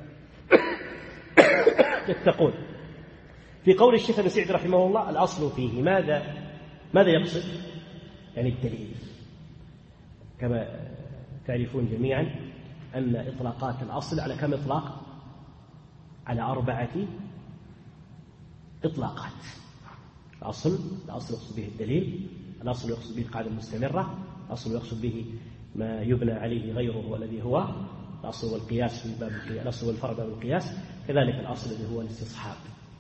[SPEAKER 1] تتقون. في قول الشيخ ابن سعدي رحمه الله الأصل فيه ماذا يقصد؟ يعني الدليل. كما تعرفون جميعا أن إطلاقات الأصل على كم إطلاق؟ على 4 إطلاقات. الأصل يقصد به الدليل، الأصل يقصد به القاعدة المستمرة، الأصل يقصد به ما يبنى عليه غيره والذي هو الأصل والقياس في باب القياس، الأصل والفرع باب القياس، كذلك الأصل اللي هو الاستصحاب.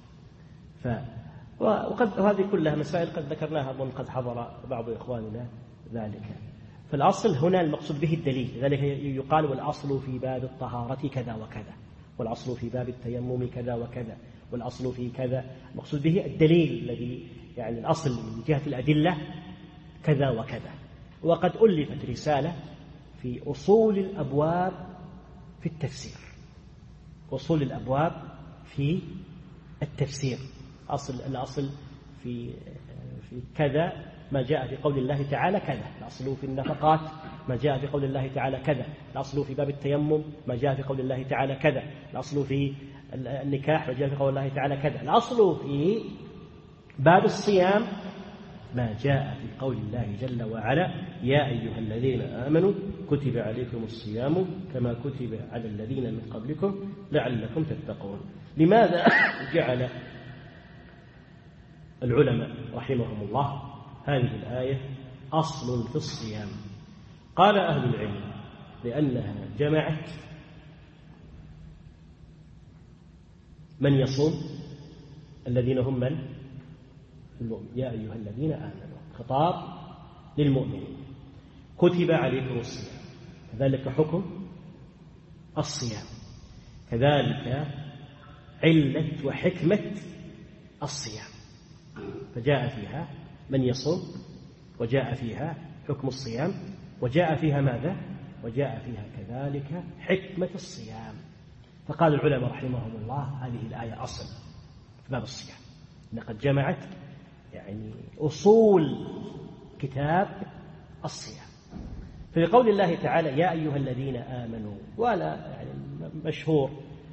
[SPEAKER 1] وهذه كلها مسائل قد ذكرناها أظن قد حضر بعض إخواننا ذلك. فالأصل هنا المقصود به الدليل، لذلك يقال والأصل في باب الطهارة كذا وكذا، والأصل في باب التيمم كذا وكذا، والأصل في كذا، المقصود به الدليل الذي يعني الأصل من جهة الأدلة كذا وكذا. وقد ألفت رسالة في أصول الأبواب في التفسير، أصول الأبواب في التفسير، الأصل في كذا ما جاء في قول الله تعالى كذا، الأصل في النفقات ما جاء في قول الله تعالى كذا، الأصل في باب التيمم ما جاء في قول الله تعالى كذا، الأصل في النكاح ما جاء في قول الله تعالى كذا، الأصل في باب الصيام ما جاء في قول الله جل وعلا يا أيها الذين آمنوا كتب عليكم الصيام كما كتب على الذين من قبلكم لعلكم تتقون. لماذا جعل العلماء رحمهم الله هذه الآية أصل في الصيام؟ قال أهل العلم لأنها جمعت من يصوم الذين هم من؟ المؤمن. يا أيها الذين آمنوا، خطاب للمؤمنين. كتب عليكم الصيام، كذلك حكم الصيام، كذلك علة وحكمة الصيام، فجاء فيها من يصوم، وجاء فيها حكم الصيام، وجاء فيها ماذا؟ وجاء فيها كذلك حكمة الصيام. فقال العلماء رحمهم الله هذه الآية أصل في باب الصيام، لقد جمعت يعني أصول كتاب الصيام. في قول الله تعالى يا أيها الذين آمنوا، ولا يعني مشهور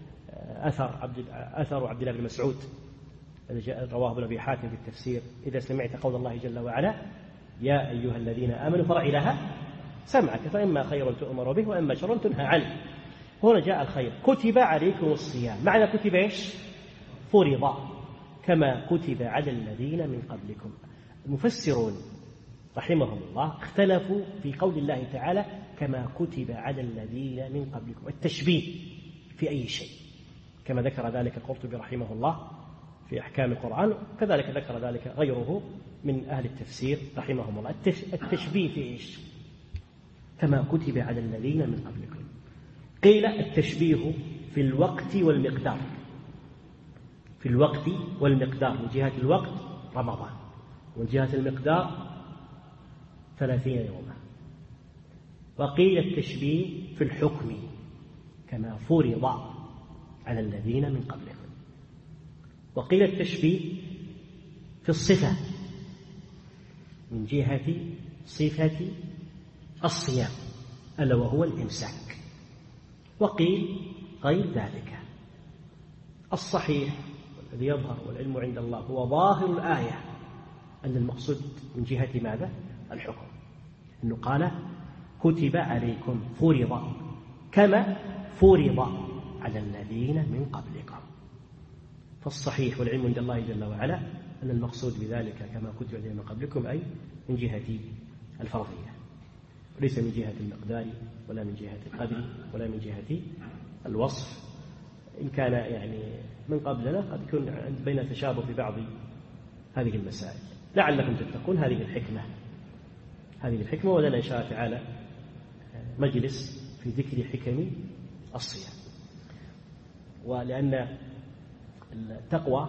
[SPEAKER 1] أثر عبد الله بن مسعود الذي رواه ابن أبي حاتم في التفسير: إذا سمعت قول الله جل وعلا يا أيها الذين آمنوا فرع لها سمعك، فإما خير تؤمر به وإما شر تنهى عنه. هنا جاء الخير. كتب عليكم الصيام، معنى كتب إيش؟ فرض، كما كتب على الذين من قبلكم. المفسرون رحمهم الله اختلفوا في قول الله تعالى كما كتب على الذين من قبلكم، التشبيه في أي شيء، كما ذكر ذلك القرطبي رحمه الله في أحكام القرآن، كذلك ذكر ذلك غيره من أهل التفسير رحمهم الله. التشبيه في إيش؟ كما كتب على الذين من قبلكم. قيل التشبيه في الوقت والمقدار، في الوقت والمقدار، من جهة الوقت رمضان، ومن جهة المقدار 30 يوما. وقيل التشبيه في الحكم كما فرض على الذين من قبلكم. وقيل التشبيه في الصفة من جهة صفة الصيام ألا وهو الإمساك. وقيل غير ذلك. الصحيح والذي يظهر والعلم عند الله هو ظاهر الآية أن المقصود من جهة ماذا؟ الحكم، أنه قال كتب عليكم فرض كما فرض على الذين من قبلكم. فالصحيح والعلم عند الله جل وعلا أن المقصود بذلك كما كتب على الذين من قبلكم أي من جهة الفرضية، وليس من جهة المقدار ولا من جهة القدر ولا من جهة الوصف. إن كان يعني من قبلنا قد يكون بين تشابه في بعض هذه المسائل. لعلكم تتقون، هذه الحكمة. ولنا إن شاء الله تعالى مجلس في ذكر حكم الصيام. ولأن التقوى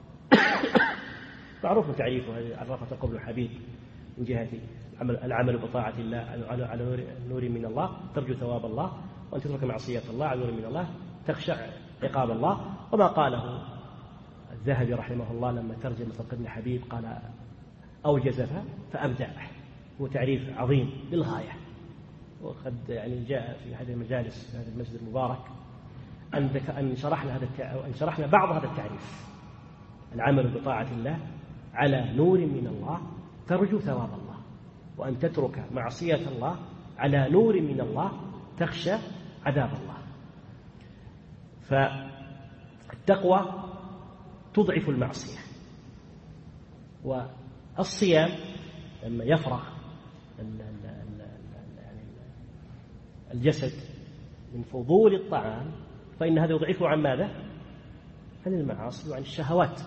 [SPEAKER 1] معروف تعريفها، عرفت قبل حبيب من جهة العمل بطاعة الله على نور من الله، ترجو ثواب الله، وأن تترك معصية الله على نور من الله، تخشع عقاب الله. وما قاله الذهبي رحمه الله لما ترجم مثل ابن حبيب قال أوجز فأبدع، هو تعريف عظيم للغاية. وقد يعني جاء في هذه المجالس في هذا المسجد المبارك أن شرحنا بعض هذا التعريف: العمل بطاعة الله على نور من الله ترجو ثواب الله، وأن تترك معصية الله على نور من الله تخشى عذاب الله. فالتقوى تضعف المعصية. والصيام لما يفرغ الجسد من فضول الطعام فإن هذا يضعفه عن ماذا؟ عن المعاصي وعن الشهوات.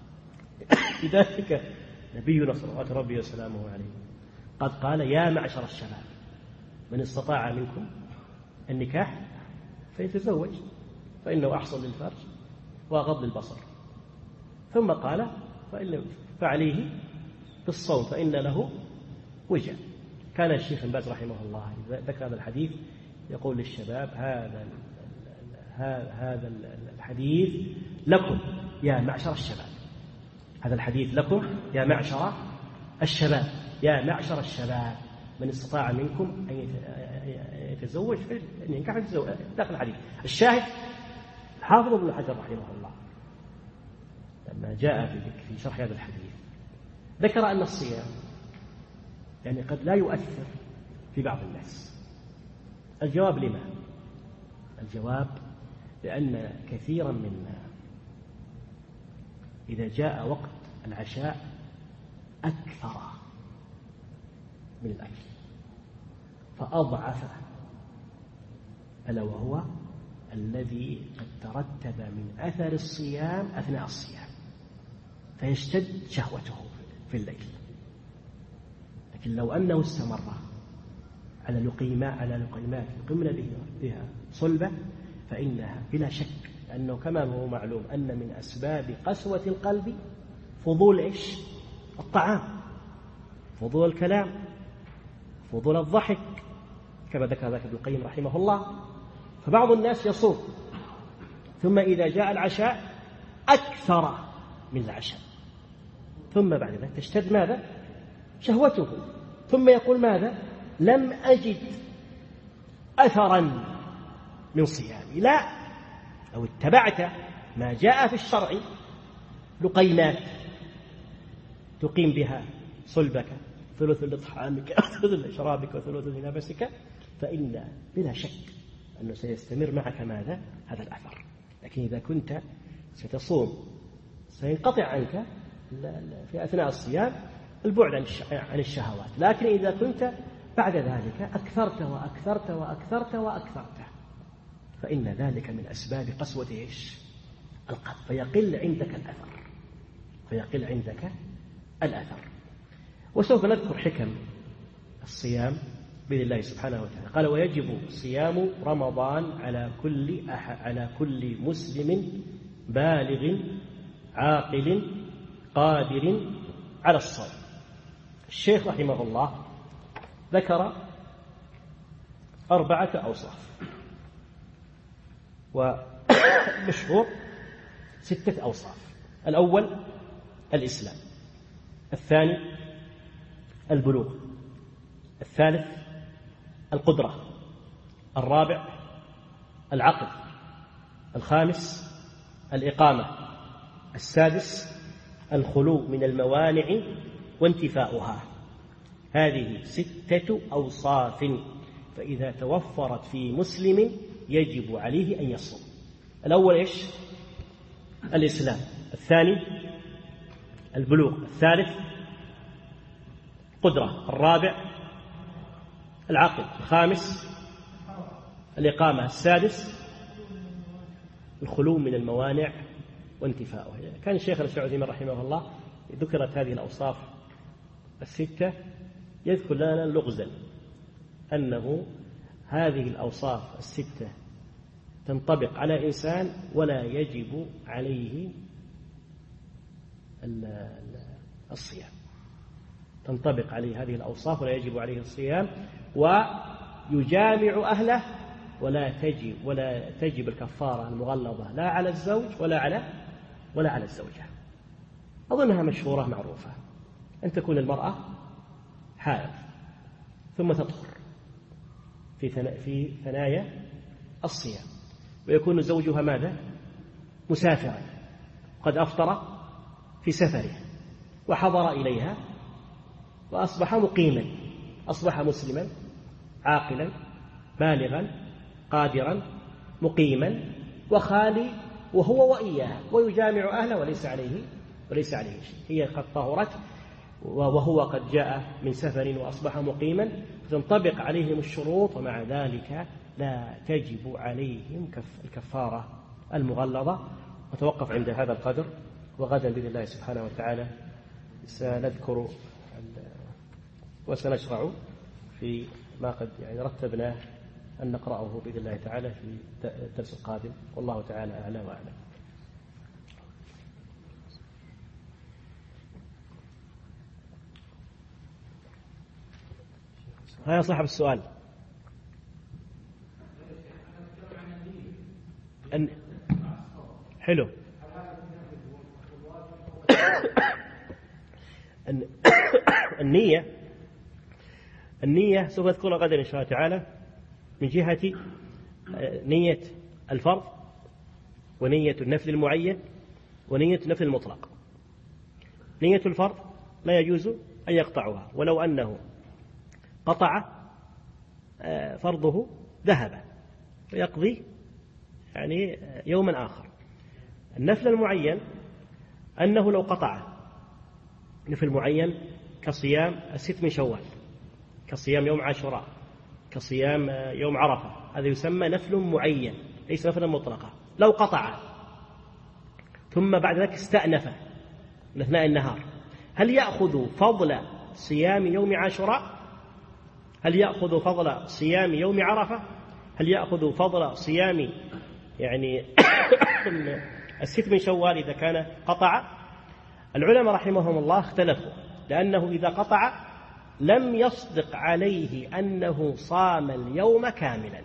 [SPEAKER 1] لذلك نبينا صلوات ربي وسلامه عليه قد قال: يا معشر الشباب من استطاع منكم النكاح فيتزوج فإنه أحصن للفرج وأغض للبصر. ثم قال: فعليه بالصوم فإن له وجه. كان الشيخ بن باز رحمه الله ذكر هذا الحديث يقول للشباب: هذا الحديث لكم يا معشر الشباب، هذا الحديث لكم يا معشر الشباب، يا معشر الشباب من استطاع منكم أن يتزوج أن ينكح يتزوج. داخل الحديث. الشاهد حافظ ابن حجر رحمه الله لما جاء في شرح هذا الحديث ذكر أن الصيام يعني قد لا يؤثر في بعض الناس. الجواب لما؟ الجواب لأن كثيرا منا إذا جاء وقت العشاء أكثر من الأكل فأضعف، ألا وهو الذي قد ترتب من أثر الصيام أثناء الصيام فيشتد شهوته في الليل. لكن لو أنه استمر على لقيمات يقمن بها صلبة فإنها بلا شك، لأنه كما هو معلوم أن من أسباب قسوة القلب فضول الطعام، فضول الكلام، فضول الضحك، كما ذكر ذلك ابن القيم رحمه الله. فبعض الناس يصوم ثم إذا جاء العشاء أكثر من العشاء، ثم بعد ذلك تشتد ماذا؟ شهوته، ثم يقول ماذا؟ لم أجد أثرا من صيامي. لا، لو اتبعت ما جاء في الشرع لقيمات تقيم بها صلبك، ثلث لطعامك وثلث لشرابك وثلث لنفسك، فإن بلا شك أنه سيستمر معك ماذا؟ هذا الأثر. لكن إذا كنت ستصوم سينقطع عنك في أثناء الصيام البعد عن الشهوات، لكن إذا كنت بعد ذلك أكثرت وأكثرت وأكثرت وأكثرت فإن ذلك من أسباب قسوة القلب، فيقل عندك الأثر. وسوف نذكر حكم الصيام بإذن الله سبحانه وتعالى. قال: ويجب صيام رمضان على كل مسلم بالغ عاقل قادر على الصوم. الشيخ رحمه الله ذكر 4 أوصاف، والمشهور 6 أوصاف. الأول الإسلام، الثاني البلوغ، الثالث القدرة، الرابع العقل، الخامس الإقامة، السادس الخلو من الموانع وانتفاؤها. هذه 6 أوصاف، فإذا توفرت في مسلم يجب عليه أن يصوم. الأول الإسلام، الثاني البلوغ، الثالث قدرة، الرابع العقل، الخامس الإقامة، السادس الخلو من الموانع وانتفاؤها. كان الشيخ السعودي رحمه الله ذكرت هذه الأوصاف 6 يذكر لنا لغزا أنه هذه الأوصاف 6 تنطبق على إنسان ولا يجب عليه الصيام، تنطبق عليه هذه الأوصاف ولا يجب عليه الصيام، ويجامع أهله ولا تجب الكفارة المغلظة لا على الزوج ولا على الزوجة. أظنها مشهورة معروفة، أن تكون المرأة حائض ثم تطهر في ثنايا الصيام، ويكون زوجها ماذا؟ مسافرا قد أفطر في سفره وحضر إليها وأصبح مقيما، أصبح مسلما عاقلا بالغا قادرا مقيما وخالي وهو وإياها، ويجامع أهله وليس عليه شيء. هي قد طهرت وهو قد جاء من سفر وأصبح مقيما، فتنطبق عليهم الشروط، ومع ذلك لا تجب عليهم الكفارة المغلظة. وتوقف عند هذا القدر، وغدا بإذن الله سبحانه وتعالى سنذكر وسنشرع في ما قد رتبناه أن نقرأه بإذن الله تعالى في الدرس القادم، والله تعالى أعلى وأعلم. هيا صاحب السؤال. حلو. النية سوف أذكرها غدا إن شاء الله تعالى، من جهة نية الفرض، ونية النفل المعين، ونية النفل المطلق. نية الفرض لا يجوز أن يقطعها، ولو أنه قطع فرضه ذهب ويقضي يوما آخر. النفل المعين أنه لو قطع نفل معين كصيام 6 من شوال، كصيام يوم عاشوراء، كصيام يوم عرفة، هذا يسمى نفل معين ليس نفلا مطلقا. لو قطع ثم بعد ذلك استأنف من أثناء النهار، هل يأخذ فضل صيام يوم عاشوراء؟ هل يأخذ فضل صيام يوم عرفة؟ هل يأخذ فضل صيام 6 من شوال إذا كان قطع؟ العلماء رحمهم الله اختلفوا، لأنه إذا قطع لم يصدق عليه أنه صام اليوم كاملا.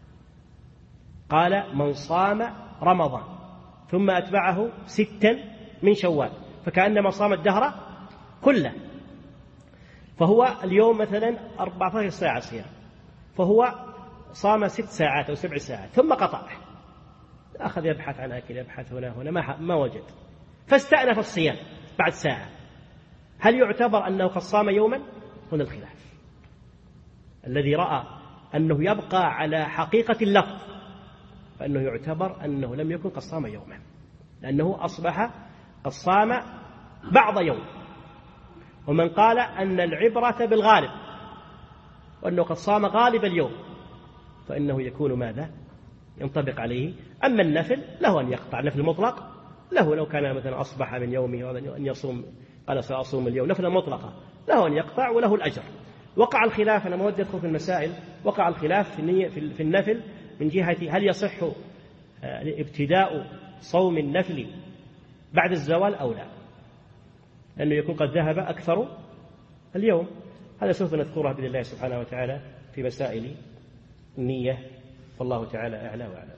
[SPEAKER 1] قال: من صام رمضان ثم أتبعه 6 من شوال فكأنما صام الدهر كله، فهو اليوم مثلا 14 ساعة صيام، فهو صام 6 ساعات أو 7 ساعات ثم قطع، أخذ يبحث عن أكل، يبحث هنا ما وجد، فاستأنف الصيام بعد ساعة. هل يعتبر أنه قد صام يوما؟ هنا الخلاف. الذي رأى أنه يبقى على حقيقة اللفظ فإنه يعتبر أنه لم يكن قد صام يوما، لأنه أصبح قد صام بعض يوم. ومن قال أن العبرة بالغالب وأنه قد صام غالب اليوم فإنه يكون ماذا؟ ينطبق عليه. أما النفل له أن يقطع، نفل مطلق له لو كان مثلا أصبح من يومه أن يصوم، قال سأصوم اليوم، نفلا مطلقة له أن يقطع وله الأجر. وقع الخلاف، أنا ما ودي أدخل في المسائل، وقع الخلاف في النفل من جهة هل يصح ابتداء صوم النفل بعد الزوال أو لا، لأنه يكون قد ذهب أكثر اليوم. هذا سوف نذكرها بإذن الله سبحانه وتعالى في مسائل النية، والله تعالى أعلى وأعلم.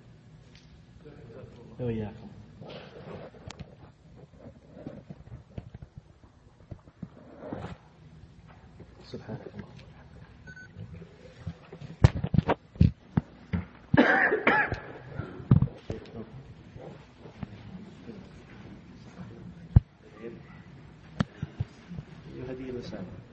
[SPEAKER 1] وإياكم. سبحانك اللهم هذه الرسالة.